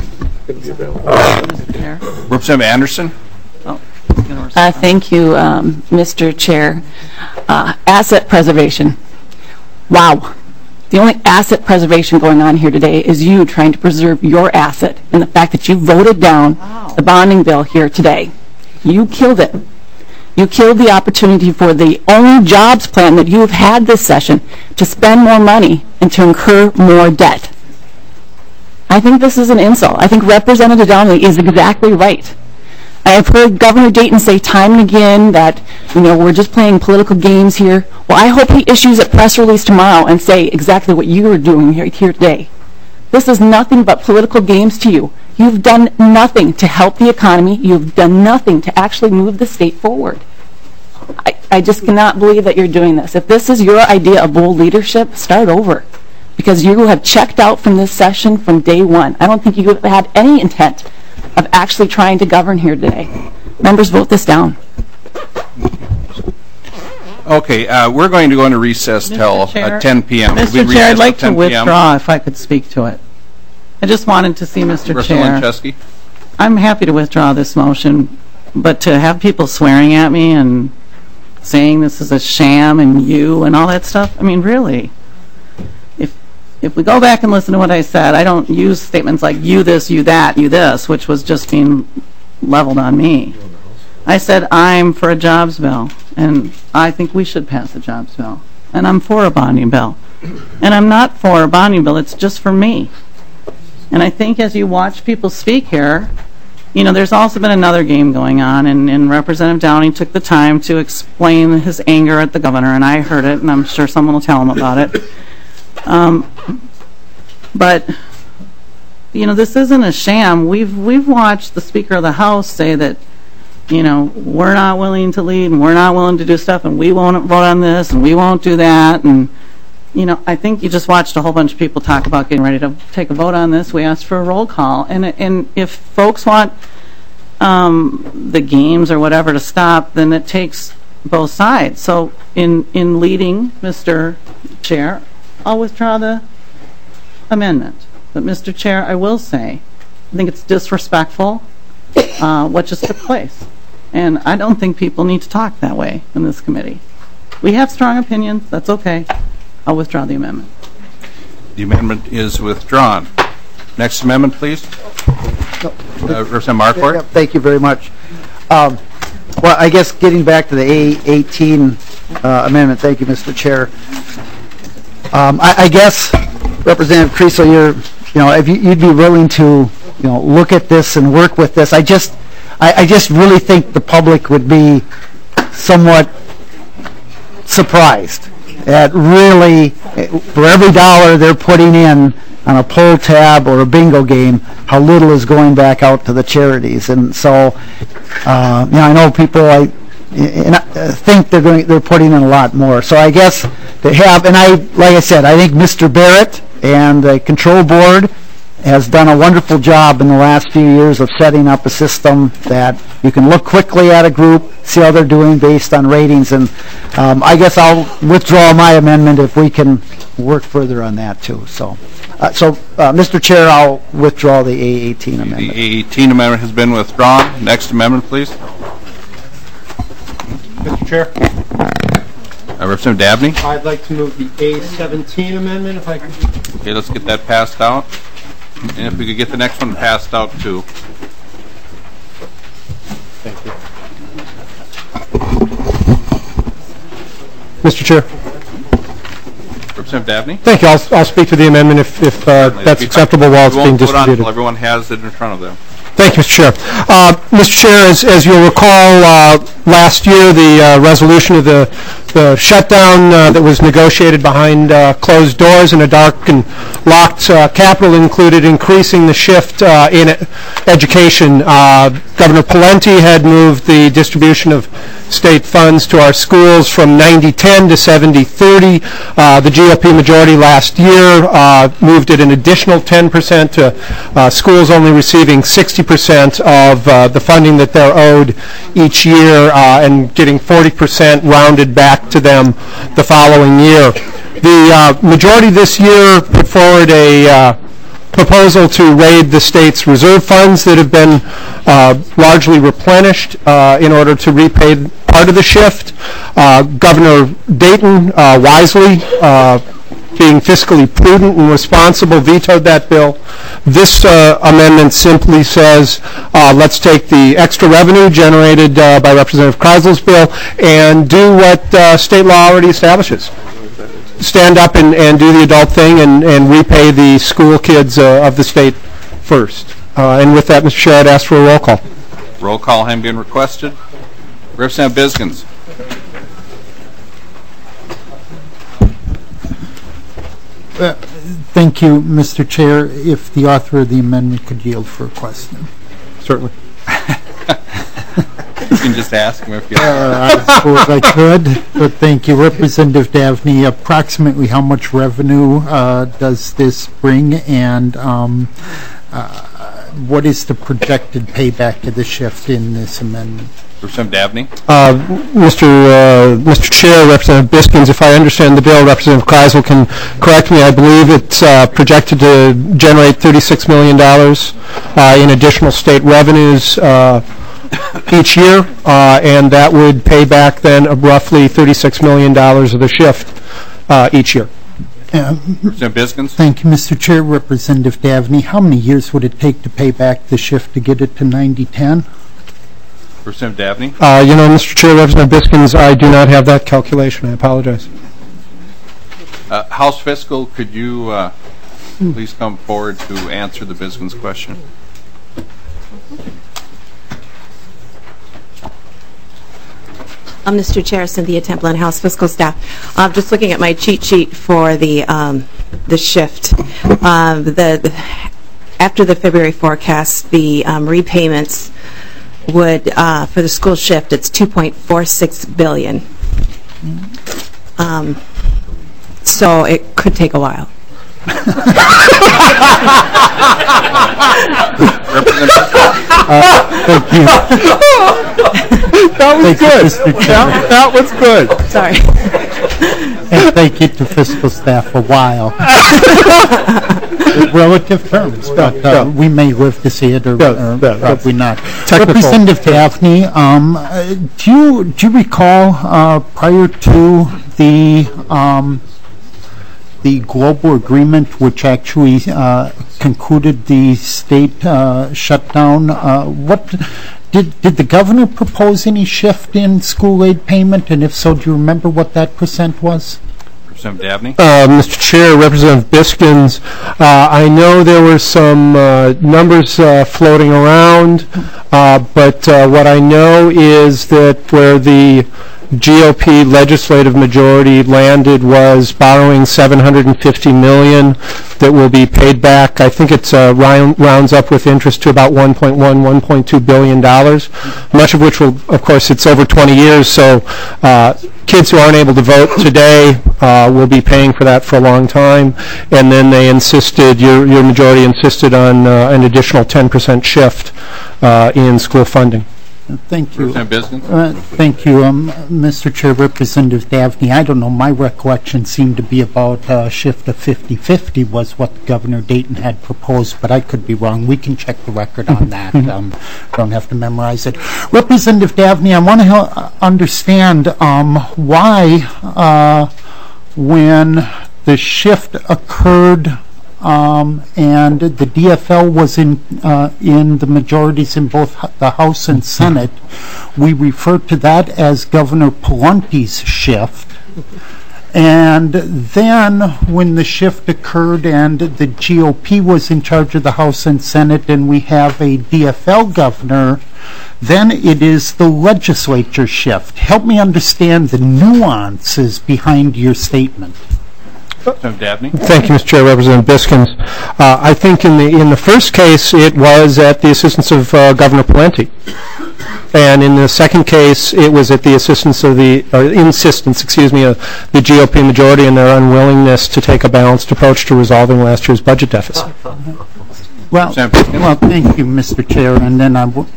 Representative Anderson? Thank you, Mr. Chair. Asset preservation. Wow. The only asset preservation going on here today is you trying to preserve your asset and the fact that you voted down the bonding bill here today. You killed it. You killed the opportunity for the only jobs plan that you have had this session to spend more money and to incur more debt. I think this is an insult. I think Representative Donnelly is exactly right. I have heard Governor Dayton say time and again that, we're just playing political games here. Well, I hope he issues a press release tomorrow and say exactly what you are doing here today. This is nothing but political games to you. You've done nothing to help the economy. You've done nothing to actually move the state forward. I just cannot believe that you're doing this. If this is your idea of bold leadership, start over. Because you have checked out from this session from day one. I don't think you have had any intent of actually trying to govern here today. Members, vote this down. Okay, we're going to go into recess till 10 p.m. Mr. Chair, I'd like to withdraw if I could speak to it. I just wanted to see Mr. Chair. Linczewski? I'm happy to withdraw this motion, but to have people swearing at me and saying this is a sham and you and all that stuff, I mean, really, if we go back and listen to what I said, I don't use statements like you this, you that, you this, which was just being leveled on me. I said I'm for a jobs bill, and I think we should pass a jobs bill, and I'm for a bonding bill. And I'm not for a bonding bill, it's just for me. And I think as you watch people speak here, you know, there's also been another game going on, and Representative Downey took the time to explain his anger at the governor, and I heard it, and I'm sure someone will tell him about it. But, you know, this isn't a sham. We've watched the Speaker of the House say that, you know, we're not willing to lead, and we're not willing to do stuff, and we won't vote on this, and we won't do that, and you know, I think you just watched a whole bunch of people talk about getting ready to take a vote on this. We asked for a roll call. And if folks want the games or whatever to stop, then it takes both sides. So in leading, Mr. Chair, I'll withdraw the amendment. But, Mr. Chair, I will say, I think it's disrespectful what just took place. And I don't think people need to talk that way in this committee. We have strong opinions. That's okay. I'll withdraw the amendment. The amendment is withdrawn. Next amendment, please. Representative Marquardt. Yeah, thank you very much. Well, I guess getting back to the A18 amendment, thank you, Mr. Chair. I guess, Representative Creasel, if you'd be willing to, look at this and work with this. I just really think the public would be somewhat surprised at really, for every dollar they're putting in on a pull tab or a bingo game, how little is going back out to the charities. And so, I know people think they're putting in a lot more. So I guess they have, and like I said, I think Mr. Barrett and the control board has done a wonderful job in the last few years of setting up a system that you can look quickly at a group, see how they're doing based on ratings, and I guess I'll withdraw my amendment if we can work further on that too. So, Mr. Chair, I'll withdraw the A18 amendment. The A18 amendment has been withdrawn. Next amendment, please. Mr. Chair. Representative Dabney. I'd like to move the A17 amendment if I could. Okay, let's get that passed out. And if we could get the next one passed out, too. Thank you. Mr. Chair. Representative Dabney? Thank you. I'll speak to the amendment if that's acceptable while it's being distributed. Until everyone has it in front of them. Thank you, Mr. Chair. Mr. Chair, as you'll recall, last year the resolution of the shutdown that was negotiated behind closed doors in a dark and locked Capitol included increasing the shift in education. Governor Pawlenty had moved the distribution of state funds to our schools from 90-10 to 70-30. The GOP majority last year moved it an additional 10% to schools only receiving 60% of the funding that they're owed each year and getting 40% rounded back to them the following year. The majority this year put forward a proposal to raid the state's reserve funds that have been largely replenished in order to repay part of the shift. Governor Dayton wisely, being fiscally prudent and responsible, vetoed that bill. This amendment simply says let's take the extra revenue generated by Representative Kreisel's bill and do what state law already establishes. Stand up and do the adult thing and repay the school kids of the state first. And with that, Mr. Chair, I'd ask for a roll call. Roll call having been requested. Representative Biskins. Thank you, Mr. Chair. If the author of the amendment could yield for a question. Certainly. You can just ask him if you I suppose I could, but thank you. Representative Dabney, approximately how much revenue does this bring? And what is the projected payback of the shift in this amendment? Representative Dabney. Mr. Chair, Representative Biskins, if I understand the bill, Representative Kreisel can correct me. I believe it's projected to generate $36 million in additional state revenues each year, and that would pay back then roughly $36 million of the shift each year. Representative Biskins. Thank you, Mr. Chair. Representative Dabney, how many years would it take to pay back the shift to get it to 90-10? Representative Dabney. Mr. Chair, Representative Biskins, I do not have that calculation. I apologize. House Fiscal, could you please come forward to answer the Biskins question? Mr. Chair, Cynthia Templin, House Fiscal Staff. Just looking at my cheat sheet for the shift. After the February forecast, the repayments would, for the school shift, it's $2.46 billion. So it could take a while. Thank you. That was good. That was good. Sorry. And thank you to fiscal staff a while. Relative terms, but we may live to see it or probably not. Representative Dabney, do you recall prior to the global agreement, which actually concluded the state shutdown, did the governor propose any shift in school aid payment? And if so, do you remember what that percent was? Representative Dabney. Mr. Chair, Representative Biskins, I know there were some numbers floating around, but what I know is that where the GOP legislative majority landed was borrowing $750 million that will be paid back. I think it's rounds up with interest to about $1.2 billion, much of which will, of course, it's over 20 years, so kids who aren't able to vote today will be paying for that for a long time. And then they insisted, your majority insisted on an additional 10% shift in school funding. Thank you. Representative Thank you, Mr. Chair, Representative Dabney. I don't know, my recollection seemed to be about a shift of 50-50 was what Governor Dayton had proposed, but I could be wrong. We can check the record on that. Don't have to memorize it. Representative Dabney, I want to understand why when the shift occurred and the DFL was in the majorities in both the House and Senate, we refer to that as Governor Palante's shift. And then when the shift occurred and the GOP was in charge of the House and Senate and we have a DFL governor, then it is the legislature shift. Help me understand the nuances behind your statement. Dabney. Thank you, Mr. Chair, Representative Biskins. I think in the first case it was at the assistance of Governor Palante, and in the second case it was at the insistence of the GOP majority and their unwillingness to take a balanced approach to resolving last year's budget deficit. Well, thank you, Mr. Chair. And then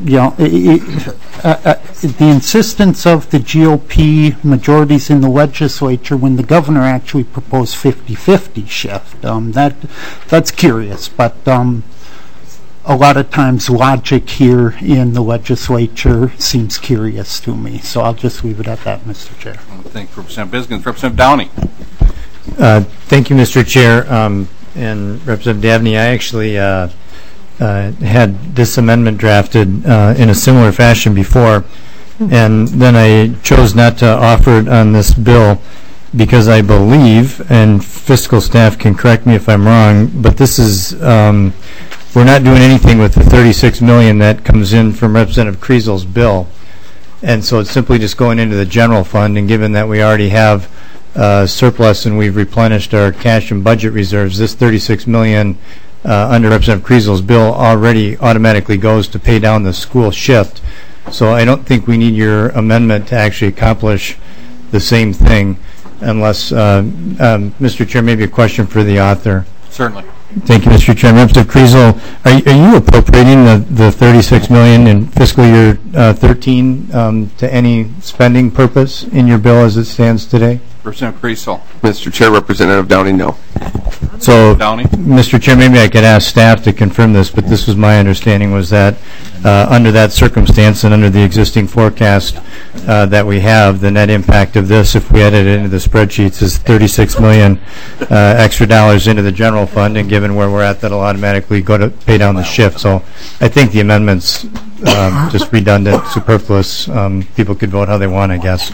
the insistence of the GOP majorities in the legislature when the governor actually proposed 50-50 shift. That's curious, but a lot of times logic here in the legislature seems curious to me. So I'll just leave it at that, Mr. Chair. Thank you, Representative Biskins. Representative Downey. Thank you, Mr. Chair. And Representative Dabney, I actually had this amendment drafted in a similar fashion before, and then I chose not to offer it on this bill because I believe, and fiscal staff can correct me if I'm wrong, but this is, we're not doing anything with the $36 million that comes in from Representative Kreesel's bill, and so it's simply just going into the general fund, and given that we already have surplus and we've replenished our cash and budget reserves, this $36 million under Representative Kreesel's bill already automatically goes to pay down the school shift. So I don't think we need your amendment to actually accomplish the same thing unless, Mr. Chair, maybe a question for the author. Certainly. Thank you, Mr. Chairman. Mr. Kriesel, are you appropriating the $36 million in fiscal year 13 to any spending purpose in your bill as it stands today? Representative Kriesel. Mr. Chair, Representative Downey, no. So, Downey? Mr. Chair, maybe I could ask staff to confirm this, but this was my understanding, was that under that circumstance and under the existing forecast that we have, the net impact of this, if we added it into the spreadsheets, is $36 million extra dollars into the general fund, and given where we're at, that'll automatically go to pay down the shift. So I think the amendment's just redundant, superfluous. People could vote how they want, I guess.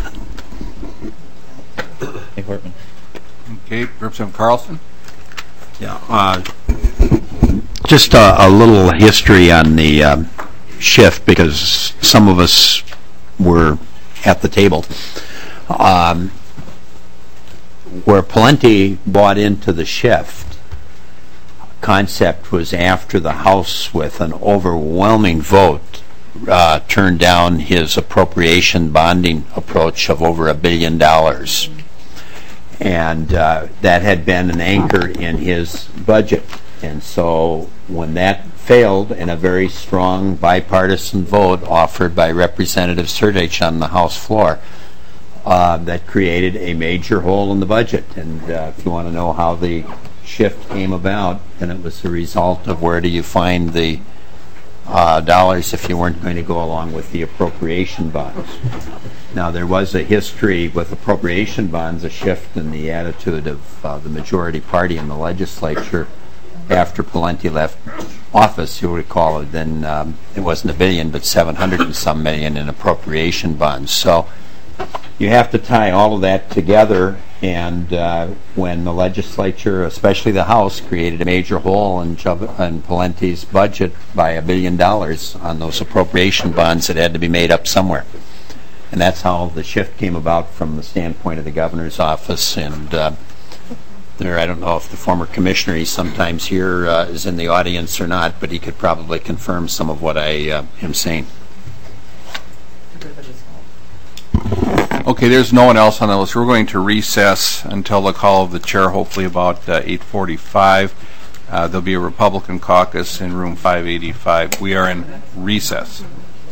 Okay, Representative Carlson. Yeah, just a little history on the shift, because some of us were at the table. Where Pawlenty bought into the shift concept was after the House, with an overwhelming vote, turned down his appropriation bonding approach of over $1 billion. And that had been an anchor in his budget. And so when that failed, in a very strong bipartisan vote offered by Representative Surdage on the House floor, that created a major hole in the budget. And if you want to know how the shift came about, then it was the result of where do you find the dollars if you weren't going to go along with the appropriation bonds. Now, there was a history with appropriation bonds, a shift in the attitude of the majority party in the legislature after Pawlenty left office. You'll recall it, then it wasn't $1 billion, but 700 and some million in appropriation bonds. So you have to tie all of that together, and when the legislature, especially the House, created a major hole in Pawlenty's budget by $1 billion on those appropriation bonds, it had to be made up somewhere. And that's how the shift came about from the standpoint of the governor's office. And I don't know if the former commissioner, he's sometimes here, is in the audience or not, but he could probably confirm some of what I am saying. Okay, there's no one else on the list. We're going to recess until the call of the chair, hopefully about 8:45. There'll be a Republican caucus in room 585. We are in recess.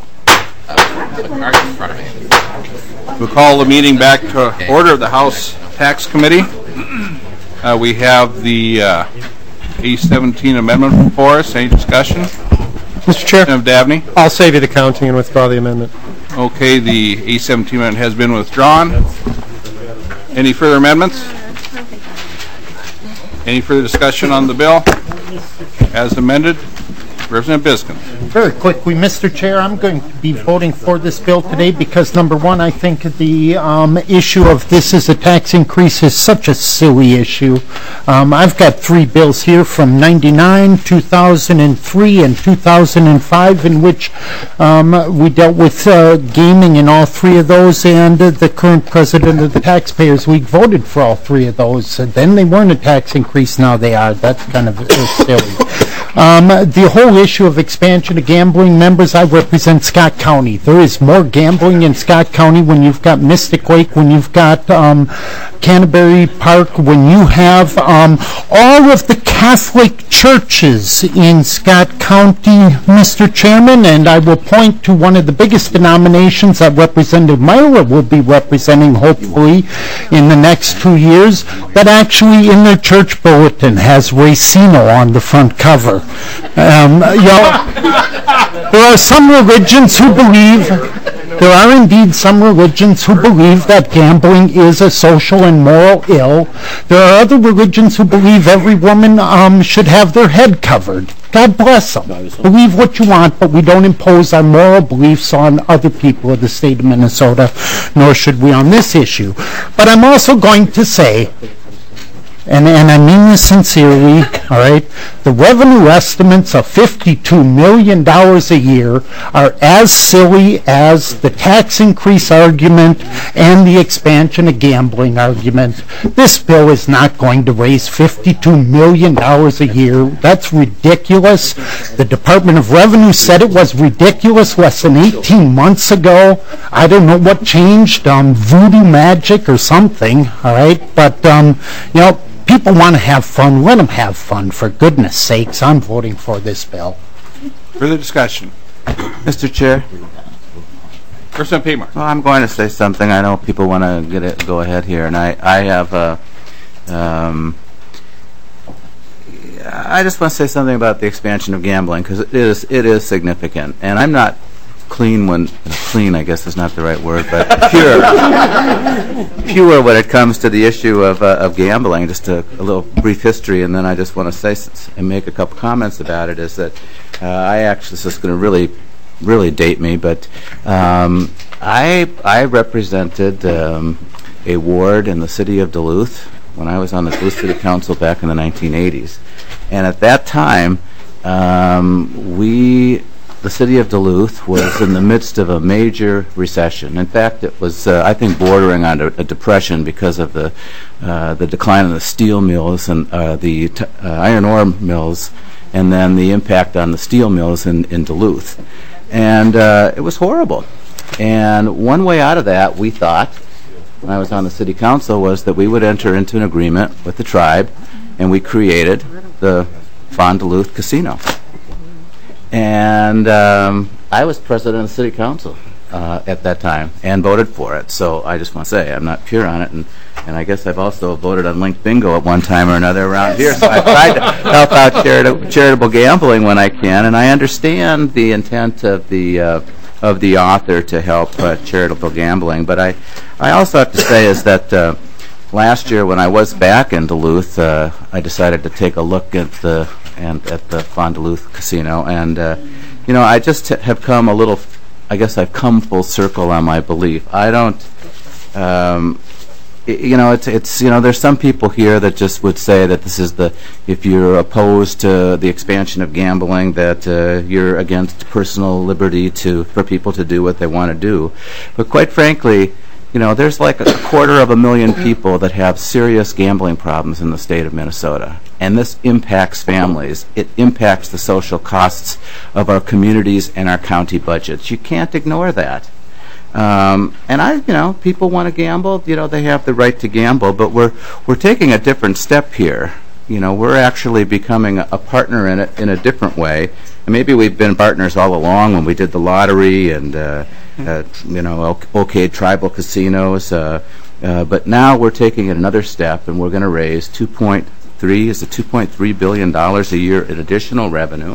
We'll call the meeting back to order of the House Tax Committee. We have the A17 amendment before us. Any discussion? Mr. Chair, Dabney? I'll save you the counting and withdraw the amendment. Okay, the A17 amendment has been withdrawn. Any further amendments? Any further discussion on the bill as amended? Representative Biskin. Very quickly, Mr. Chair, I'm going to be voting for this bill today because, number one, I think the issue of this is a tax increase is such a silly issue. I've got three bills here from 99, 2003, and 2005 in which we dealt with gaming in all three of those, and the current president of the Taxpayers League voted for all three of those. Then they weren't a tax increase, now they are. That's kind of silly. The whole issue of expansion of gambling, members, I represent Scott County. There is more gambling in Scott County when you've got Mystic Lake, when you've got Canterbury Park, when you have all of the Catholic churches in Scott County, Mr. Chairman, and I will point to one of the biggest denominations that Representative Myra will be representing, hopefully, in the next 2 years, that actually in their church bulletin has Racino on the front cover. There are some religions who believe, there are indeed some religions who believe that gambling is a social and moral ill. There are other religions who believe every woman should have their head covered. God bless them. Believe what you want, but we don't impose our moral beliefs on other people of the state of Minnesota, nor should we on this issue. But I'm also going to say, and I mean this sincerely, all right, the revenue estimates of $52 million a year are as silly as the tax increase argument and the expansion of gambling argument. This bill is not going to raise $52 million a year. That's ridiculous. The Department of Revenue said it was ridiculous less than 18 months ago. I don't know what changed, voodoo magic or something, all right, but, people want to have fun, let them have fun, for goodness sakes. I'm voting for this bill. Further discussion? Mr. Chair? Representative Paymark. Well, I'm going to say something. I know people want to go ahead here, and I have I just want to say something about the expansion of gambling, because it is significant, and I'm not clean I guess is not the right word, but pure when it comes to the issue of gambling. Just a little brief history, and then I just want to say and make a couple comments about it. Is that this is going to really date me, but I represented a ward in the city of Duluth when I was on the Duluth City Council back in the 1980s, and at that time the city of Duluth was in the midst of a major recession. In fact, it was, I think, bordering on a depression because of the decline in the steel mills and the iron ore mills, and then the impact on the steel mills in Duluth. And it was horrible. And one way out of that, we thought, when I was on the city council, was that we would enter into an agreement with the tribe, and we created the Fond du Lac Casino. And I was president of the city council at that time and voted for it. So I just want to say I'm not pure on it, and I guess I've also voted on Link Bingo at one time or another around here. So I've tried to help out charitable gambling when I can, and I understand the intent of the author to help charitable gambling. But I also have to say is that last year when I was back in Duluth, I decided to take a look at the Fond du Lac Casino, and I just have come I've come full circle on my belief. I don't, there's some people here that just would say that this is if you're opposed to the expansion of gambling, that you're against personal liberty for people to do what they want to do. But quite frankly, there's like 250,000 people that have serious gambling problems in the state of Minnesota. And this impacts families. It impacts the social costs of our communities and our county budgets. You can't ignore that. And people want to gamble. They have the right to gamble, but we're taking a different step here. We're actually becoming a partner in it in a different way. And maybe we've been partners all along when we did the lottery and okayed tribal casinos. But now we're taking it another step, and we're going to raise $2.3 billion a year in additional revenue.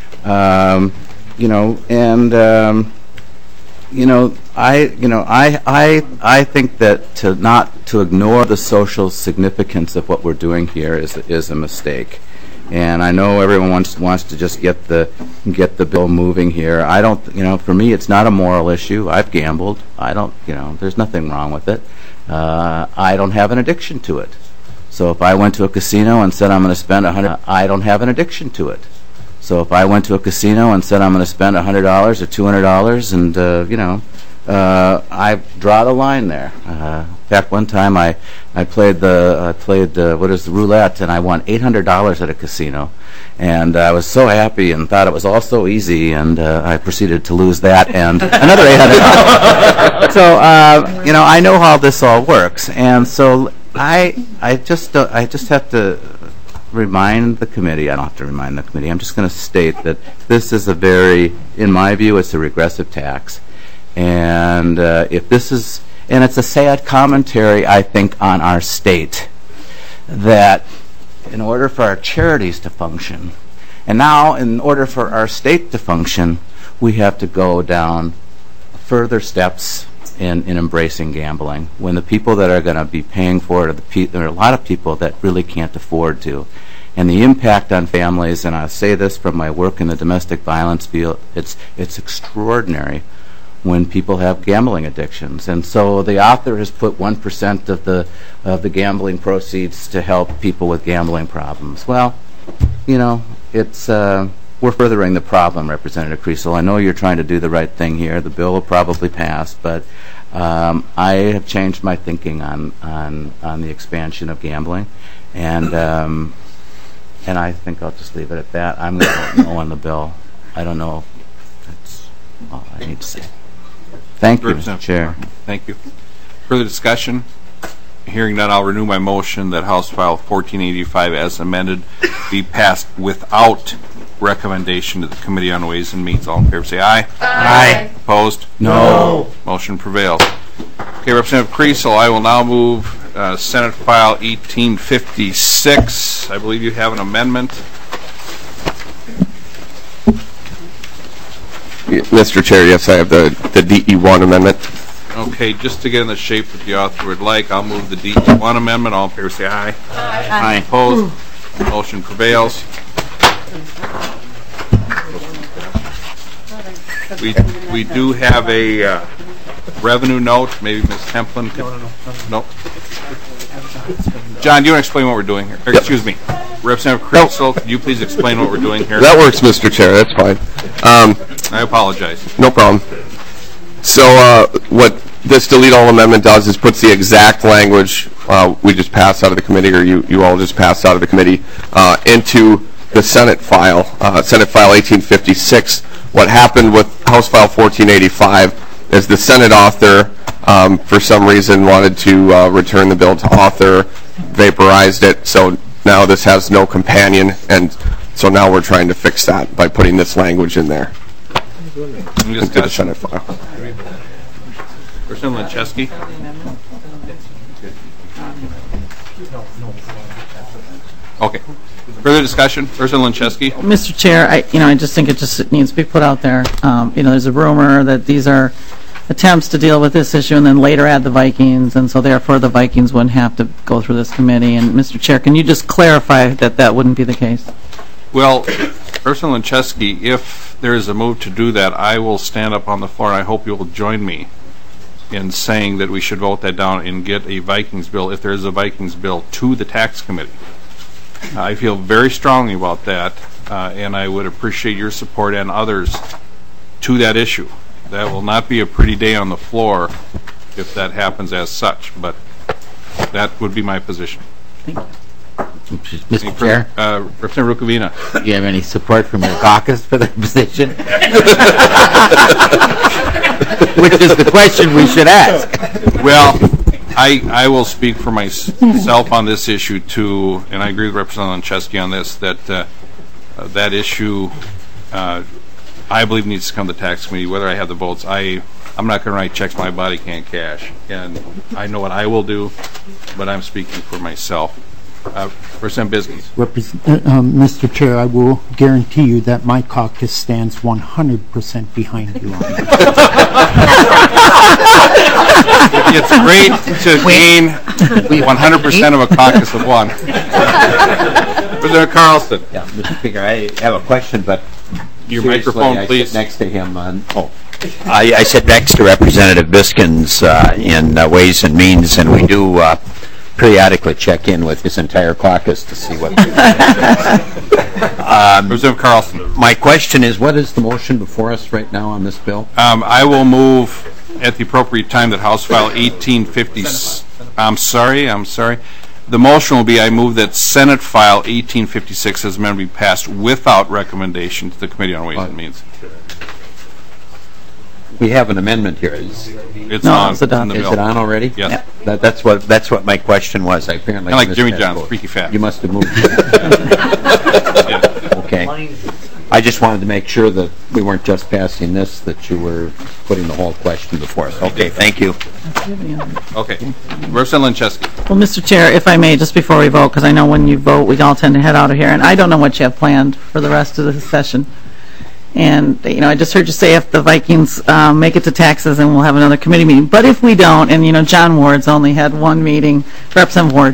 I think that to ignore the social significance of what we're doing here is a mistake. And I know everyone wants to just get the bill moving here. I don't, for me, it's not a moral issue. I've gambled. I don't, there's nothing wrong with it. I don't have an addiction to it. So if I went to a casino and said I'm going to spend I don't have an addiction to it. So if I went to a casino and said I'm going to spend $100 or $200, and I draw the line there. In fact, one time I played the roulette, and I won $800 at a casino, and I was so happy and thought it was all so easy, and I proceeded to lose that and another $800. So I know how this all works, and so I just have to remind the committee. I don't have to remind the committee. I'm just going to state that this is in my view, it's a regressive tax. And and it's a sad commentary, I think, on our state, that in order for our charities to function, and now in order for our state to function, we have to go down further steps in embracing gambling, when the people that are going to be paying for it there are a lot of people that really can't afford to. And the impact on families, and I say this from my work in the domestic violence field, it's extraordinary when people have gambling addictions. And so the author has put 1% of the gambling proceeds to help people with gambling problems. Well, it's we're furthering the problem, Representative Kriesel. I know you're trying to do the right thing here. The bill will probably pass, but I have changed my thinking on the expansion of gambling, and I think I'll just leave it at that. I'm going to vote no on the bill. I don't know if that's all I need to say. Thank you, Mr. Chair. Thank you. Further discussion? Hearing none, I'll renew my motion that House File 1485 as amended be passed without recommendation to the Committee on Ways and Means. All in favor say aye. Aye. Opposed? No. Motion prevails. Okay, Representative Creasel, I will now move Senate File 1856. I believe you have an amendment. Mr. Chair, yes, I have the DE1 amendment. Okay, just to get in the shape that the author would like, I'll move the DE1 amendment. All in favor say aye. Aye. Aye. Opposed? Motion prevails. We do have a revenue note. Maybe Ms. Templin could... No. John, do you want to explain what we're doing here? Or, excuse me. Representative Creasel, could you please explain what we're doing here? That works, Mr. Chair. That's fine. I apologize. No problem. So what this delete all amendment does is puts the exact language we just passed out of the committee, or you all just passed out of the committee, into the Senate File 1856. What happened with House File 1485 is the Senate author, for some reason, wanted to return the bill to author, vaporized it, so now this has no companion, and so now we're trying to fix that by putting this language in there. Into the Senate file. Representative Lincheski. Okay. Further discussion? Representative Lincheski. Mr. Chair, I just think it just needs to be put out there. There's a rumor that these are attempts to deal with this issue and then later add the Vikings, and so therefore the Vikings wouldn't have to go through this committee. And Mr. Chair, can you just clarify that that wouldn't be the case? Well, Representative Lincheski, if there is a move to do that, I will stand up on the floor, and I hope you will join me in saying that we should vote that down and get a Vikings bill, if there is a Vikings bill, to the tax committee. I feel very strongly about that, and I would appreciate your support and others to that issue. That will not be a pretty day on the floor if that happens as such, but that would be my position. Mr. Chair? Representative Rukavina. Do you have any support from your caucus for that position? Which is the question we should ask. Well, I will speak for myself on this issue too, and I agree with Representative Lincheski on this, that that issue I believe needs to come to the tax committee. Whether I have the votes, I'm not going to write checks my body can't cash, and I know what I will do, but I'm speaking for myself. Representative Bisgans. Mr. Chair, I will guarantee you that my caucus stands 100% behind you on that. It's great to gain 100% of a caucus of one. Representative Carlson. Yeah, Mr. Speaker, I have a question, but your microphone, please. I sit next to him on. I sit next to Representative Biskins in Ways and Means, and we do periodically check in with his entire caucus to see what. Representative Carlson. My question is, what is the motion before us right now on this bill? I will move at the appropriate time that House File 1850. I'm sorry. The motion will be, I move that Senate File 1856 as amended be passed without recommendation to the Committee on Ways and Means. We have an amendment here. It's no, on. It's adopted. Is it on already? Yes. Yeah. That's what my question was. I apparently like Jimmy John's, freaky fat. You must have moved. Okay. I just wanted to make sure that we weren't just passing this, that you were putting the whole question before us. Okay, thank you. Okay. Representative Lincheski. Well, Mr. Chair, if I may, just before we vote, because I know when you vote, we all tend to head out of here, and I don't know what you have planned for the rest of the session. And, I just heard you say if the Vikings make it to taxes, and we'll have another committee meeting. But if we don't, and, John Ward's only had one meeting, Representative Ward.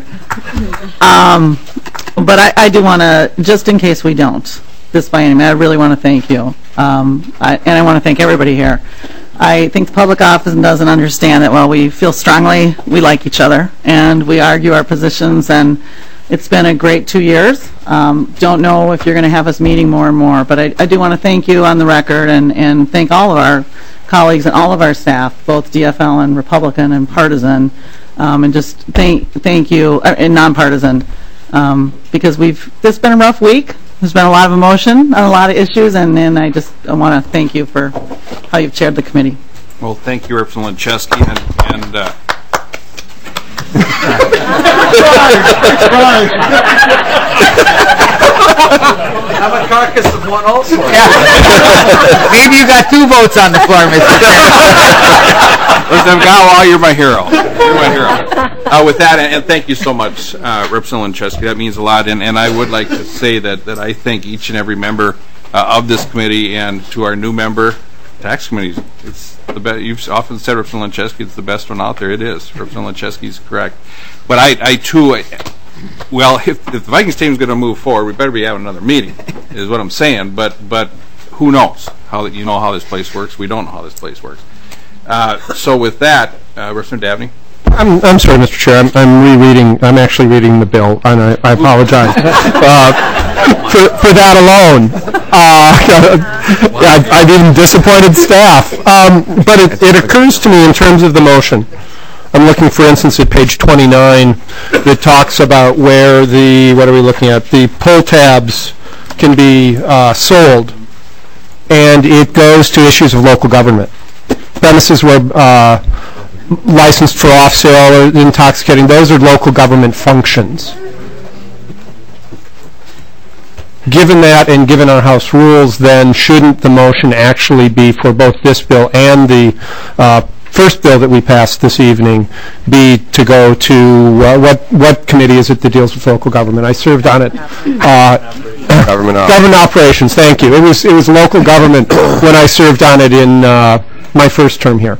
But I do want to, just in case we don't, this by any means, I really want to thank you. And I want to thank everybody here. I think the public office doesn't understand that while we feel strongly, we like each other, and we argue our positions, and it's been a great 2 years. Don't know if you're going to have us meeting more and more, but I do want to thank you on the record and thank all of our colleagues and all of our staff, both DFL and Republican and partisan, and just thank you, and nonpartisan, because this has been a rough week. There's been a lot of emotion on a lot of issues, and I want to thank you for how you've chaired the committee. Well, thank you, Representative Lincheski, and I'm a caucus of one also. Maybe you got 2 votes on the floor, Mr. Listen, Gawa, you're my hero. You're my hero. With that, and thank you so much, Representative Lenczewski. That means a lot. And I would like to say that I thank each and every member of this committee, and to our new member, tax committee. It's the best. You've often said, Representative Lenczewski, it's the best one out there. It is. Representative Lenczewski is correct. But I too, well, if the Vikings team is going to move forward, we better be having another meeting, is what I'm saying. But who knows? You know how this place works. We don't know how this place works. So with that, Representative Dabney. I'm sorry, Mr. Chair. I'm actually reading the bill, and I apologize for that alone. I've even disappointed staff. But it occurs to me in terms of the motion. I'm looking, for instance, at page 29 that talks about where what are we looking at? The pull tabs can be sold, and it goes to issues of local government. Premises were licensed for off-sale or intoxicating. Those are local government functions. Given that, and given our House rules, then shouldn't the motion actually be for both this bill and the first bill that we passed this evening be to go to what committee is it that deals with local government? I served on it. Government operations. Thank you. It was local government when I served on it in my first term here.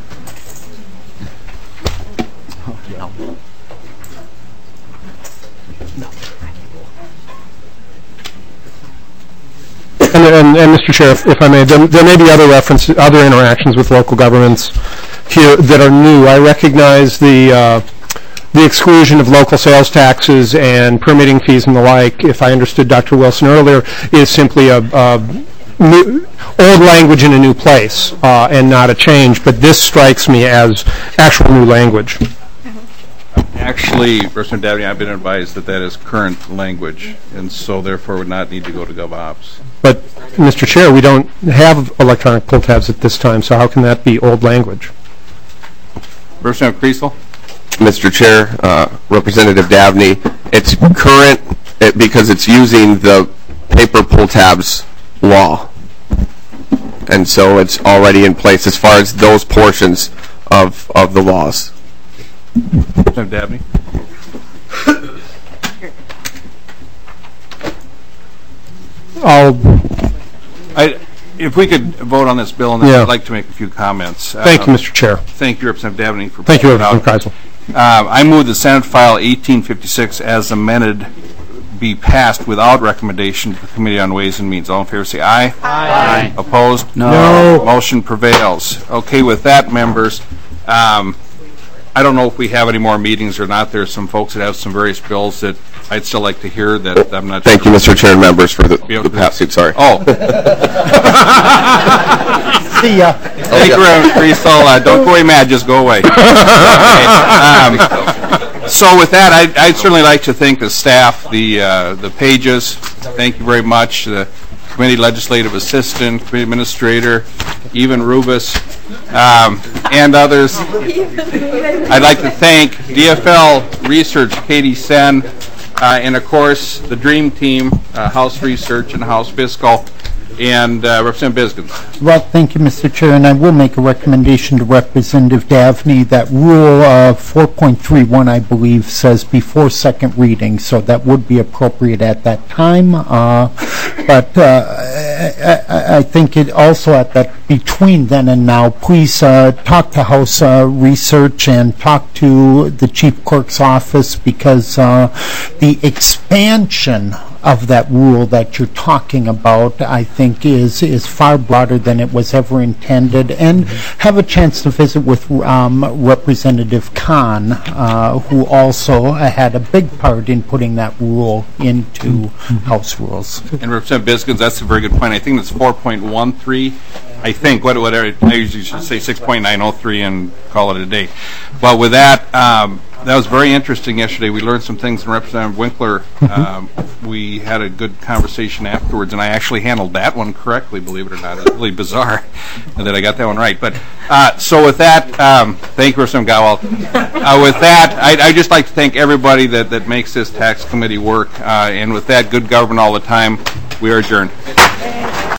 And Mr. Chair, if I may, there may be other interactions with local governments here that are new. I recognize the exclusion of local sales taxes and permitting fees and the like, if I understood Dr. Wilson earlier, is simply a old language in a new place and not a change. But this strikes me as actual new language. Actually, Representative Dabney, I've been advised that is current language, and so therefore would not need to go to GovOps. But, Mr. Chair, we don't have electronic pull tabs at this time, so how can that be old language? Representative Kriesel? Mr. Chair, Representative Dabney, it's current because it's using the paper pull tabs law. And so it's already in place as far as those portions of the laws. Representative Dabney? If we could vote on this bill, and then I'd like to make a few comments. Thank you, Mr. Chair. Thank you, Representative Dabney, for thank you, Representative Kreisel. I move the Senate File 1856 as amended be passed without recommendation to the Committee on Ways and Means. All in favor say aye. Aye. Opposed? No. Motion prevails. Okay, with that, members, I don't know if we have any more meetings or not. There's some folks that have some various bills that I'd still like to hear that I'm not Thank you, Mr. Chair and members, for the passage. Sorry. Oh. See ya. Thank you, Reverend Kriesel. Don't go away mad, just go away. Okay. So with that, I'd certainly like to thank the staff, the pages. Thank you very much. The committee legislative assistant, committee administrator, even Rubus, and others. I'd like to thank DFL Research, Katie Sen, and of course the Dream Team, House Research and House Fiscal, and Representative Bisgans. Well, thank you, Mr. Chair, and I will make a recommendation to Representative Dabney that Rule 4.31, I believe, says before second reading, so that would be appropriate at that time. But I think it also at that between then and now, please talk to House Research and talk to the Chief Clerk's office, because the expansion of that rule that you're talking about, I think, is far broader than it was ever intended. And have a chance to visit with Representative Kahn, who also had a big part in putting that rule into House rules. And Representative Bisgans, that's a very good point. I think it's 4.13. I think, whatever, I usually should say 6.903 and call it a day. But with that, That was very interesting yesterday. We learned some things from Representative Winkler. We had a good conversation afterwards, and I actually handled that one correctly, believe it or not. It's really bizarre that I got that one right. But so with that, thank you, Representative Gowal. With that, I'd just like to thank everybody that makes this tax committee work. And with that, good government all the time. We are adjourned.